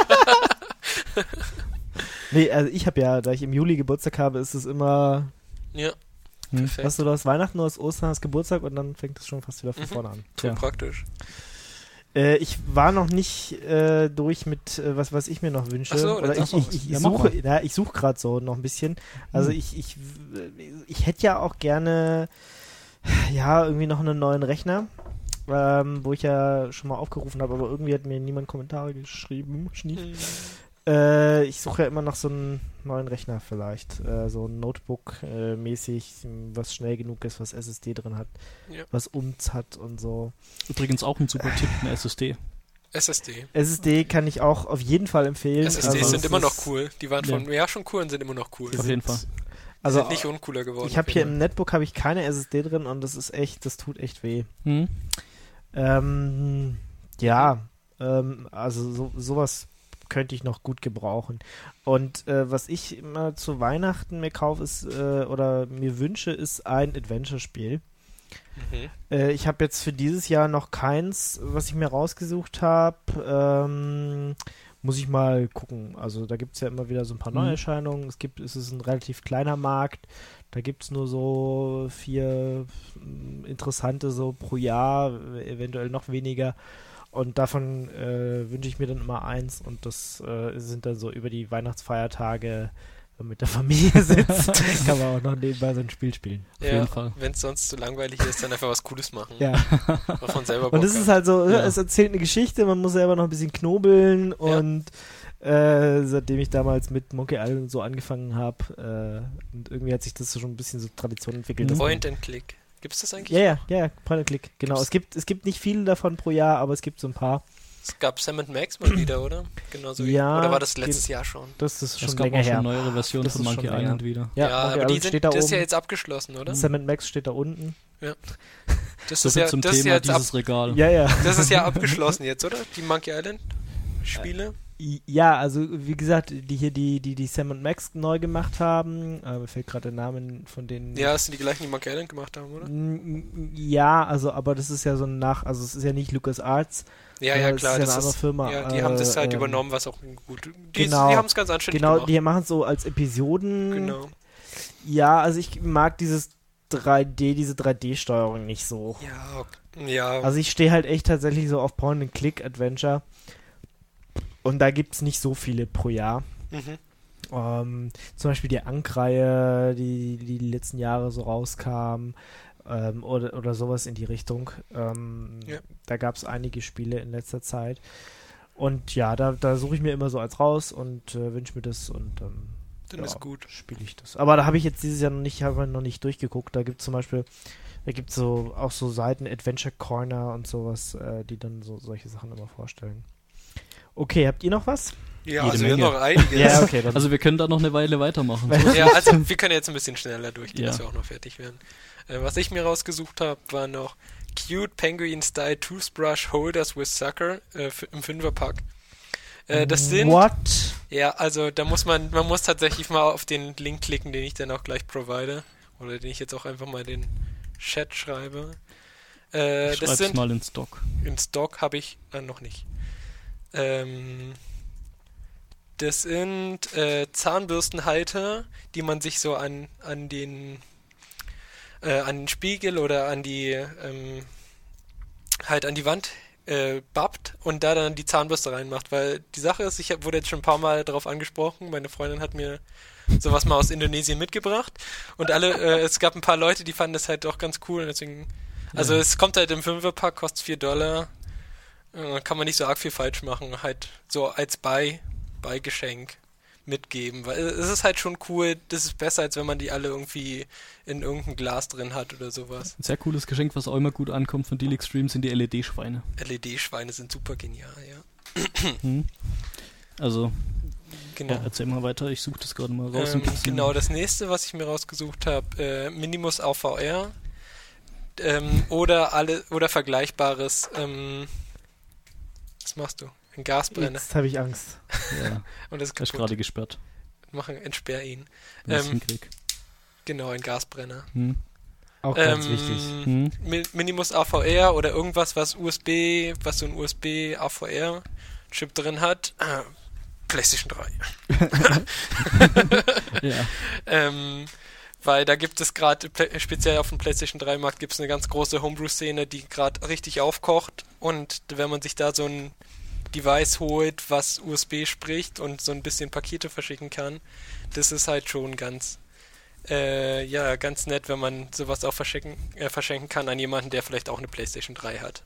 Nee, also ich habe ja, da ich im Juli Geburtstag habe, ist es immer. Ja, Hm. perfekt. Hast du das Weihnachten, du hast Ostern, hast Geburtstag und dann fängt es schon fast wieder von Mhm. vorne an. Voll Ja. praktisch. Äh, ich war noch nicht äh, durch mit, äh, was, was ich mir noch wünsche. Ach so, Oder dann ich, sag ich, doch ich, was. ich Ja, mach suche, mal. ja, ich suche gerade so noch ein bisschen. Also Hm. ich, ich, ich hätte ja auch gerne, ja, irgendwie noch einen neuen Rechner, ähm, wo ich ja schon mal aufgerufen habe, aber irgendwie hat mir niemand Kommentare geschrieben. Schnief. Mhm. Äh, ich suche ja immer noch so einen neuen Rechner vielleicht. Äh, so ein Notebook-mäßig, was schnell genug ist, was S S D drin hat, Ja. was U M Z hat und so. Übrigens auch ein super Tipp, eine S S D. S S D. S S D kann ich auch auf jeden Fall empfehlen. S S Ds Also sind es immer noch ist- cool. Die waren von ja schon cool und sind immer noch cool. Auf jeden Fall. Also sind nicht uncooler geworden. ich habe auf hier jeden im Netbook habe ich keine S S D drin und das ist echt, das tut echt weh. Hm? Ähm, ja, ähm, also so, sowas könnte ich noch gut gebrauchen. Und äh, was ich immer zu Weihnachten mir kaufe ist äh, oder mir wünsche, ist ein Adventure-Spiel. Mhm. Äh, ich habe jetzt für dieses Jahr noch keins, was ich mir rausgesucht habe. Ähm, muss ich mal gucken. Also da gibt es ja immer wieder so ein paar Mhm. Neuerscheinungen. Es gibt, es ist ein relativ kleiner Markt. Da gibt es nur so vier mm, interessante so pro Jahr, eventuell noch weniger. Und davon äh, wünsche ich mir dann immer eins. Und das äh, sind dann so über die Weihnachtsfeiertage, wenn man mit der Familie sitzt, kann man auch noch nebenbei so ein Spiel spielen. Auf Ja, jeden Fall. wenn es sonst zu langweilig ist, dann einfach was Cooles machen. Ja. Was man selber Und Bock es ist hat. halt so, Ja. es erzählt eine Geschichte, man muss selber noch ein bisschen knobeln Ja. und äh, seitdem ich damals mit Monkey Island und so angefangen habe. Äh, und irgendwie hat sich das schon ein bisschen so Tradition entwickelt. dass Point man- and Click. Gibt's das eigentlich? Ja, ja, ja, ja, Point and Click, genau. Gibt's- Es gibt, es gibt nicht viele davon pro Jahr, aber es gibt so ein paar. Es gab Sam and Max mal wieder, oder? Genauso wie. Ja, Oder war das gen- letztes Jahr schon? Das ist schon Es gab länger auch schon her. neuere Versionen Das von ist Monkey schon länger. Island wieder. Ja, Ja, Monkey aber die Island sind, steht da das ist oben. ja jetzt abgeschlossen, oder? Sam and Max steht da unten. Das So ist viel ja, zum das ist Thema ja jetzt ab, dieses Regal. Ja, ja. das ist ja abgeschlossen jetzt, oder? Die Monkey Island Spiele? Ja, also wie gesagt, die hier, die die, die Sam und Max neu gemacht haben, äh, mir fällt gerade der Name von denen. Ja, das sind die gleichen, die Monkey Island gemacht haben, oder? N- Ja, also, aber das ist ja so ein Nach, also es ist ja nicht LucasArts. Ja, äh, ja, das klar. ist ja das eine andere ist, Firma. Ja, die haben das halt äh, ähm, übernommen, was auch gut. Die, genau. die haben es ganz anständig Genau, gemacht. die machen es so als Episoden. Genau. Ja, also ich mag dieses drei D, diese drei D-Steuerung nicht so. Ja, okay. ja. Also ich stehe halt echt tatsächlich so auf Point-and-Click-Adventure. Und da gibt es nicht so viele pro Jahr. mhm. Ähm, zum Beispiel die Ankh-Reihe, die, die die letzten Jahre so rauskam, ähm, oder, oder sowas in die Richtung. Ähm, Ja. Da gab es einige Spiele in letzter Zeit. Und ja, da, da suche ich mir immer so eins raus und äh, wünsche mir das und dann Dann ja, ist gut. spiele ich das. Aber da habe ich jetzt dieses Jahr noch nicht, habe ich noch nicht durchgeguckt. Da gibt es zum Beispiel, da gibt es so auch so Seiten, Adventure Corner und sowas, äh, die dann so solche Sachen immer vorstellen. Okay, habt ihr noch was? Ja, Jede also wir haben Menge. noch einiges. Ja, okay, dann. Also wir können da noch eine Weile weitermachen. Ja, also wir können jetzt ein bisschen schneller durchgehen, Ja. dass wir auch noch fertig werden. Äh, was ich mir rausgesucht habe, war noch Cute Penguin Style Toothbrush Holders with Sucker äh, f- im Fünferpack. Äh, das sind, What? ja, also da muss man, man muss tatsächlich mal auf den Link klicken, den ich dann auch gleich provide. Oder den ich jetzt auch einfach mal in den Chat schreibe. Äh, Ich das schreib's sind, mal in Stock. in Stock habe ich äh, noch nicht. Ähm, das sind äh, Zahnbürstenhalter, die man sich so an, an den äh, an den Spiegel oder an die ähm, halt an die Wand äh, bappt und da dann die Zahnbürste reinmacht, weil die Sache ist, ich hab, wurde jetzt schon ein paar Mal darauf angesprochen, meine Freundin hat mir sowas mal aus Indonesien mitgebracht und alle, äh, es gab ein paar Leute, die fanden das halt doch ganz cool und deswegen, also Ja. es kommt halt im Fünferpack, kostet vier Dollar, äh, kann man nicht so arg viel falsch machen, halt so als Bei, Beigeschenk mitgeben, weil es ist halt schon cool, das ist besser, als wenn man die alle irgendwie in irgendein Glas drin hat oder sowas. Ein sehr cooles Geschenk, was auch immer gut ankommt von Deal Extreme, sind die L E D-Schweine. L E D-Schweine sind super genial, ja. Hm? Also, Genau. ja, erzähl mal weiter, ich suche das gerade mal raus. Ähm, ein bisschen. genau, das nächste, was ich mir rausgesucht habe, äh, Minimus auf V R ähm, oder alle oder vergleichbares. Ähm, was machst du? Ein Gasbrenner. Jetzt habe ich Angst. Ja, Und das ist er ist kaputt. gerade gesperrt. Machen, entsperr ihn. Wenn ich's Ähm, hinkrieg. Genau, ein Gasbrenner. Hm? Auch ganz Ähm, wichtig. Hm? Mi- Minimus A V R oder irgendwas, was U S B, was so ein U S B A V R Chip drin hat. Äh, PlayStation drei. Ja. Ähm, weil da gibt es gerade, pl- speziell auf dem PlayStation drei Markt, gibt es eine ganz große Homebrew-Szene, die gerade richtig aufkocht. Und wenn man sich da so ein Device holt, was U S B spricht und so ein bisschen Pakete verschicken kann, das ist halt schon ganz, äh, ja, ganz nett, wenn man sowas auch verschicken, äh, verschenken kann an jemanden, der vielleicht auch eine PlayStation drei hat.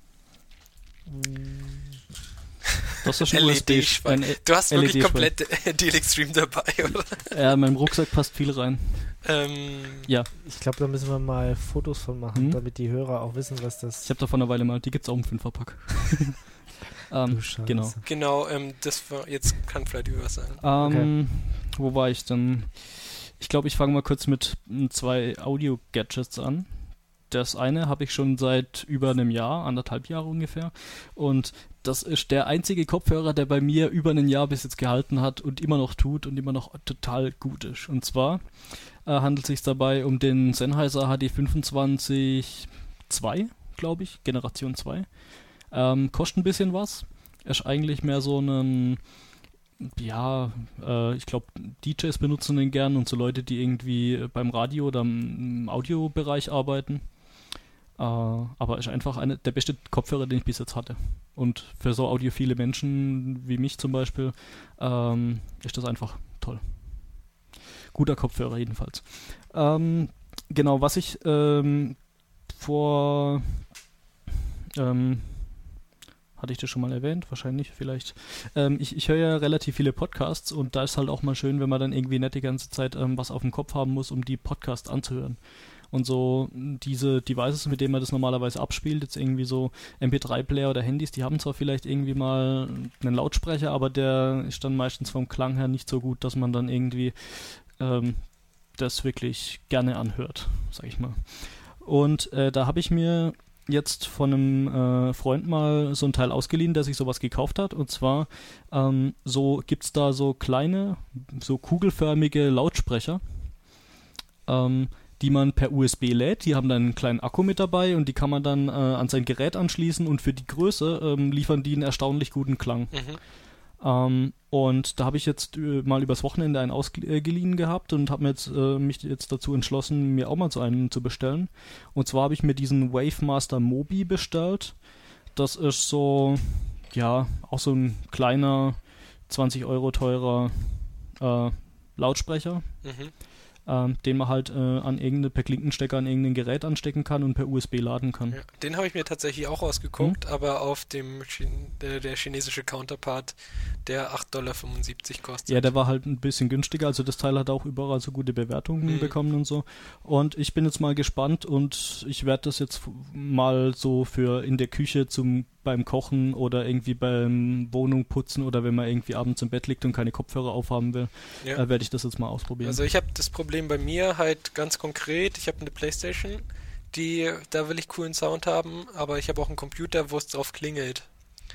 Das ist ein U S B. L E D-Schwein. ein Du hast L E wirklich D-Schwein. komplett Deal Extreme dabei, oder? Ja, in meinem Rucksack passt viel rein. Ähm, Ja, Ich glaube, da müssen wir mal Fotos von machen, Hm? damit die Hörer auch wissen, was das ich habe da vor einer Weile mal, die gibt's auch im Fünferpack. ähm, Du Scheiße. genau. genau, ähm, das war, jetzt kann vielleicht über was sagen. Ähm, Wo war ich denn? Ich glaube, ich fange mal kurz mit mm, zwei Audio-Gadgets an. Das eine habe ich schon seit über einem Jahr, anderthalb Jahre ungefähr. Und das ist der einzige Kopfhörer, der bei mir über ein Jahr bis jetzt gehalten hat und immer noch tut und immer noch total gut ist. Und zwar äh, handelt es sich dabei um den Sennheiser H D fünfundzwanzig zwei, glaube ich, Generation zwei. Ähm, kostet ein bisschen was. Ist eigentlich mehr so ein, ja, äh, ich glaube, D Js benutzen den gern und so Leute, die irgendwie beim Radio oder im Audiobereich arbeiten. Äh, aber ist einfach eine, der beste Kopfhörer, den ich bis jetzt hatte. Und für so audiophile Menschen wie mich zum Beispiel ähm, ist das einfach toll. Guter Kopfhörer jedenfalls. Ähm, genau, was ich ähm, vor ähm, hatte ich das schon mal erwähnt? Wahrscheinlich, vielleicht. Ähm, ich ich höre ja relativ viele Podcasts und da ist halt auch mal schön, wenn man dann irgendwie nicht die ganze Zeit ähm, was auf dem Kopf haben muss, um die Podcasts anzuhören. Und so diese Devices, mit denen man das normalerweise abspielt, jetzt irgendwie so M P drei Player oder Handys, die haben zwar vielleicht irgendwie mal einen Lautsprecher, aber der ist dann meistens vom Klang her nicht so gut, dass man dann irgendwie ähm, das wirklich gerne anhört, sag ich mal. Und äh, da habe ich mir jetzt von einem äh, Freund mal so ein Teil ausgeliehen, der sich sowas gekauft hat. Und zwar ähm, so gibt's da so kleine, so kugelförmige Lautsprecher, ähm, die man per U S B lädt. Die haben dann einen kleinen Akku mit dabei und die kann man dann äh, an sein Gerät anschließen und für die Größe ähm, liefern die einen erstaunlich guten Klang. Mhm. Ähm, und da habe ich jetzt äh, mal übers Wochenende einen ausgeliehen gehabt und habe mir jetzt, äh, mich jetzt dazu entschlossen, mir auch mal so einen zu bestellen. Und zwar habe ich mir diesen Wavemaster Mobi bestellt. Das ist so, ja, auch so ein kleiner, zwanzig Euro teurer äh, Lautsprecher. Mhm. Ähm, den man halt äh, an irgendeine, per Klinkenstecker an irgendein Gerät anstecken kann und per U S B laden kann. Ja, den habe ich mir tatsächlich auch ausgeguckt, hm? aber auf dem Chin- der, der chinesische Counterpart, der acht Komma fünfundsiebzig Dollar kostet. Ja, der war halt ein bisschen günstiger, also das Teil hat auch überall so gute Bewertungen hm. bekommen und so. Und ich bin jetzt mal gespannt und ich werde das jetzt mal so für in der Küche zum beim Kochen oder irgendwie beim Wohnung putzen oder wenn man irgendwie abends im Bett liegt und keine Kopfhörer aufhaben will, ja. äh, werde ich das jetzt mal ausprobieren. Also ich habe das Problem bei mir halt ganz konkret, ich habe eine Playstation, die, da will ich coolen Sound haben, aber ich habe auch einen Computer, wo es drauf klingelt.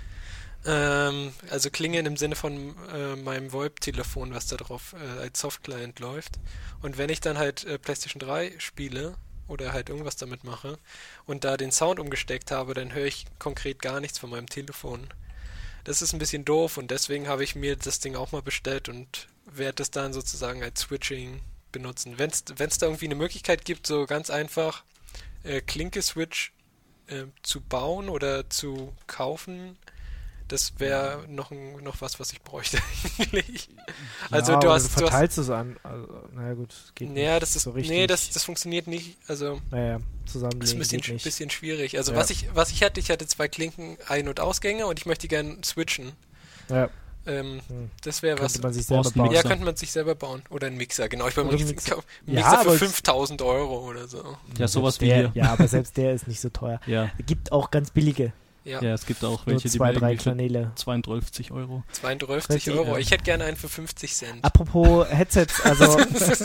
Ähm, also klingeln im Sinne von äh, meinem VoIP-Telefon, was da drauf äh, als Soft-Client läuft. Und wenn ich dann halt äh, PlayStation drei spiele, oder halt irgendwas damit mache und da den Sound umgesteckt habe, dann höre ich konkret gar nichts von meinem Telefon. Das ist ein bisschen doof und deswegen habe ich mir das Ding auch mal bestellt und werde das dann sozusagen als Switching benutzen. Wenn es da irgendwie eine Möglichkeit gibt, so ganz einfach äh, Klinke-Switch äh, zu bauen oder zu kaufen, das wäre noch, noch was, was ich bräuchte eigentlich. Also ja, du hast... Du verteilst du hast, es an. Also, naja gut, das geht naja, nicht das ist, so richtig. Nee, das, das funktioniert nicht. Also naja, zusammenlegen das ist ein bisschen, geht nicht. bisschen schwierig. Also ja. was ich was ich hatte, ich hatte zwei Klinken, Ein- und Ausgänge und ich möchte gerne switchen. Ja. Ähm, hm. Das wäre was... Könnte man sich selber bauen. Ja, könnte man sich selber bauen. Oder einen Mixer, genau. Ich wollte einen Mixer, Mixer ja, für fünftausend Euro oder so. Ja, sowas wie der, hier. Ja, aber selbst der ist nicht so teuer. Ja. Es gibt auch ganz billige. Ja, ja, es gibt auch Nur welche, zwei, die drei irgendwie für Kanäle. zweiunddreißig Euro. zweiunddreißig Euro. ja. Ich hätte gerne einen für fünfzig Cent. Apropos Headsets, also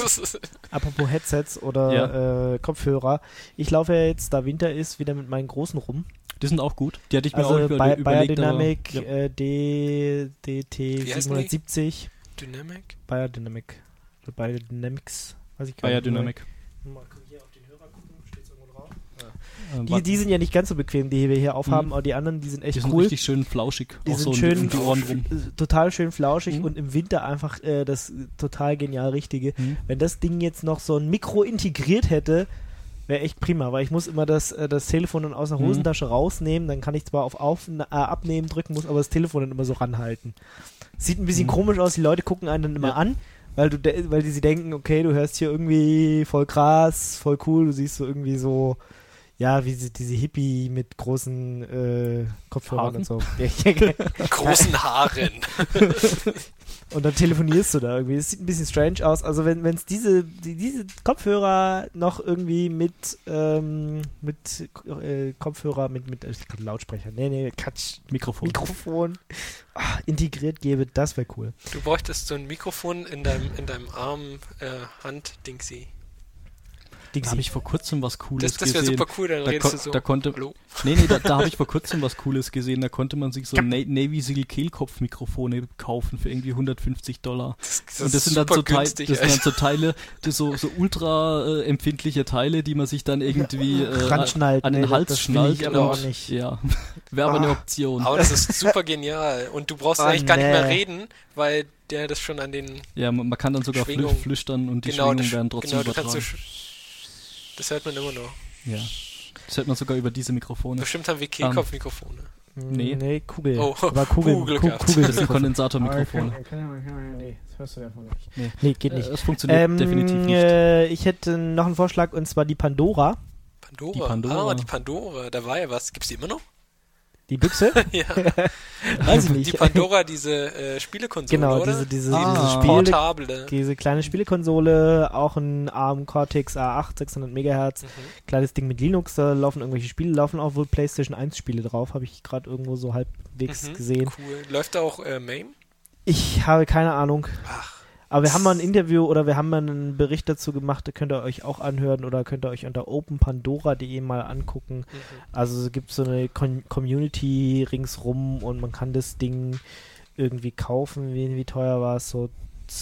apropos Headsets oder Ja. äh, Kopfhörer. Ich laufe ja jetzt, da Winter ist, wieder mit meinen großen rum. Die sind auch gut. Die hatte ich mir Also auch über, Bayer überlegt. Dynamic aber, ja. äh, D, D T Wie heißen die? siebenhundertsiebzig. Dynamic? Bayer Dynamic. Oder Bayer Dynamics. Weiß ich gar Bayer nicht mehr. Dynamic. Mal hier auf den Hörer gucken, steht's irgendwo drauf? Ähm, Die, die sind ja nicht ganz so bequem, die wir hier aufhaben, Mhm. aber die anderen, die sind echt die sind cool. richtig schön flauschig. Die auch sind so schön, um die Ohren rum. äh, total schön flauschig Mhm. und im Winter einfach äh, das äh, total genial Richtige. Mhm. Wenn das Ding jetzt noch so ein Mikro integriert hätte, wäre echt prima, weil ich muss immer das, äh, das Telefon dann aus der Mhm. Hosentasche rausnehmen, dann kann ich zwar auf, auf äh, Abnehmen drücken, muss aber das Telefon dann immer so ranhalten. Sieht ein bisschen Mhm. komisch aus, die Leute gucken einen dann immer Ja. an, weil du de- weil die sie denken, okay, du hörst hier irgendwie voll krass, voll cool, du siehst so irgendwie so, ja, wie sie, diese Hippie mit großen äh, Kopfhörern Haaren? und so. Großen Haaren. Und dann telefonierst du da irgendwie. Das sieht ein bisschen strange aus. Also wenn es diese, die, diese Kopfhörer noch irgendwie mit, ähm, mit äh, Kopfhörer, mit, mit äh, Lautsprecher, nee, nee, Quatsch, Mikrofon. Mikrofon ah, integriert gäbe, das wäre cool. Du bräuchtest so ein Mikrofon in deinem, in deinem Arm, äh, Hand-Dingsy. Da habe ich vor kurzem was Cooles Das, das wäre gesehen. super cool, dann Da, redest kon- du so. da konnte, Hallo? nee, nee, da, da habe ich vor kurzem was Cooles gesehen. Da konnte man sich so Na- Navy Seal Kehlkopfmikrofone kaufen für irgendwie hundertfünfzig Dollar. Das, das Und das ist sind dann super so, Teil, günstig, das sind dann Alter. so Teile, die so, so ultra äh, empfindliche Teile, die man sich dann irgendwie äh, Ranschnallt, an den nee, Hals das will schnallt. ich aber auch und- nicht. Ja, wäre aber eine Ah. Option. Aber das ist super genial. Und du brauchst Oh, eigentlich gar nicht mehr nee. reden, weil der das schon an den... Ja, man, man kann dann sogar flü- Schwingung. flüstern und die genau, Schwingungen das, werden trotzdem genau, du kannst so... übertragen. sch- Das hört man immer noch. Ja. Das hört man sogar über diese Mikrofone. Bestimmt haben wir Kehlkopfmikrofone. Nee. Nee, Kugel. Oh, Aber Kugel, Kugel Ku- gehabt. Kugel Das sind Kondensatormikrofone. Nee, das hörst du davon nicht. Nee. Nee, geht nicht. Äh, Es funktioniert Ähm, definitiv nicht. äh, ich hätte noch einen Vorschlag und zwar die Pandora. Pandora. Die Pandora. Ah, die Pandora. Da war ja was. Gibt's die immer noch? Die Büchse? Ja. Weiß ich nicht. Die Pandora, diese äh, Spielekonsole, Genau, oder? diese, diese, Ah. diese Spiele, Portable. diese kleine Spielekonsole, auch ein ARM Cortex A acht, sechshundert Megahertz, Mhm. kleines Ding mit Linux, da laufen irgendwelche Spiele, laufen auch wohl PlayStation eins Spiele drauf, habe ich gerade irgendwo so halbwegs Mhm. gesehen. Cool. Läuft da auch äh, MAME? Ich habe keine Ahnung. Ach. Aber wir haben mal ein Interview oder wir haben mal einen Bericht dazu gemacht, da könnt ihr euch auch anhören oder könnt ihr euch unter open pandora punkt de mal angucken. Mhm. Also es gibt so eine Con- Community ringsrum und man kann das Ding irgendwie kaufen. Wie, wie teuer war es? So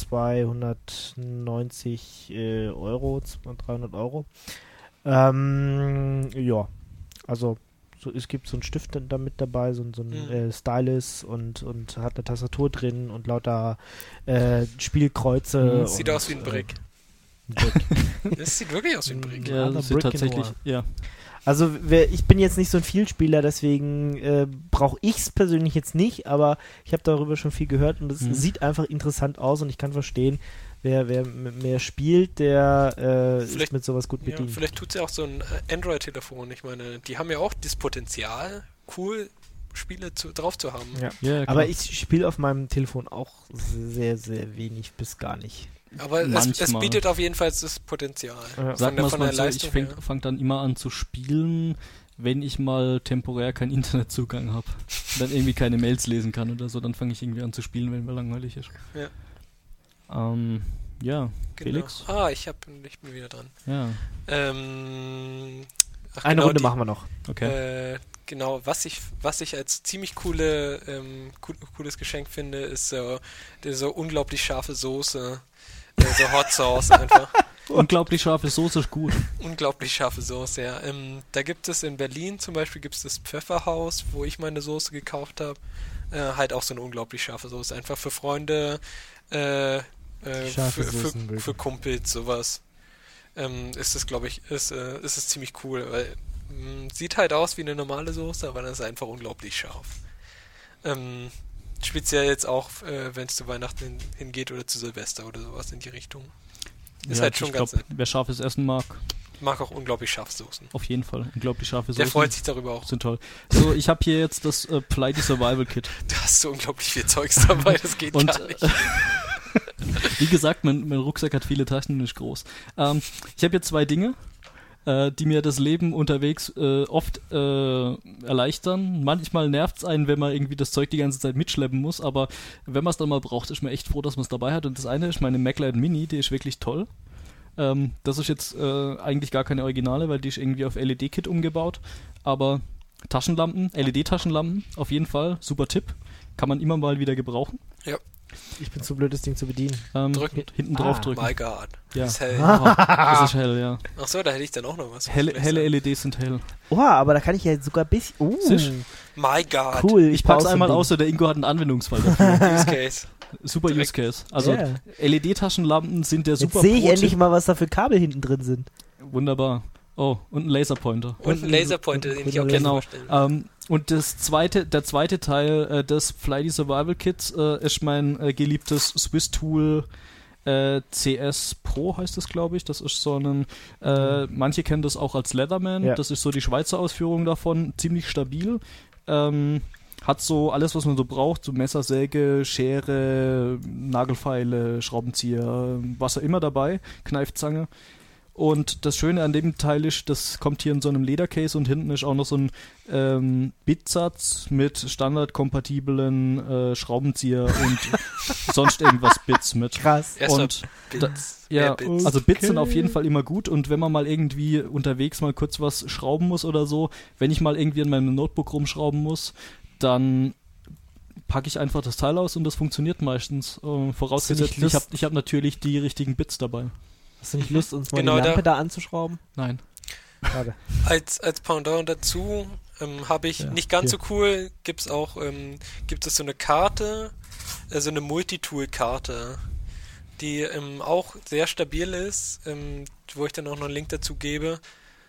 zweihundertneunzig äh, Euro, dreihundert Euro. Ähm, ja, also so, es gibt so einen Stift da mit dabei, so, so ein Mhm. äh, Stylus und, und hat eine Tastatur drin und lauter äh, Spielkreuze. Mhm. Sieht und, aus wie ein Brick. Äh, Brick. Es sieht wirklich aus wie ein Brick. Ja, Ja, eine das sieht Brick in tatsächlich, Noir. ja. Also wer, ich bin jetzt nicht so ein Vielspieler, deswegen äh, brauche ich es persönlich jetzt nicht, aber ich habe darüber schon viel gehört und es Mhm. sieht einfach interessant aus und ich kann verstehen, wer, wer m- mehr spielt, der äh, ist Vielleicht- mit sowas gut Ja, bedient. vielleicht tut es ja auch so ein äh, Android-Telefon. Ich meine, die haben ja auch das Potenzial, cool Spiele zu, drauf zu haben. Ja. Ja, Aber klar. ich spiele auf meinem Telefon auch sehr, sehr wenig bis gar nicht. Aber es, es Manchmal. bietet auf jeden Fall das Potenzial. Ja. Sag der- mal von mal der so, ich Leistung fang, her. fang dann immer an zu spielen, wenn ich mal temporär keinen Internetzugang habe. Dann irgendwie keine Mails lesen kann oder so, dann fange ich irgendwie an zu spielen, wenn mir langweilig ist. Ja. Ähm, ja, Genau. Felix? Ah, ich, hab, ich bin wieder dran. Ja, Ähm, ach, Eine genau, Runde die, machen wir noch. okay. Äh, genau, was ich, was ich als ziemlich coole, ähm, cool, cooles Geschenk finde, ist so, die so unglaublich scharfe Soße. Äh, so Hot Sauce einfach. Unglaublich scharfe Soße ist gut. Unglaublich scharfe Soße, ja. Ähm, da gibt es in Berlin zum Beispiel gibt's das Pfefferhaus, wo ich meine Soße gekauft habe. Äh, halt auch so eine unglaublich scharfe Soße. Einfach für Freunde, äh, äh, Scharfe für, für, Soßen mögen. für Kumpels, sowas. Ähm, ist es, glaube ich, ist, äh, ist es ziemlich cool, weil mh, sieht halt aus wie eine normale Soße, aber dann ist es einfach unglaublich scharf. Ähm, speziell jetzt auch, äh, wenn es zu Weihnachten hin, hingeht oder zu Silvester oder sowas in die Richtung. Ist Ja, halt schon ich ganz glaub, nett. wer scharfes Essen mag, Ich mag auch unglaublich scharfe Soßen. auf jeden Fall. Unglaublich scharfe Der Soßen freut sich darüber auch. sind toll. So, ich habe hier jetzt das äh, Flighty Survival Kit. Du hast so unglaublich viel Zeugs dabei, das geht Und gar nicht. äh, wie gesagt, mein, mein Rucksack hat viele Taschen und ist groß. Ähm, ich habe hier zwei Dinge, äh, die mir das Leben unterwegs äh, oft äh, erleichtern. Manchmal nervt es einen, wenn man irgendwie das Zeug die ganze Zeit mitschleppen muss, aber wenn man es dann mal braucht, ist man echt froh, dass man es dabei hat. Und das eine ist meine MacLight Mini, die ist wirklich toll. Ähm, das ist jetzt äh, eigentlich gar keine Originale, weil die ist irgendwie auf L E D-Kit umgebaut. Aber Taschenlampen, L E D-Taschenlampen, auf jeden Fall, super Tipp. Kann man immer mal wieder gebrauchen. Ich bin zu blöd, das Ding zu bedienen. Ähm, Drücken. Hinten Ah, drauf drücken. My God. Ja. Das ist hell. Das ist hell, ja. Achso, da hätte ich dann auch noch was. Helle, Vielleicht helle sagen. L E Ds sind hell. Oha, aber da kann ich ja sogar ein bisschen... Uh, Siehst? My God. cool. Ich pack's brauch so ein einmal Ding. aus, so der Ingo hat einen Anwendungsfall dafür. Use Case. Super Use Direkt. Case. Also Yeah. L E D-Taschenlampen sind der Jetzt super sehe ich Pro-Tipp. endlich mal, was da für Kabel hinten drin sind. Wunderbar. Oh, und ein Laserpointer. Und ein Laserpointer, den ich auch gerne Genau. vorstellen. Ähm, und das zweite, der zweite Teil äh, des Flighty Survival Kits äh, ist mein äh, geliebtes Swiss Tool äh, C S Pro, heißt das, glaube ich. Das ist so ein, äh, manche kennen das auch als Leatherman. Ja. Das ist so die Schweizer Ausführung davon. Ziemlich stabil. Ähm, hat so alles, was man so braucht, so Messer, Säge, Schere, Nagelfeile, Schraubenzieher, was auch immer dabei, Kneifzange. Und das Schöne an dem Teil ist, das kommt hier in so einem Ledercase und hinten ist auch noch so ein ähm, Bitsatz mit standardkompatiblen äh, Schraubenzieher und sonst irgendwas Bits mit. Krass. Erstmal und Bits. Ja, Mehr Bits. also Bits Okay. sind auf jeden Fall immer gut und wenn man mal irgendwie unterwegs mal kurz was schrauben muss oder so, wenn ich mal irgendwie in meinem Notebook rumschrauben muss, dann packe ich einfach das Teil aus und das funktioniert meistens. Äh, vorausgesetzt, Lust- ich habe ich hab natürlich die richtigen Bits dabei. Hast du nicht Lust, uns mal Genau die da- Lampe da, anzuschrauben? Nein. Schade. Als, als Pendant dazu ähm, habe ich Ja, nicht ganz hier. so cool, gibt's auch, ähm, gibt es so eine Karte, äh, so eine Multitool-Karte, die ähm, auch sehr stabil ist, ähm, wo ich dann auch noch einen Link dazu gebe.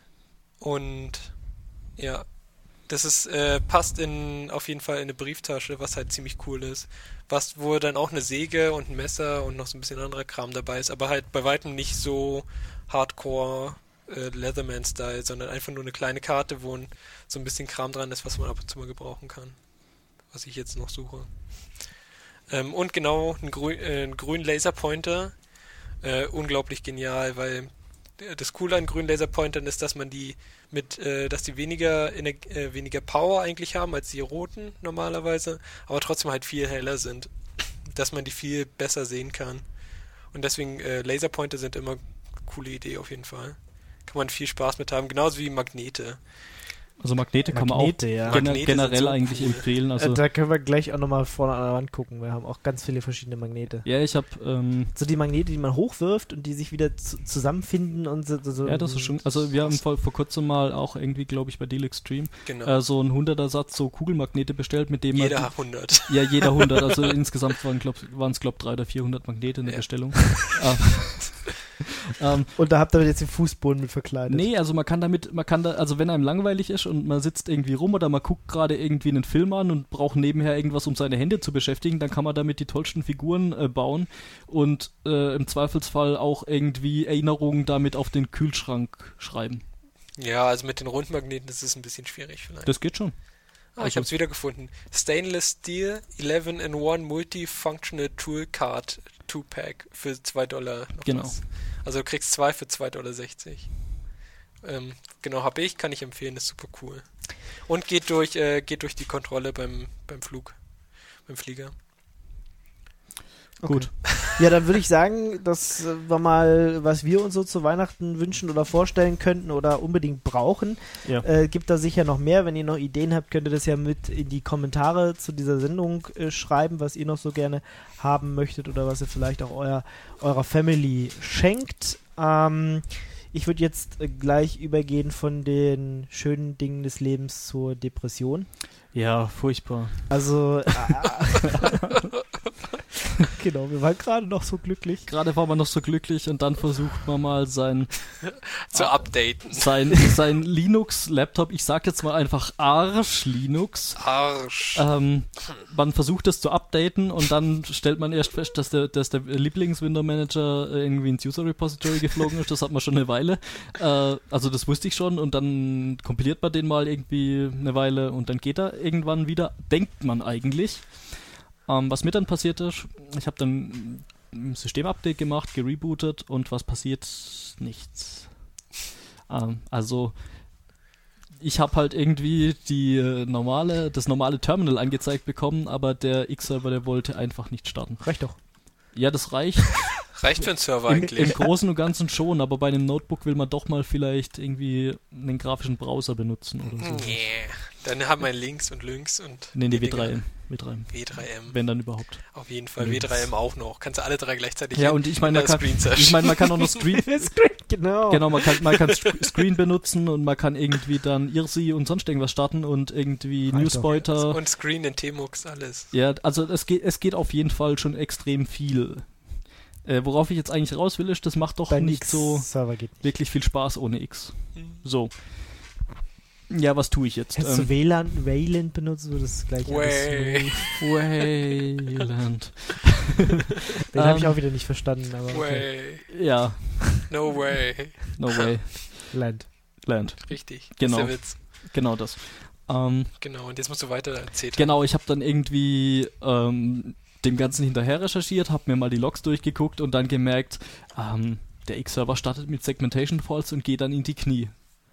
Und ja, das ist, äh, passt in auf jeden Fall in eine Brieftasche, was halt ziemlich cool ist. Was, wo dann auch eine Säge und ein Messer und noch so ein bisschen anderer Kram dabei ist, aber halt bei weitem nicht so hardcore äh, Leatherman-Style, sondern einfach nur eine kleine Karte, wo ein, so ein bisschen Kram dran ist, was man ab und zu mal gebrauchen kann. Was ich jetzt noch suche. Ähm, und genau, ein, grün, äh, ein grünen Laserpointer. Äh, unglaublich genial, weil das Coole an grünen Laserpointern ist, dass man die mit, äh, dass die weniger, Ener- äh, weniger Power eigentlich haben als die roten normalerweise, aber trotzdem halt viel heller sind. Dass man die viel besser sehen kann. Und deswegen äh, Laserpointer sind immer eine coole Idee auf jeden Fall. Kann man viel Spaß mit haben, genauso wie Magnete. Also Magnete, kann Magnete, man ja. auch gener- Magnete generell sind so eigentlich cool. empfehlen. Also äh, da können wir gleich auch nochmal vorne an der Wand gucken. Wir haben auch ganz viele verschiedene Magnete. ja, ich habe ähm, So die Magnete, die man hochwirft und die sich wieder zu- zusammenfinden und so. so ja, das ist schon. Also wir haben vor, vor kurzem mal auch irgendwie, glaube ich, bei Deluxe Stream Genau. äh, so einen hunderter Satz so Kugelmagnete bestellt, mit dem man Jeder hundert. ja, jeder hundert, also insgesamt waren es, glaube ich, drei oder vierhundert Magnete in der Ja. Bestellung. ähm, ähm, Und da habt ihr jetzt den Fußboden mit verkleidet. nee, also man kann damit, man kann da, also wenn einem langweilig ist und man sitzt irgendwie rum oder man guckt gerade irgendwie einen Film an und braucht nebenher irgendwas, um seine Hände zu beschäftigen, dann kann man damit die tollsten Figuren äh, bauen und äh, im Zweifelsfall auch irgendwie Erinnerungen damit auf den Kühlschrank schreiben. Ja, also mit den Rundmagneten ist es ein bisschen schwierig vielleicht. Das geht schon. Ah, ich habe es wiedergefunden. Stainless Steel eleven in one Multifunctional Tool Card two pack für zwei Dollar noch Genau. was. Also du kriegst zwei für zwei Dollar sechzig. Ähm, genau, habe ich, kann ich empfehlen, ist super cool. Und geht durch, äh, geht durch die Kontrolle beim, beim Flug, beim Flieger. Okay. Gut. Ja, dann würde ich sagen, das äh, war mal, was wir uns so zu Weihnachten wünschen oder vorstellen könnten oder unbedingt brauchen. Ja. Äh, gibt da sicher noch mehr. Wenn ihr noch Ideen habt, könnt ihr das ja mit in die Kommentare zu dieser Sendung äh, schreiben, was ihr noch so gerne haben möchtet oder was ihr vielleicht auch euer, eurer Family schenkt. Ähm, ich würde jetzt äh, gleich übergehen von den schönen Dingen des Lebens zur Depression. Ja, furchtbar. Also, äh, genau, wir waren gerade noch so glücklich. Gerade war man noch so glücklich und dann versucht man mal sein Zu Ah. updaten. sein, sein Linux-Laptop, ich sag jetzt mal einfach Arsch-Linux, Arsch. ähm, man versucht es zu updaten und dann stellt man erst fest, dass der, dass der Lieblings-Window-Manager irgendwie ins User-Repository geflogen ist, das hat man schon eine Weile, äh, also das wusste ich schon und dann kompiliert man den mal irgendwie eine Weile und dann geht er irgendwann wieder, denkt man eigentlich. Ähm, was mir dann passiert ist, ich habe dann ein Systemupdate gemacht, gerebootet und was passiert? Nichts. Ähm, also ich habe halt irgendwie die äh, normale, das normale Terminal angezeigt bekommen, aber der X-Server, der wollte einfach nicht starten. Reicht doch. Ja, das reicht Reicht für einen Server im, eigentlich. im Großen und Ganzen schon, aber bei einem Notebook will man doch mal vielleicht irgendwie einen grafischen Browser benutzen oder so. Nee. Dann haben wir links und links und Nee, nee, W weniger. drei M. W drei M. W drei M. Wenn dann überhaupt. Auf jeden Fall. Links. W drei M auch noch. Kannst du alle drei gleichzeitig Ja, in- und ich meine, in man der kann, Screen Session. ich meine, man kann auch noch Stream, Genau. genau, man kann, man kann St- Screen benutzen und man kann irgendwie dann I R S I und sonst irgendwas starten und irgendwie Reicht doch. Newspointer. Und Screen in T-Mux, alles. Ja, also es geht, es geht auf jeden Fall schon extrem viel. Äh, worauf ich jetzt eigentlich raus will, ist, das macht doch Bei nicht nix so Server geht nicht. wirklich viel Spaß ohne X. Hm. So. Ja, was tue ich jetzt? Kannst du Ähm, W L A N, Wayland benutzen, so das gleiche. Way. Wayland. Den habe ich Ähm, auch wieder nicht verstanden, aber okay. Way. Ja, No way. no way. Land. Land. Richtig. Genau. Das ist der Witz. Genau das. Ähm, Genau. Und jetzt musst du weiter erzählen. Genau, ich habe dann irgendwie ähm, dem Ganzen hinterher recherchiert, habe mir mal die Logs durchgeguckt und dann gemerkt, ähm, der X-Server startet mit Segmentation Faults und geht dann in die Knie.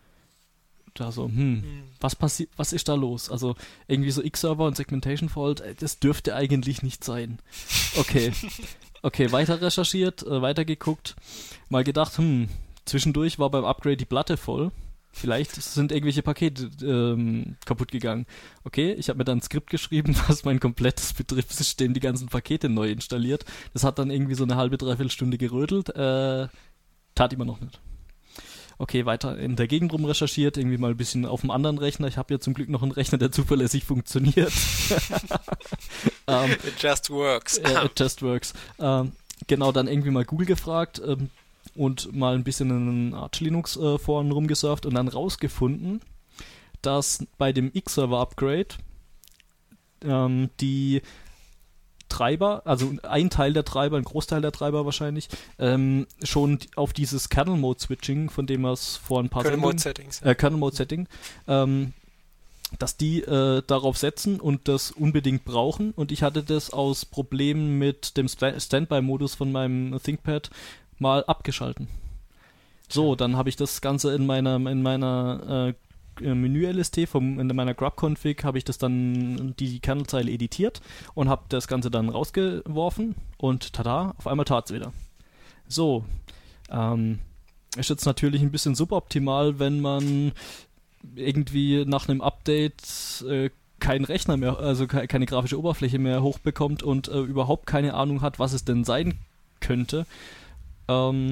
Da so, hm, Hm. was passiert, was ist da los? Also irgendwie so X-Server und Segmentation Fault, äh, das dürfte eigentlich nicht sein. Okay, okay, weiter recherchiert, äh, weiter geguckt, mal gedacht, hm, zwischendurch war beim Upgrade die Platte voll. Vielleicht sind irgendwelche Pakete ähm, kaputt gegangen. Okay, ich habe mir dann ein Skript geschrieben, was mein komplettes Betriebssystem, die ganzen Pakete neu installiert. Das hat dann irgendwie so eine halbe, dreiviertel Stunde gerödelt. Äh, tat immer noch nicht. Okay, weiter in der Gegend rum recherchiert, irgendwie mal ein bisschen auf dem anderen Rechner. Ich habe ja zum Glück noch einen Rechner, der zuverlässig funktioniert. ähm, It just works. äh, it just works. Ähm, genau, dann irgendwie mal Google gefragt ähm, und mal ein bisschen in Arch Linux äh, Foren rumgesurft und dann rausgefunden, dass bei dem X-Server-Upgrade ähm, die Treiber, also ein Teil der Treiber, ein Großteil der Treiber wahrscheinlich, ähm, schon auf dieses Kernel-Mode-Switching, von dem wir es vor ein paar Kernel-Mode-Settings. Äh, Kernel-Mode-Setting, ähm, dass die äh, darauf setzen und das unbedingt brauchen. Und ich hatte das aus Problemen mit dem St- Standby-Modus von meinem ThinkPad mal abgeschalten. So, dann habe ich das Ganze in meiner, in meiner äh, Menü-L S T, vom, in meiner grub-Config, habe ich das dann, die Kernelzeile editiert und habe das Ganze dann rausgeworfen und tada, auf einmal tat es wieder. So, ähm, ist jetzt natürlich ein bisschen suboptimal, wenn man irgendwie nach einem Update äh, keinen Rechner mehr, also ke- keine grafische Oberfläche mehr hochbekommt und äh, überhaupt keine Ahnung hat, was es denn sein könnte. Ähm,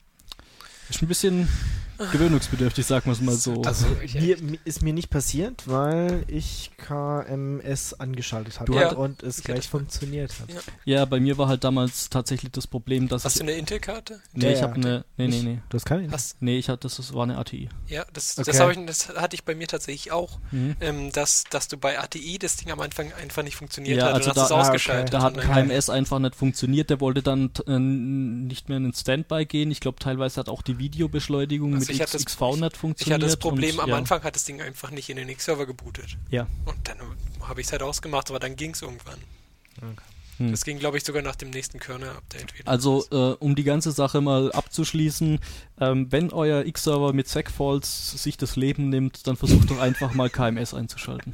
ist ein bisschen gewöhnungsbedürftig, sagen wir es mal so. Also mir, mir ist mir nicht passiert, weil ich K M S angeschaltet hatte Ja. und es Ich gleich hatte- funktioniert hat. Ja. Ja, bei mir war halt damals tatsächlich das Problem, dass Hast ich... du eine Intel-Karte? Nee, Ja, ich ja. habe eine... Nee, nee, nee. Du hast keine? Hast, Nee, ich hatte, das ist- war eine A T I. ja, das, Okay. das, hab ich, das hatte ich bei mir tatsächlich auch, Mhm. ähm, dass, dass du bei A T I das Ding am Anfang einfach nicht funktioniert Ja, hat also und hast da- es ah, ausgeschaltet. Da hat Und dann- K M S einfach nicht funktioniert. Der wollte dann t- äh, nicht mehr in den Standby gehen. Ich glaube, teilweise hat auch die Videobeschleunigung Also mit ich hatte X- das- X V nicht Ich funktioniert. hatte das Problem, und, am ja. Anfang hat das Ding einfach nicht in den X-Server gebootet. Ja. Und dann habe ich es halt ausgemacht, aber dann ging es irgendwann. Hm. Das ging, glaube ich, sogar nach dem nächsten Kernel-Update wieder. Also, äh, um die ganze Sache mal abzuschließen, ähm, wenn euer X-Server mit Segfaults sich das Leben nimmt, dann versucht doch einfach mal K M S einzuschalten.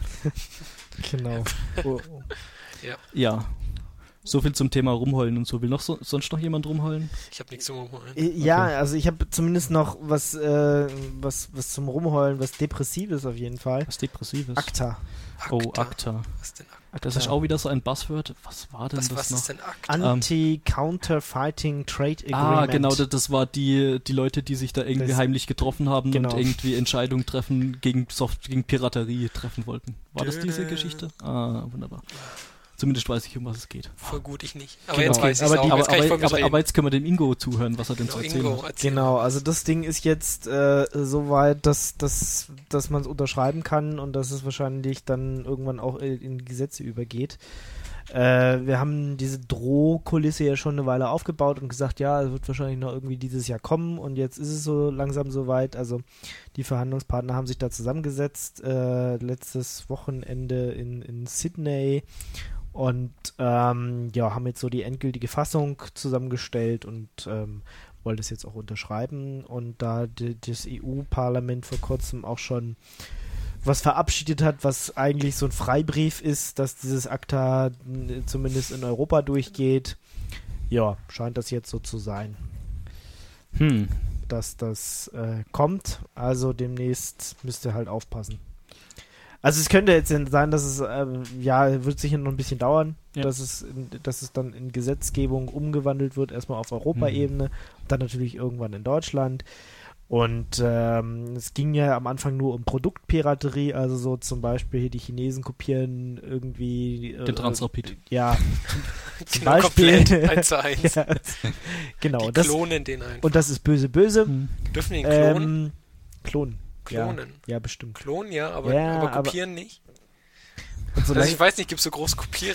Genau. Oh, oh. Ja. So viel zum Thema rumheulen und so. Will noch so, sonst noch jemand rumheulen? Ich habe nichts zum Rumholen. Äh, Ja, Okay. also ich habe zumindest noch was, äh, was, was zum Rumheulen, was Depressives auf jeden Fall. Was Depressives? ACTA. Oh, ACTA. Was ist denn ACTA? Das ist auch wieder so ein Buzzword. Was war denn Was, das was noch? ist denn ACTA? Anti-Counterfeiting Trade Agreement. Ah, genau, das, das war die, die Leute, die sich da irgendwie Das- heimlich getroffen haben genau. und irgendwie Entscheidungen treffen gegen Soft, gegen Piraterie treffen wollten. War das diese Dödö. Geschichte? Ah, wunderbar. Zumindest weiß ich, um was es geht. Voll gut, ich nicht. Aber Genau. jetzt weiß ich es Aber auch. die- Aber, Jetzt kann ich aber, von mir aber, reden. aber jetzt können wir dem Ingo zuhören, was er denn zu Genau, erzählen Ingo, hat. erzähl Genau, mal. also das Ding ist jetzt äh, so weit, dass, dass, dass man es unterschreiben kann und dass es wahrscheinlich dann irgendwann auch in, in die Gesetze übergeht. Äh, wir haben diese Drohkulisse ja schon eine Weile aufgebaut und gesagt, ja, es wird wahrscheinlich noch irgendwie dieses Jahr kommen und jetzt ist es so langsam soweit. Also die Verhandlungspartner haben sich da zusammengesetzt, äh, letztes Wochenende in, in Sydney und ähm, ja, haben jetzt so die endgültige Fassung zusammengestellt und ähm, wollen das jetzt auch unterschreiben. Und da die, das E U-Parlament vor kurzem auch schon was verabschiedet hat, was eigentlich so ein Freibrief ist, dass dieses ACTA n- zumindest in Europa durchgeht, ja, scheint das jetzt so zu sein, Hm. dass das äh, kommt. Also demnächst müsst ihr halt aufpassen. Also es könnte jetzt sein, dass es, ähm, ja, wird sicher noch ein bisschen dauern, Ja. dass es in, dass es dann in Gesetzgebung umgewandelt wird, erstmal auf Europaebene, dann natürlich irgendwann in Deutschland. Und ähm, es ging ja am Anfang nur um Produktpiraterie, also so zum Beispiel hier die Chinesen kopieren irgendwie äh, Den Transrapid. Ja, Genau, Beispiel. komplett eins zu eins. ja, genau. Die Das, klonen den einfach. und das ist böse, böse. Hm. Dürfen wir ihn klonen? Ähm, klonen. klonen. Ja, ja, bestimmt. Klonen, ja, aber, Ja, aber aber- kopieren nicht. Und solange, Also ich weiß nicht, gibt es so große Kopierer?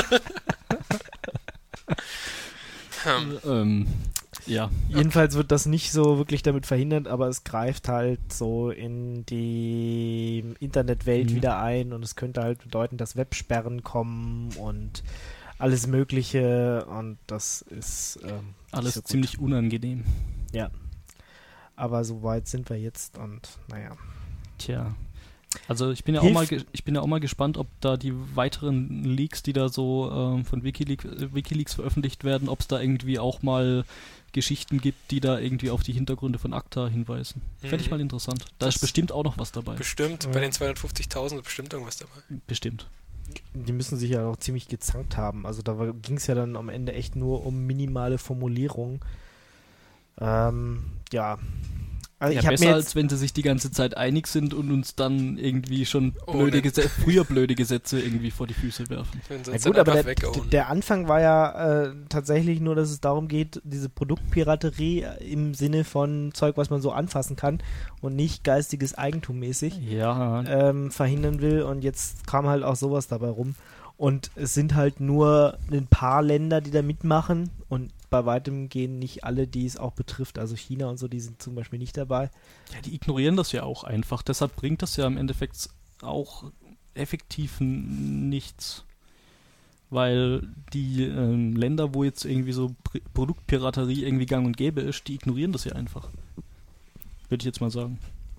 hm. Ähm, ja. Jedenfalls wird das nicht so wirklich damit verhindert, aber es greift halt so in die Internetwelt Mhm. wieder ein und es könnte halt bedeuten, dass Websperren kommen und alles Mögliche und das ist ähm, nicht Alles so gut. ziemlich unangenehm. Ja. Aber so weit sind wir jetzt und naja. Tja. Also ich bin ja Hilf- auch mal ge- ich bin ja auch mal gespannt, ob da die weiteren Leaks, die da so ähm, von WikiLeaks, äh, WikiLeaks veröffentlicht werden, ob es da irgendwie auch mal Geschichten gibt, die da irgendwie auf die Hintergründe von ACTA hinweisen. Fände ich Mhm. mal interessant. Da Das- ist bestimmt auch noch was dabei. Bestimmt, Ja. bei den zweihundertfünfzigtausend ist bestimmt irgendwas dabei. Bestimmt. Die müssen sich ja auch ziemlich gezankt haben. Also da ging es ja dann am Ende echt nur um minimale Formulierungen. Ähm, ja. Also Ja, ich habe besser mir als jetzt, wenn sie sich die ganze Zeit einig sind und uns dann irgendwie schon Ohne. blöde Gese- früher blöde Gesetze irgendwie vor die Füße werfen. Wenn sie ja uns gut, dann aber einfach der, weghauen. der Anfang war ja äh, tatsächlich nur, dass es darum geht, diese Produktpiraterie im Sinne von Zeug, was man so anfassen kann und nicht geistiges Eigentum mäßig Ja, ähm, verhindern will und jetzt kam halt auch sowas dabei rum. Und es sind halt nur ein paar Länder, die da mitmachen und bei weitem gehen nicht alle, die es auch betrifft. Also China und so, die sind zum Beispiel nicht dabei. Ja, die ignorieren das ja auch einfach. Deshalb bringt das ja im Endeffekt auch effektiv n- nichts. Weil die ähm, Länder, wo jetzt irgendwie so Pr- Produktpiraterie irgendwie gang und gäbe ist, die ignorieren das ja einfach. Würde ich jetzt mal sagen.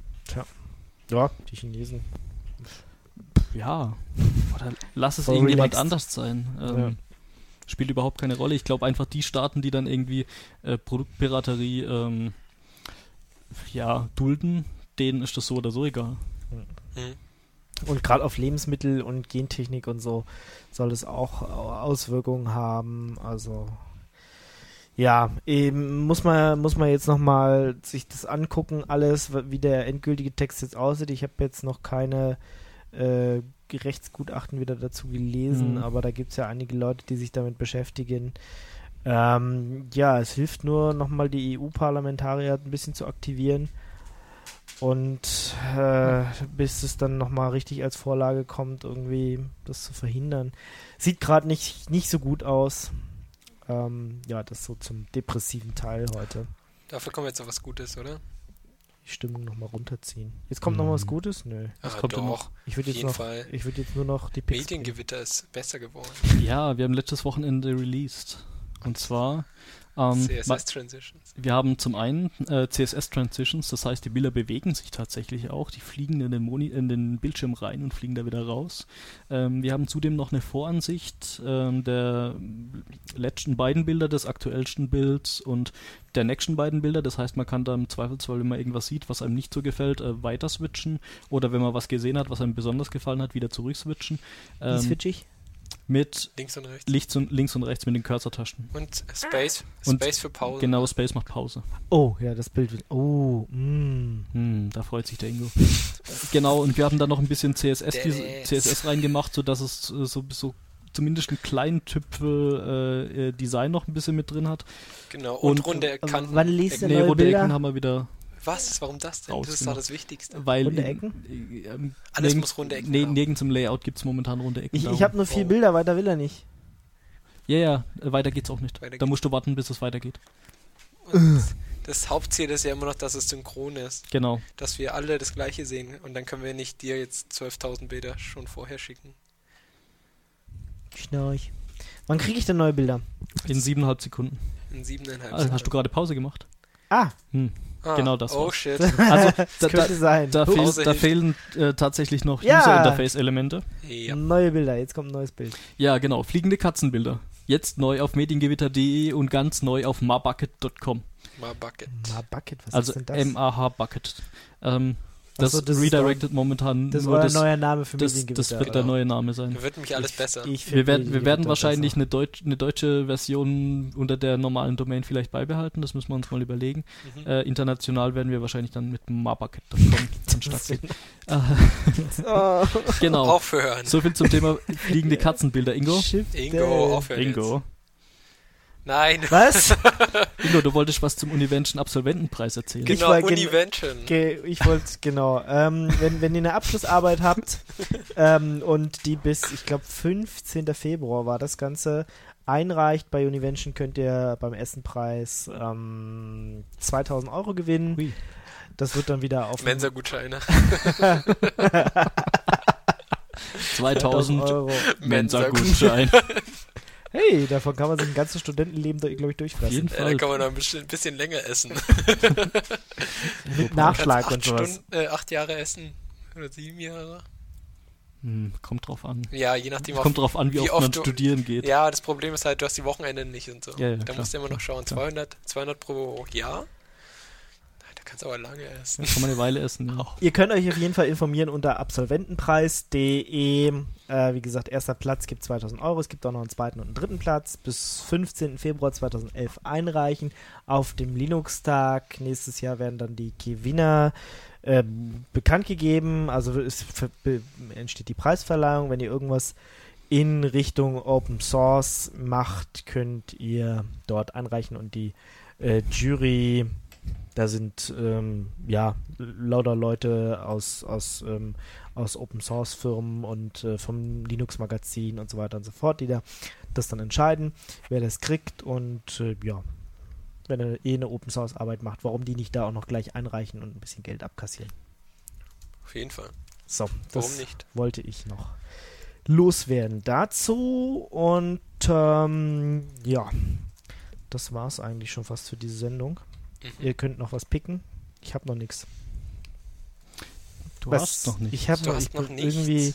Ja, die Chinesen. Ja. Oder lass es Voll irgendjemand relaxed. anders sein. Ähm, Ja. Spielt überhaupt keine Rolle. Ich glaube einfach die Staaten, die dann irgendwie äh, Produktpiraterie ähm, ja, dulden, denen ist das so oder so egal. Mhm. Und gerade auf Lebensmittel und Gentechnik und so soll es auch Auswirkungen haben. Also ja, eben muss man muss man jetzt nochmal sich das angucken, alles, wie der endgültige Text jetzt aussieht. Ich habe jetzt noch keine äh, Rechtsgutachten wieder dazu gelesen, Mhm. aber da gibt es ja einige Leute, die sich damit beschäftigen. Ähm, ja, es hilft nur nochmal die E U-Parlamentarier ein bisschen zu aktivieren. Und äh, bis es dann nochmal richtig als Vorlage kommt, irgendwie das zu verhindern. Sieht gerade nicht, nicht so gut aus. Ähm, ja, das so zum depressiven Teil heute. Dafür kommt jetzt noch was Gutes, oder? Die Stimmung nochmal runterziehen. Jetzt kommt noch Mhm. was Gutes? Nö. Was Ah, kommt denn doch. Ich würde Auf jetzt, jeden noch- Fall. ich würd jetzt nur noch die Picks bringen. Mediengewitter ist besser geworden. Ja, wir haben letztes Wochenende released. Und zwar ähm, C S ma- S Transitions. wir haben zum einen äh, C S S Transitions, das heißt, die Bilder bewegen sich tatsächlich auch, die fliegen in den, Moni in den Bildschirm rein und fliegen da wieder raus. Ähm, wir haben zudem noch eine Voransicht ähm, der letzten beiden Bilder, des aktuellsten Bilds und der nächsten beiden Bilder. Das heißt, man kann da im Zweifelsfall, wenn man irgendwas sieht, was einem nicht so gefällt, äh, weiter switchen oder wenn man was gesehen hat, was einem besonders gefallen hat, wieder zurück switchen. Wie Ähm, switch ich? mit Links und rechts. links und, links und rechts mit den Cursor-Tasten. Und Space. Und Space für Pause. Genau, Space macht Pause. Oh, ja, das Bild. will- Oh, mm. Hm, da freut sich der Ingo. Genau, und wir haben da noch ein bisschen C S S, Der dis- ist. C S S reingemacht, sodass es äh, so, so zumindest einen kleinen Tüpfel äh, äh, Design noch ein bisschen mit drin hat. Genau. Und, Und, runde äh, Kanten. wann liest Ecken. der Nee, neue rote Bilder? Ecken haben wir wieder Was? Warum das denn? Das ist doch Rausgemacht. das Wichtigste. weil Runde in- Ecken? äh, ähm, Alles nirgends- muss runde Ecken nee, haben. nirgends im Layout gibt es momentan runde Ecken. Ich, darum. ich habe nur vier Oh. Bilder, weiter will er nicht. Ja, ja, äh, weiter geht's auch nicht. Weiter Da geht's. musst du warten, bis es weitergeht. Und das Hauptziel ist ja immer noch, dass es synchron ist. Genau. Dass wir alle das Gleiche sehen. Und dann können wir nicht dir jetzt zwölftausend Bilder schon vorher schicken. Schnarch. Wann kriege ich denn neue Bilder? In siebeneinhalb Sekunden. In siebeneinhalb Also, hast du Sekunden. gerade Pause gemacht? Ah, Hm. Ah, genau das Oh war's. shit. Also, das da, könnte da, sein. da, Pause fehl, da hilft. fehlen äh, tatsächlich noch Ja. User-Interface-Elemente. Ja. Neue Bilder, jetzt kommt ein neues Bild. Ja, genau. Fliegende Katzenbilder. Jetzt neu auf mediengewitter punkt de und ganz neu auf mabucket punkt com. Mal Bucket. Ma Bucket, was Also ist denn das? M A H Bucket. Ähm, das Achso, das ist redirected momentan Das ist nur euer das, neuer Name für das, Mediengewitter. das wird oder? der neue Name sein. Da wird mich alles besser. Ich Wir find werden, wir werden Mediengewitter wahrscheinlich besser. eine, Deutsch, eine deutsche Version unter der normalen Domain vielleicht beibehalten. Das müssen wir uns mal überlegen. Mhm. Äh, international werden wir wahrscheinlich dann mit mabucket punkt com anstatt gehen. Äh, Oh. genau. Aufhören. So viel zum Thema fliegende Katzenbilder. Ingo? Shift, Ingo, äh, aufhören Ingo. jetzt. Nein. Was? Ingo, du wolltest was zum Univention Absolventenpreis erzählen. Ich Genau, war gen- Univention. Ge ich wollte, genau. Ähm, wenn, wenn ihr eine Abschlussarbeit habt ähm, und die bis, ich glaube, fünfzehnten Februar war das Ganze, einreicht bei Univention, könnt ihr beim Essenpreis ähm, zweitausend Euro gewinnen. Hui. Das wird dann wieder auf Mensa-Gutscheine. zweitausend Euro. Mensa-Gutschein. Hey, davon kann man sich ein ganzes Studentenleben, glaube ich, Auf durchfressen. jeden Äh, da Fall. kann man noch ein bisschen, ein bisschen länger essen. Mit Nachschlag Kannst und acht sowas. Stunden, äh, acht Jahre essen. Oder sieben Jahre. Hm, kommt drauf an. Ja, je nachdem. Kommt drauf an, wie, wie oft man oft du- studieren geht. Ja, das Problem ist halt, du hast die Wochenende nicht und so. Ja, ja, da klar, musst du immer noch klar, schauen. klar. zweihundert, zweihundert pro Jahr. Da kannst du aber lange essen. Da kann man eine Weile essen. Ja. Ihr könnt euch auf jeden Fall informieren unter absolventenpreis punkt de. Äh, wie gesagt, erster Platz gibt zweitausend Euro. Es gibt auch noch einen zweiten und einen dritten Platz. Bis fünfzehnten Februar zweitausendelf einreichen. Auf dem Linux-Tag nächstes Jahr werden dann die Gewinner äh, bekannt gegeben. Also es ver- be- entsteht die Preisverleihung. Wenn ihr irgendwas in Richtung Open Source macht, könnt ihr dort einreichen und die äh, Jury Da sind ähm, ja lauter Leute aus, aus, ähm, aus Open-Source-Firmen und äh, vom Linux-Magazin und so weiter und so fort, die da das dann entscheiden, wer das kriegt und äh, ja, wenn er eh eine Open-Source-Arbeit macht, warum die nicht da auch noch gleich einreichen und ein bisschen Geld abkassieren. Auf jeden Fall. So, Warum das nicht? wollte ich noch loswerden dazu und ähm, ja, das war es eigentlich schon fast für diese Sendung. Mhm. Ihr könnt noch was picken. Ich habe noch nichts. Du Was? hast noch nicht. Ich habe Du noch, hast ich noch bin nichts. irgendwie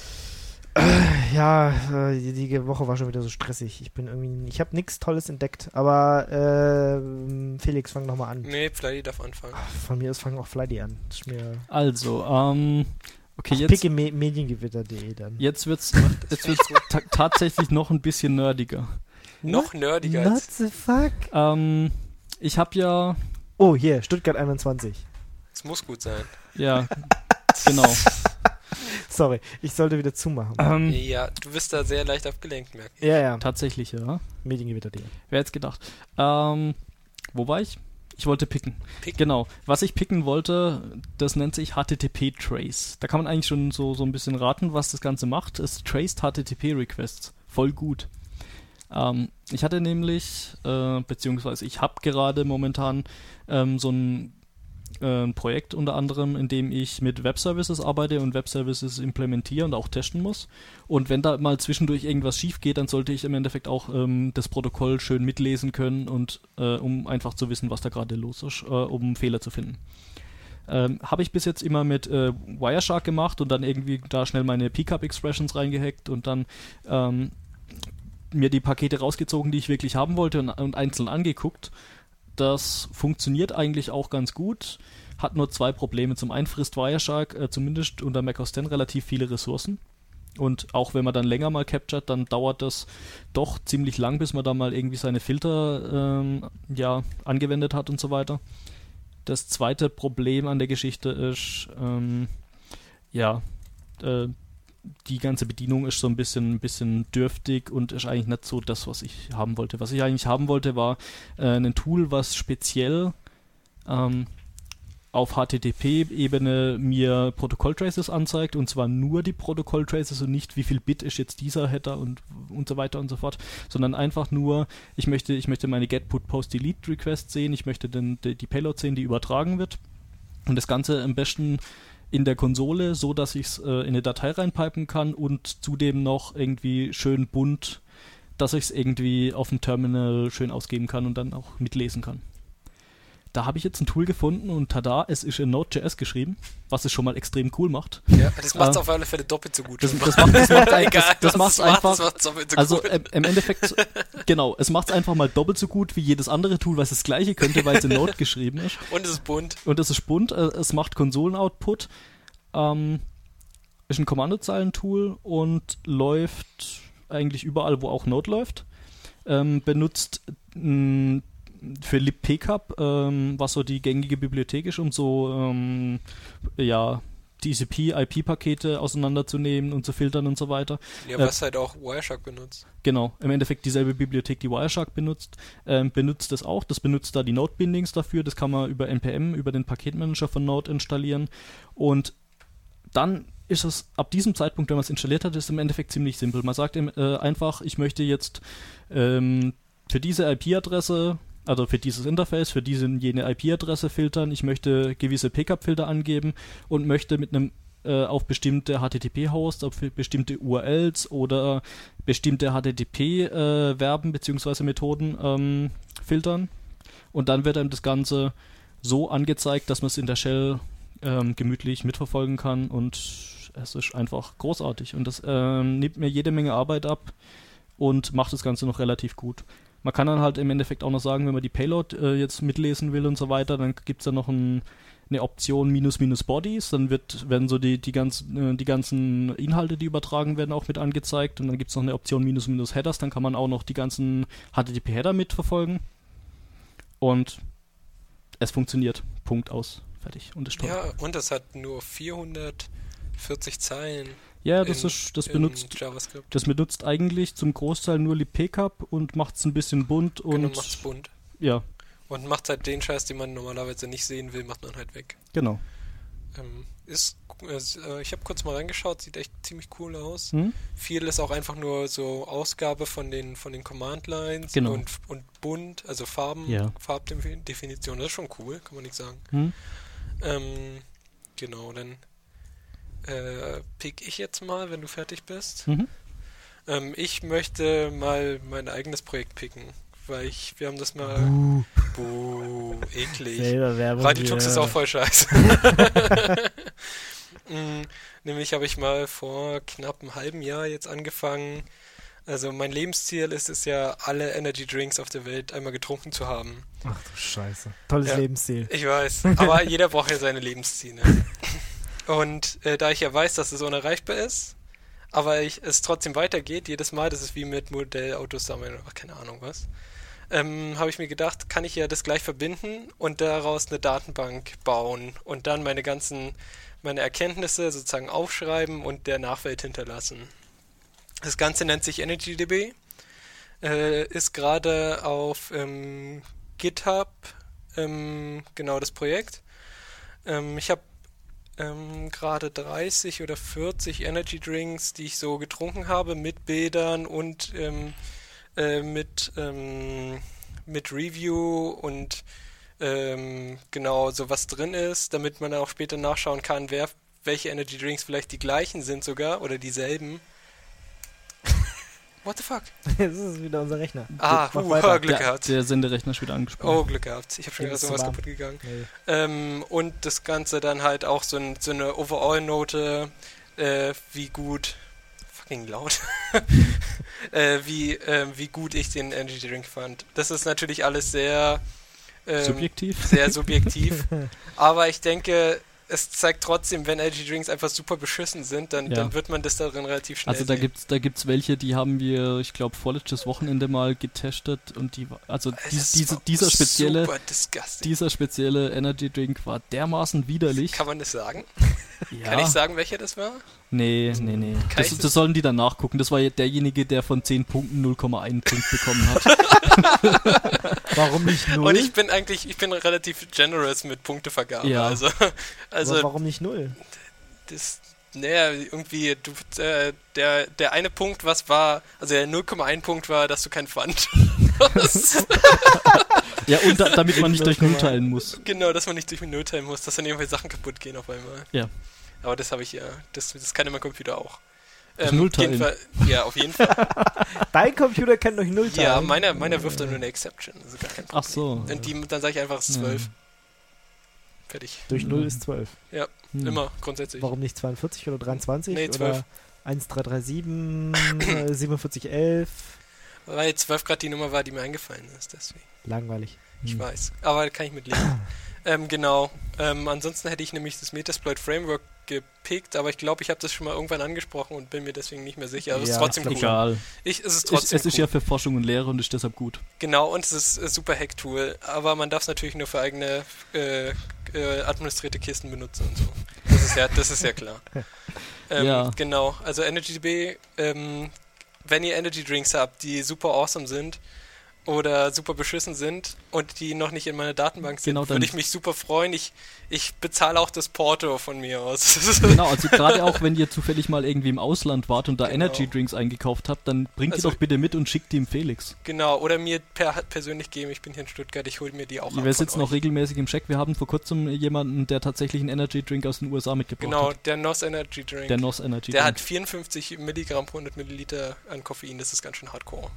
ja, äh, die, die Woche war schon wieder so stressig. Ich bin irgendwie, ich habe nichts Tolles entdeckt, aber äh, Felix, fang nochmal an. Nee, Flydy darf anfangen. Von mir aus fangen auch Flydy an. Das ist mir Also, ähm, okay, Ach, jetzt, picke me- mediengewitter punkt de dann. jetzt wird's, jetzt wird's ta- tatsächlich noch ein bisschen nerdiger. Noch nerdiger What als... the fuck? Ähm, ich habe ja, Oh, hier, Stuttgart einundzwanzig. Es muss gut sein. ja, genau. Sorry, ich sollte wieder zumachen. Ähm, Ja, du bist da sehr leicht abgelenkt, merke ich. Ja, ja, tatsächlich, ja. mediengewitter punkt de. Wer hätte gedacht. Ähm, wo war ich? Ich wollte picken. Picken. Genau. Was ich picken wollte, das nennt sich H T T P Trace. Da kann man eigentlich schon so, so ein bisschen raten, was das Ganze macht. Es traced H T T P Requests. Voll gut. Ähm, ich hatte nämlich, äh, beziehungsweise ich habe gerade momentan ähm, so ein äh, ein Projekt unter anderem, in dem ich mit Web-Services arbeite und Web-Services implementiere und auch testen muss. Und wenn da mal zwischendurch irgendwas schief geht, dann sollte ich im Endeffekt auch ähm, das Protokoll schön mitlesen können und äh, um einfach zu wissen, was da gerade los ist, äh, um Fehler zu finden. Ähm, habe ich bis jetzt immer mit äh, Wireshark gemacht und dann irgendwie da schnell meine Pcap-Expressions reingehackt und dann ähm, mir die Pakete rausgezogen, die ich wirklich haben wollte und, und einzeln angeguckt. Das funktioniert eigentlich auch ganz gut, hat nur zwei Probleme. Zum einen frisst Wireshark äh, zumindest unter Mac O S X relativ viele Ressourcen. Und auch wenn man dann länger mal captured, dann dauert das doch ziemlich lang, bis man da mal irgendwie seine Filter ähm, ja, angewendet hat und so weiter. Das zweite Problem an der Geschichte ist, ähm, ja, äh, die ganze Bedienung ist so ein bisschen, ein bisschen dürftig und ist eigentlich nicht so das, was ich haben wollte. Was ich eigentlich haben wollte, war äh, ein Tool, was speziell ähm, auf H T T P-Ebene mir Protokoll-Traces anzeigt, und zwar nur die Protokoll-Traces und nicht, wie viel Bit ist jetzt dieser Header und, und so weiter und so fort, sondern einfach nur, ich möchte, ich möchte meine Get-Put-Post-Delete-Requests sehen, ich möchte den, die, die Payload sehen, die übertragen wird, und das Ganze am besten in der Konsole, so dass ich es äh, in eine Datei reinpipen kann und zudem noch irgendwie schön bunt, dass ich es irgendwie auf dem Terminal schön ausgeben kann und dann auch mitlesen kann. Da habe ich jetzt ein Tool gefunden und tada, es ist in Node.js geschrieben, was es schon mal extrem cool macht. Ja, das macht es Äh, auf alle Fälle doppelt so gut. Das, das macht es macht, ein- Egal, das, das was macht's es macht, einfach. das macht's doppelt so Also gut. äh, im Endeffekt, genau, es macht es einfach mal doppelt so gut wie jedes andere Tool, was das gleiche könnte, weil es in Node geschrieben ist. Und es ist bunt. Und es ist bunt, äh, es macht Konsolen-Output, ähm, ist ein Kommandozeilen-Tool und läuft eigentlich überall, wo auch Node läuft. Ähm, benutzt mh, für libpcap, ähm, was so die gängige Bibliothek ist, um so ähm, ja, T C P-I P-Pakete auseinanderzunehmen und zu filtern und so weiter. Ja, Äh, was halt auch Wireshark benutzt. Genau, im Endeffekt dieselbe Bibliothek, die Wireshark benutzt, ähm, benutzt das auch. Das benutzt da die Node-Bindings dafür. Das kann man über N P M, über den Paketmanager von Node installieren. Und dann ist es ab diesem Zeitpunkt, wenn man es installiert hat, ist im Endeffekt ziemlich simpel. Man sagt ihm äh, einfach, ich möchte jetzt ähm, für diese I P-Adresse, also für dieses Interface, für diese jene I P-Adresse filtern, ich möchte gewisse Pcap-Filter angeben und möchte mit einem äh, auf bestimmte H T T P-Hosts, auf bestimmte U R Ls oder bestimmte H T T P-Verben bzw. Methoden ähm, filtern. Und dann wird einem das Ganze so angezeigt, dass man es in der Shell ähm, gemütlich mitverfolgen kann, und es ist einfach großartig. Und das ähm, nimmt mir jede Menge Arbeit ab und macht das Ganze noch relativ gut. Man kann dann halt im Endeffekt auch noch sagen, wenn man die Payload äh, jetzt mitlesen will und so weiter, dann gibt es da noch ein, eine Option minus minus Bodies, dann wird, werden so die, die, ganzen, äh, die ganzen Inhalte, die übertragen werden, auch mit angezeigt, und dann gibt es noch eine Option minus minus Headers, dann kann man auch noch die ganzen H T T P-Header mitverfolgen, und es funktioniert. Punkt, aus. Fertig. Und ist toll. Ja, und das hat nur vierhundertvierzig Zeilen. Ja, das in, ist, das in benutzt, JavaScript. das benutzt eigentlich zum Großteil nur libpcap und macht es ein bisschen bunt und Genau, macht's bunt. ja. Und macht halt den Scheiß, den man normalerweise nicht sehen will, macht man halt weg. Genau. Ähm, ist, ist äh, ich habe kurz mal reingeschaut, sieht echt ziemlich cool aus. Hm? Viel ist auch einfach nur so Ausgabe von den von den Command Lines Genau. und, und bunt, also Farben, Ja. Farbdefinition, das ist schon cool, kann man nicht sagen. Hm? Ähm, genau, dann äh, pick ich jetzt mal, wenn du fertig bist. Mhm. Ähm, ich möchte mal mein eigenes Projekt picken, weil ich, wir haben das mal... Uh. Buh, eklig. Selber Werbung. Radiotux hier. ist auch voll scheiße. mm, nämlich habe ich mal vor knapp einem halben Jahr jetzt angefangen. Also mein Lebensziel ist es ja, alle Energy Drinks auf der Welt einmal getrunken zu haben. Ach du Scheiße. Tolles Ja. Lebensziel. Ich weiß, aber jeder braucht ja seine Lebensziele. Und äh, da ich ja weiß, dass es unerreichbar ist, aber ich, es trotzdem weitergeht, jedes Mal, das ist wie mit Modellautos sammeln oder keine Ahnung was, ähm, habe ich mir gedacht, kann ich ja das gleich verbinden und daraus eine Datenbank bauen und dann meine ganzen, meine Erkenntnisse sozusagen aufschreiben und der Nachwelt hinterlassen. Das Ganze nennt sich EnergyDB, äh, ist gerade auf ähm, GitHub, ähm, genau das Projekt. Ähm, ich habe ähm, gerade dreißig oder vierzig Energy Drinks, die ich so getrunken habe, mit Bildern und ähm, äh, mit, ähm, mit Review und ähm, genau so was drin ist, damit man auch später nachschauen kann, wer, welche Energy Drinks vielleicht die gleichen sind sogar oder dieselben. What the fuck? Das ist wieder unser Rechner. Ah, Mach uh, weiter. Glück Der, gehabt. der Senderechner ist wieder angesprochen. Oh, Glück gehabt. Ich habe schon Ja, wieder ist zu sowas warm. kaputt gegangen. Nee. Ähm, und das Ganze dann halt auch so, ein, so eine Overall-Note, äh, wie gut, fucking laut, äh, wie, äh, wie gut ich den Energy Drink fand. Das ist natürlich alles sehr ähm, Subjektiv? sehr subjektiv, aber ich denke, es zeigt trotzdem, wenn Energy Drinks einfach super beschissen sind, dann, Ja. dann wird man das darin relativ schnell Also da sehen. gibt's da gibt's welche, die haben wir, ich glaube, vorletztes Wochenende mal getestet und die, also Es dies, ist diese, dieser spezielle, super disgusting. dieser spezielle Energy Drink war dermaßen widerlich. Kann man das sagen? Ja. Kann ich sagen, welcher das war? Nee, nee, nee. Kann Das, ich das- das sollen die dann nachgucken. Das war ja derjenige, der von zehn Punkten null Komma eins Punkt bekommen hat. Warum nicht null? Und ich bin eigentlich, ich bin relativ generous mit Punktevergabe. Ja. Also, Aber also warum nicht null? das, naja, irgendwie, du, äh, der, der eine Punkt, was war, also der null Komma eins Punkt war, dass du keinen Pfand hast. Ja, und da, damit man nicht durch Null teilen muss. Genau, dass man nicht durch mit Null teilen muss, dass dann irgendwelche Sachen kaputt gehen auf einmal. Ja. Aber das habe ich ja, das, das kann ja mein Computer auch. Das Nullteilen. jeden Fall, ja, auf jeden Fall. Dein Computer kann durch null teilen. Ja, meiner, meiner wirft dann nur eine Exception, also gar kein Problem. Ach so. Und die, dann sage ich einfach, es ist zwölf. Ja. Fertig. Durch null ist zwölf. Hm. Immer, grundsätzlich. Warum nicht zweiundvierzig oder dreiundzwanzig? Nee, zwölf. Oder eins drei drei sieben, äh, siebenundvierzig elf? Weil zwölf gerade die Nummer war, die mir eingefallen ist, deswegen. Langweilig. Ich Hm. weiß. Aber da kann ich mit leben. ähm, genau. Ähm, ansonsten hätte ich nämlich das Metasploit Framework gepickt, aber ich glaube, ich habe das schon mal irgendwann angesprochen und bin mir deswegen nicht mehr sicher. Aber es ist Ja, trotzdem ich cool. glaub Egal. Ich, es ist Es, trotzdem es ist cool. ja für Forschung und Lehre und ist deshalb gut. Genau, und es ist ein super Hack-Tool, aber man darf es natürlich nur für eigene äh, äh, administrierte Kisten benutzen und so. Das ist ja, das ist ja klar. Ähm, Ja. Genau, also EnergyDB, ähm, wenn ihr Energy Drinks habt, die super awesome sind oder super beschissen sind und die noch nicht in meiner Datenbank sind, Genau, dann- würde ich mich super freuen. Ich, ich bezahle auch das Porto von mir aus. Genau, also gerade auch, wenn ihr zufällig mal irgendwie im Ausland wart und da Genau. Energy Drinks eingekauft habt, dann bringt Also- die doch bitte mit und schickt die ihm Felix. Genau, oder mir per, persönlich geben. Ich bin hier in Stuttgart, ich hole mir die auch ab Wir von sitzen noch euch. regelmäßig im Check. Wir haben vor kurzem jemanden, der tatsächlich einen Energy Drink aus den U S A mitgebracht Genau, hat. der N O S Energy Drink. Der N O S Energy Der Drink. hat vierundfünfzig Milligramm pro hundert Milliliter an Koffein, das ist ganz schön hardcore.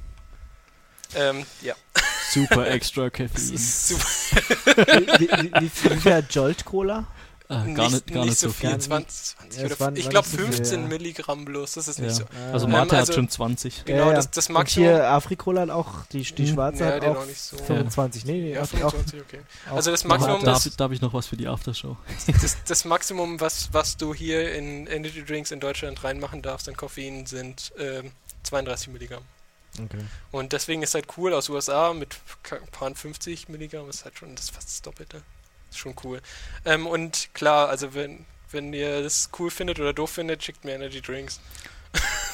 Ähm, ja. Super extra Das Koffein. ist super. wie, wie, wie, wie viel hat Jolt Cola? Ah, gar nicht, gar nicht so viel. viel, Gar zwanzig, zwanzig Ja, es oder waren- ich waren glaube nicht so viel, fünfzehn ja. Milligramm bloß, das ist nicht Ja. so. Also Ähm, Mate also- hat schon zwanzig. Genau, das, das Und Maximum. hier Afrikola hat auch, die, die Hm. schwarze Ja, hat die hat auch auch nicht so. fünfundzwanzig. Nee, nee, Ja, auch, auch, fünfundzwanzig, okay. auch Also das noch Maximum, harte. Darf, das, darf ich noch was für die Aftershow? das, das Maximum, was, was du hier in Energy Drinks in Deutschland reinmachen darfst an Koffein, sind ähm, zweiunddreißig Milligramm. Okay. Und deswegen ist halt cool aus U S A mit ein paar fünfzig Milligramm, ist halt schon das ist fast das Doppelte. Ist schon cool. Ähm, und klar, also wenn, wenn ihr das cool findet oder doof findet, schickt mir Energy Drinks.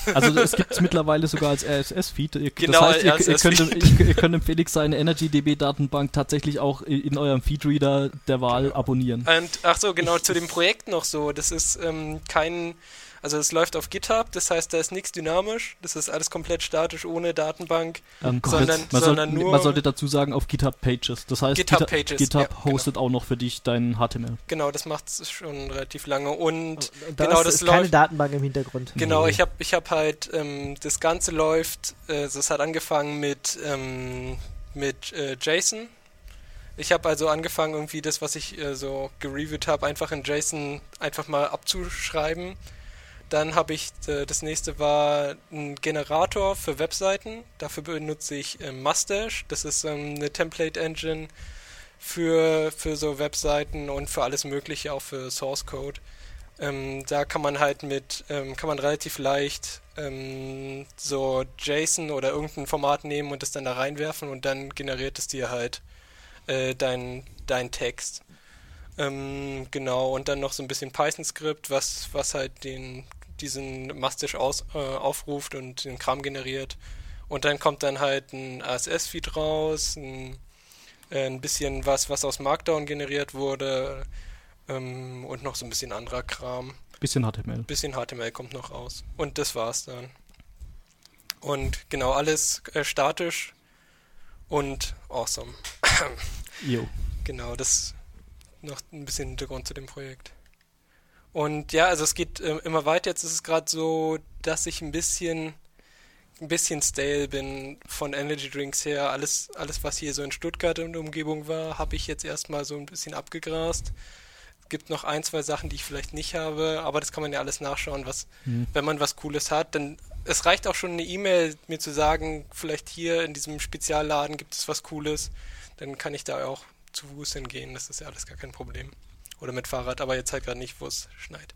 Also es gibt es mittlerweile sogar als R S S-Feed. Ihr, Genau, das heißt, ihr, R S S ihr, könnt, ihr, ihr könnt im Felix seine EnergyDB-Datenbank tatsächlich auch in eurem Feedreader der Wahl Genau. abonnieren. Und ach so, genau, zu dem Projekt noch so. Das ist ähm, kein, also es läuft auf GitHub, das heißt, da ist nichts dynamisch, das ist alles komplett statisch, ohne Datenbank, Ähm, sondern, man, sondern soll, nur... man sollte dazu sagen, auf GitHub Pages. Das heißt, GitHub GitHub, Pages, GitHub ja, hostet auch noch für dich dein H T M L. Genau, das macht es schon relativ lange und Da genau, ist, das ist keine läuft... Datenbank im Hintergrund. Genau, Nee. ich habe ich hab halt, ähm, das Ganze läuft, äh, es hat angefangen mit, ähm, mit äh, JSON. Ich habe also angefangen, irgendwie das, was ich äh, so gereviewt habe, einfach in JSON einfach mal abzuschreiben. Dann habe ich, äh, das nächste war ein Generator für Webseiten. Dafür benutze ich äh, Mustache. Das ist ähm, eine Template-Engine für, für so Webseiten und für alles Mögliche, auch für Source Code. Ähm, da kann man halt mit, ähm, kann man relativ leicht ähm, so JSON oder irgendein Format nehmen und das dann da reinwerfen und dann generiert es dir halt äh, dein, dein Text. Ähm, genau, und dann noch so ein bisschen Python-Skript, was, was halt den, diesen Mustache aus, äh, aufruft und den Kram generiert. Und dann kommt dann halt ein R S S-Feed raus, ein, äh, ein bisschen was, was aus Markdown generiert wurde, ähm, und noch so ein bisschen anderer Kram. Bisschen H T M L. Ein bisschen H T M L kommt noch raus. Und das war's dann. Und genau, alles äh, statisch und awesome. Jo. Genau, das noch ein bisschen Hintergrund zu dem Projekt. Und ja, also es geht äh, immer weiter. Jetzt ist es gerade so, dass ich ein bisschen ein bisschen stale bin von Energy Drinks her. Alles, alles was hier so in Stuttgart und Umgebung war, habe ich jetzt erstmal so ein bisschen abgegrast. Es gibt noch ein, zwei Sachen, die ich vielleicht nicht habe, aber das kann man ja alles nachschauen, was, Hm. wenn man was Cooles hat. Denn es reicht auch schon eine E-Mail, mir zu sagen, vielleicht hier in diesem Spezialladen gibt es was Cooles. Dann kann ich da auch zu Fuß hingehen, das ist ja alles gar kein Problem. Oder mit Fahrrad, aber jetzt halt gerade nicht, wo es schneit.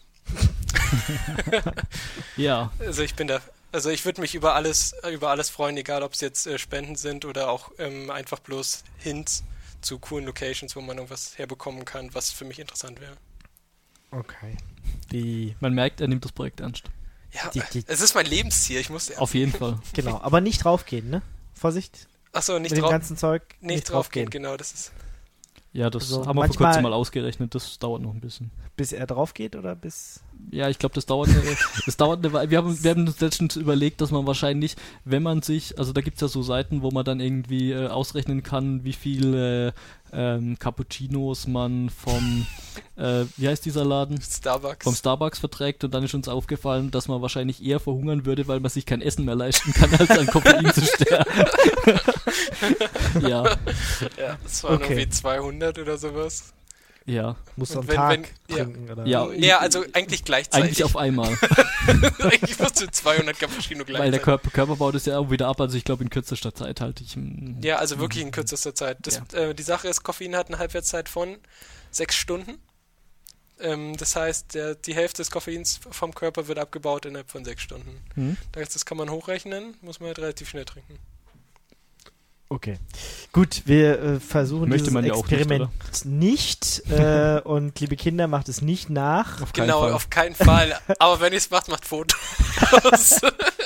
Ja. Also ich bin da, also ich würde mich über alles, über alles freuen, egal ob es jetzt äh, Spenden sind oder auch ähm, einfach bloß Hints zu coolen Locations, wo man irgendwas herbekommen kann, was für mich interessant wäre. Okay. Die, man merkt, er nimmt das Projekt ernst. Ja, Die- die- es ist mein Lebensziel, ich muss ja. Auf jeden Fall. Genau, aber nicht draufgehen, ne? Vorsicht, Achso, nicht mit dem drauf, ganzen Zeug nicht draufgehen, genau, das ist. Ja, das Also haben wir vor manchmal- kurzem mal ausgerechnet. Das dauert noch ein bisschen. bis er drauf geht oder bis... Ja, ich glaube, das dauert eine, das dauert eine Weile. Wir haben, wir haben uns letztens überlegt, dass man wahrscheinlich, wenn man sich, also da gibt es ja so Seiten, wo man dann irgendwie äh, ausrechnen kann, wie viele ähm, Cappuccinos man vom, äh, wie heißt dieser Laden? Starbucks. Vom Starbucks verträgt, und dann ist uns aufgefallen, dass man wahrscheinlich eher verhungern würde, weil man sich kein Essen mehr leisten kann, als an Koffein zu sterben. Ja, Ja, das waren Okay. irgendwie zweihundert oder sowas. ja. Musst du am Und wenn- Tag wenn- ja. trinken, oder? Ja, Ja, also eigentlich gleichzeitig. Eigentlich auf einmal, Eigentlich musst du zweihundert Cappuccino gleichzeitig. weil der Körper, Körper baut es ja auch wieder ab, also ich glaube in kürzester Zeit halt. Ich, mm, Ja, also wirklich in kürzester Zeit. Das, Ja. äh, die Sache ist, Koffein hat eine Halbwertszeit von sechs Stunden. Ähm, das heißt, der, die Hälfte des Koffeins vom Körper wird abgebaut innerhalb von sechs Stunden. Hm? Das, das kann man hochrechnen, muss man halt relativ schnell trinken. Okay. Gut, wir äh, versuchen Möchte dieses man ja auch nicht, Experiment nicht, äh, und liebe Kinder, macht es nicht nach. Auf keinen Genau, Fall. auf keinen Fall. Aber wenn ihr es macht, macht Fotos.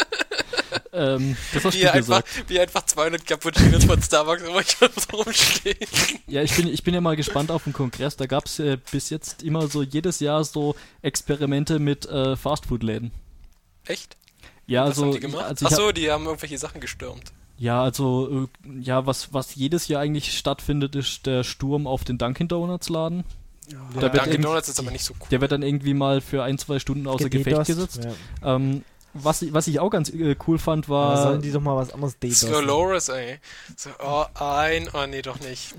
Ähm, das hast wie, du ihr einfach, gesagt. wie ihr einfach zweihundert Cappuccinos von Starbucks so rumstehen. Ja, ich bin, ich bin ja mal gespannt auf den Kongress. Da gab es äh, bis jetzt immer so jedes Jahr so Experimente mit äh, Fastfood-Läden. Echt? Ja, Was also, haben die gemacht? also ich Achso, hab, die haben irgendwelche Sachen gestürmt. ja, also äh, ja, was, was jedes Jahr eigentlich stattfindet, ist der Sturm auf den Dunkin' Donuts Laden. Ja. Da wird Dunkin' irgend- Donuts ist aber nicht so cool. Der wird dann irgendwie mal für ein, zwei Stunden außer Gefecht Gededost, gesetzt. Ja. Ähm, was, ich- was ich auch ganz äh, cool fand, Aber war... sollen die doch mal was anderes dedosten? Slolores, ey. So, oh, ein, oh nee, doch nicht.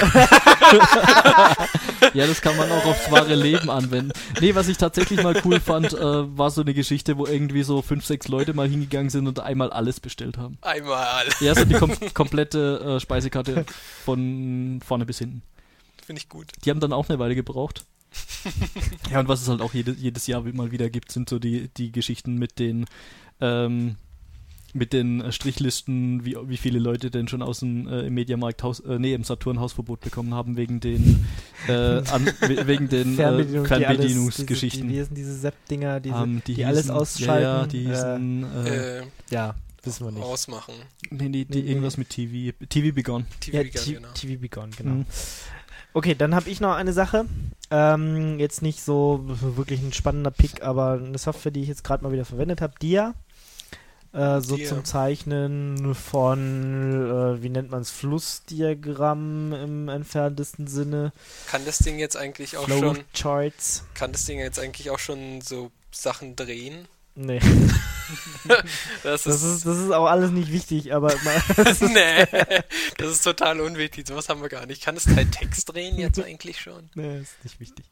Ja, das kann man auch aufs wahre Leben anwenden. Nee, was ich tatsächlich mal cool fand, äh, war so eine Geschichte, wo irgendwie so fünf, sechs Leute mal hingegangen sind und einmal alles bestellt haben. Einmal. Ja, so die kom komplette äh, Speisekarte von vorne bis hinten. Finde ich gut. Die haben dann auch eine Weile gebraucht. Ja, und was es halt auch jede, jedes Jahr mal wieder gibt, sind so die, die Geschichten mit den ähm, mit den äh, Strichlisten, wie, wie viele Leute denn schon aus dem äh, im Mediamarkt Haus, äh, nee, im Saturn Hausverbot bekommen haben, wegen den äh, an, we- wegen den Fernbedienung, äh, die alles- Fernbedienungsgeschichten. Diese, die, wie sind diese Zap-Dinger, diese, Ähm, die, hießen- alles ausschalten? Ja, ja, die hießen, äh, Äh, äh, ja, wissen wir nicht. ausmachen. nee, die, die nee, irgendwas mit T V, T V Begon. T V, Ja, Guide, T- genau. T V Begon, genau. Mhm. Okay, dann habe ich noch eine Sache. Ähm, jetzt nicht so wirklich ein spannender Pick, aber eine Software, die ich jetzt gerade mal wieder verwendet habe, Dia. Äh, so Dia. zum Zeichnen von, äh, wie nennt man es, Flussdiagramm im entferntesten Sinne. Kann das Ding jetzt eigentlich auch schon, Flowcharts. kann das Ding jetzt eigentlich auch schon so Sachen drehen? Nee, Das das ist, ist, das ist auch alles nicht wichtig, aber mal, nee, das ist total unwichtig. Sowas haben wir gar nicht. Kann es halt Text drehen jetzt eigentlich schon? nee, ist nicht wichtig.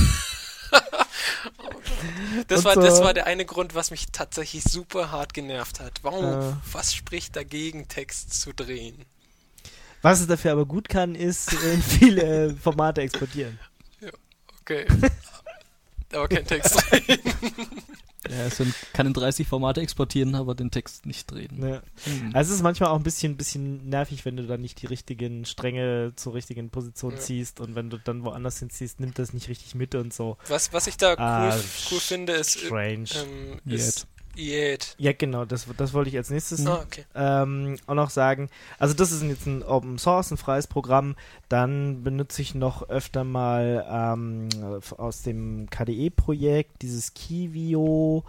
Das Und war, so- das war der eine Grund, was mich tatsächlich super hart genervt hat. Warum? Äh. Was spricht dagegen, Text zu drehen? Was es dafür aber gut kann, ist in viele Formate exportieren. Okay. Aber kein Text drehen. Ja, es sind, kann in dreißig Formate exportieren, aber den Text nicht drehen. Ne. Hm. Also es ist manchmal auch ein bisschen, bisschen nervig, wenn du dann nicht die richtigen Stränge zur richtigen Position Ja. ziehst und wenn du dann woanders hinziehst, nimmt das nicht richtig mit und so. Was, was ich da cool, Ah, cool finde, ist, äh, Strange. ähm, Yet. ist Yet. Ja, genau, das, das wollte ich als nächstes Ah, okay. ähm, auch noch sagen. Also das ist jetzt ein Open Source, ein freies Programm. Dann benutze ich noch öfter mal ähm, aus dem K D E-Projekt dieses Kivio,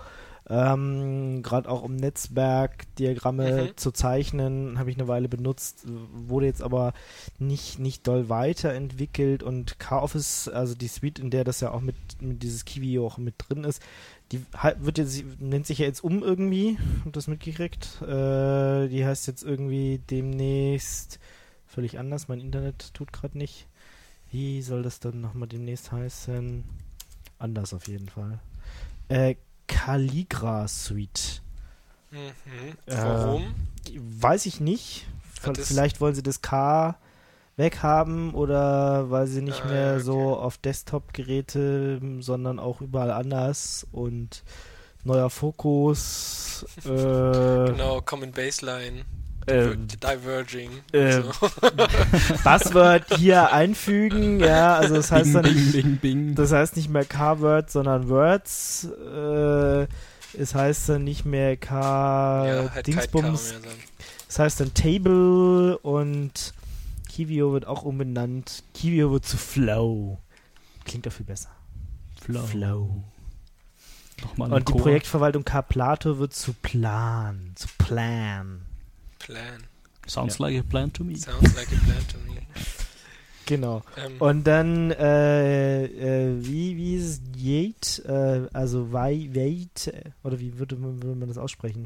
ähm, gerade auch um Netzwerkdiagramme Mhm. zu zeichnen, habe ich eine Weile benutzt, wurde jetzt aber nicht, nicht doll weiterentwickelt und K-Office, also die Suite, in der das ja auch mit, mit dieses Kivio auch mit drin ist, die ha- wird jetzt, nennt sich ja jetzt um irgendwie, habt ihr das mitgekriegt? Äh, die heißt jetzt irgendwie demnächst völlig anders, mein Internet tut gerade nicht. Wie soll das dann nochmal demnächst heißen? Anders auf jeden Fall. Äh, Calligra Suite. Mhm. Äh, Warum? Weiß ich nicht. Hat es- Vielleicht wollen sie das K weghaben oder weil sie nicht Ah, mehr ja, okay. so auf Desktop-Geräte, sondern auch überall anders und neuer Fokus. Äh, Genau, Common Baseline. äh, Diverging. äh, so. Buzzword hier einfügen, ja, also das heißt Bing, dann bing, nicht, bing, bing. das heißt nicht mehr K-Word, sondern Words. Äh, es heißt dann nicht mehr K ja, halt kein K mehr Dingsbums. sein. Das heißt dann Table und Kivio wird auch umbenannt. Kivio wird zu Flow. Klingt doch viel besser. Flow. Flow. Nochmal Und die Chor. Projektverwaltung K-Plato wird zu Plan. Zu Plan. Plan. Sounds Ja. like a plan to me. Sounds like a plan to me. Genau. Ähm, Und dann, äh, äh, wie, wie ist es? Yate? Äh, also Wei- Wait, äh, oder wie würde man, würde man das aussprechen?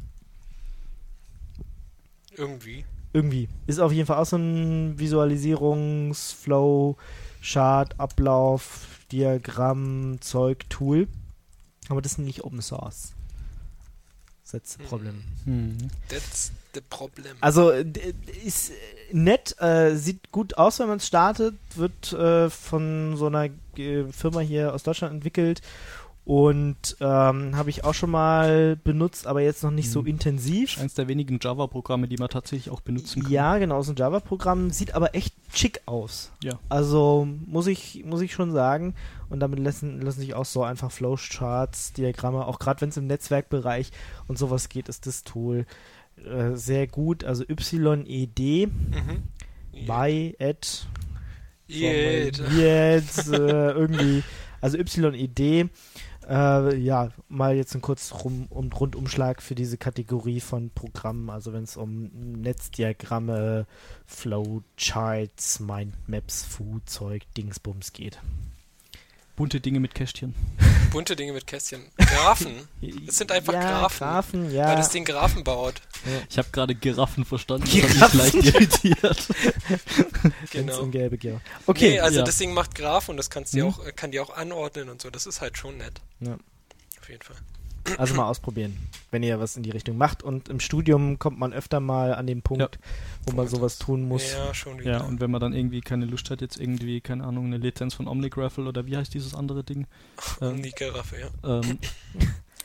irgendwie. Irgendwie. Ist auf jeden Fall auch so ein Visualisierungsflow, Chart, Ablauf, Diagramm, Zeug, Tool. Aber das ist nicht Open Source. That's the problem. Hm. That's the problem. Also d- ist nett, äh, sieht gut aus, wenn man es startet, wird äh, von so einer äh, Firma hier aus Deutschland entwickelt und ähm, habe ich auch schon mal benutzt, aber jetzt noch nicht so Mhm. intensiv. Eins der wenigen Java-Programme, die man tatsächlich auch benutzen kann. Ja, genau, ist ein Java-Programm, sieht aber echt schick aus. Ja. Also muss ich, muss ich schon sagen. Und damit lassen, lassen sich auch so einfach Flowcharts, Diagramme, auch gerade wenn es im Netzwerkbereich und sowas geht, ist das Tool äh, sehr gut. Also Y E D, Mhm. by, at, Yet. jetzt äh, irgendwie, also Y E D, äh, ja, mal jetzt einen kurzen Rum, um, Rundumschlag für diese Kategorie von Programmen, also wenn es um Netzdiagramme, Flowcharts, Mindmaps, Food-Zeug, Dingsbums geht. Bunte Dinge mit Kästchen. Bunte Dinge mit Kästchen. Graphen. Es sind einfach ja, Graphen. Graphen, ja. Weil das Ding Graphen baut. Ich habe gerade Giraffen verstanden. Giraffen. Das hat mich leicht irritiert. Wenn's Genau. um gelbe geht. Okay, Nee, also ja. das Ding macht Graphen und das kannst du Mhm. auch, äh, kann die auch anordnen und so. Das ist halt schon nett. Ja. Auf jeden Fall. also mal ausprobieren, wenn ihr was in die Richtung macht. Und im Studium kommt man öfter mal an den Punkt, wo man sowas tun muss. Ja, schon wieder. Ja, und wenn man dann irgendwie keine Lust hat, jetzt irgendwie, keine Ahnung, eine Lizenz von OmniGraffle oder wie heißt dieses andere Ding? Um die Giraffe, ja. Ähm,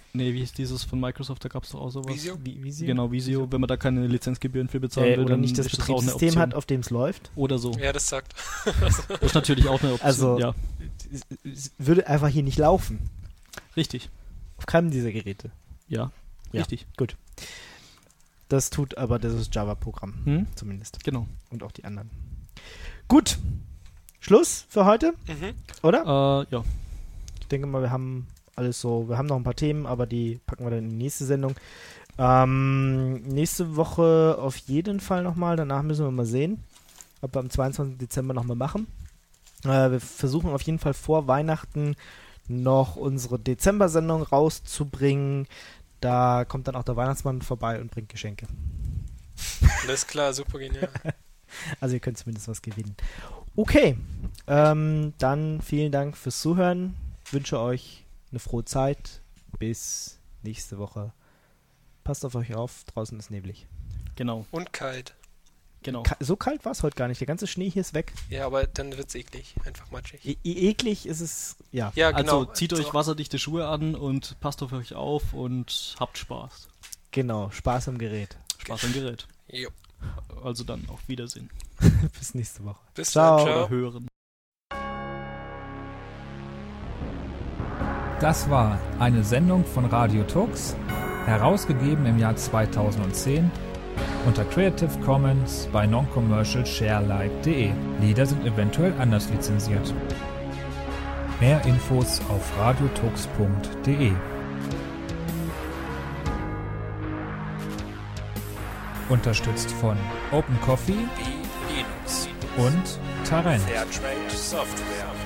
Nee, wie ist dieses von Microsoft? Da gab es doch auch sowas. Visio? Vi- Visio? Genau, Visio. Wenn man da keine Lizenzgebühren für bezahlen Äh, will, oder dann nicht das ist das auch eine Betriebssystem Option. hat, auf dem es läuft. Oder so. Ja, das sagt. Das ist natürlich auch eine Option. Also, ja, es, es würde einfach hier nicht laufen. richtig. Auf keinem dieser Geräte. Ja, Ja. richtig. Gut. Das tut aber dieses Java-Programm Hm? zumindest. Genau. Und auch die anderen. Gut. Schluss für heute, Mhm. oder? Äh, ja. Ich denke mal, wir haben alles so, wir haben noch ein paar Themen, aber die packen wir dann in die nächste Sendung. Ähm, nächste Woche auf jeden Fall nochmal, danach müssen wir mal sehen, ob wir am zweiundzwanzigsten Dezember nochmal machen. Äh, wir versuchen auf jeden Fall vor Weihnachten noch unsere Dezember-Sendung rauszubringen. Da kommt dann auch der Weihnachtsmann vorbei und bringt Geschenke. Alles klar, super genial. Also ihr könnt zumindest was gewinnen. Okay, ähm, dann vielen Dank fürs Zuhören. Ich wünsche euch eine frohe Zeit. Bis nächste Woche. Passt auf euch auf, draußen ist neblig. Genau. Und kalt. Genau. Ka- so kalt war es heute gar nicht. Der ganze Schnee hier ist weg. Ja, aber dann wird's eklig. Einfach matschig. E- e- eklig ist es, ja. Ja, genau. Also zieht euch wasserdichte Schuhe an und passt auf euch auf und habt Spaß. Genau, Spaß am Gerät. Spaß am Gerät. Jo. Also dann auf Wiedersehen. Bis nächste Woche. Bis Ciao. dann, ciao. Oder hören. Das war eine Sendung von Radio Tux, herausgegeben im Jahr zweitausendzehn unter Creative Commons bei Non-Commercial Sharealike punkt de. Lieder sind eventuell anders lizenziert. Mehr Infos auf radiotux punkt de. Unterstützt von Open Coffee Linux. und Tarent. Fairtrade Software.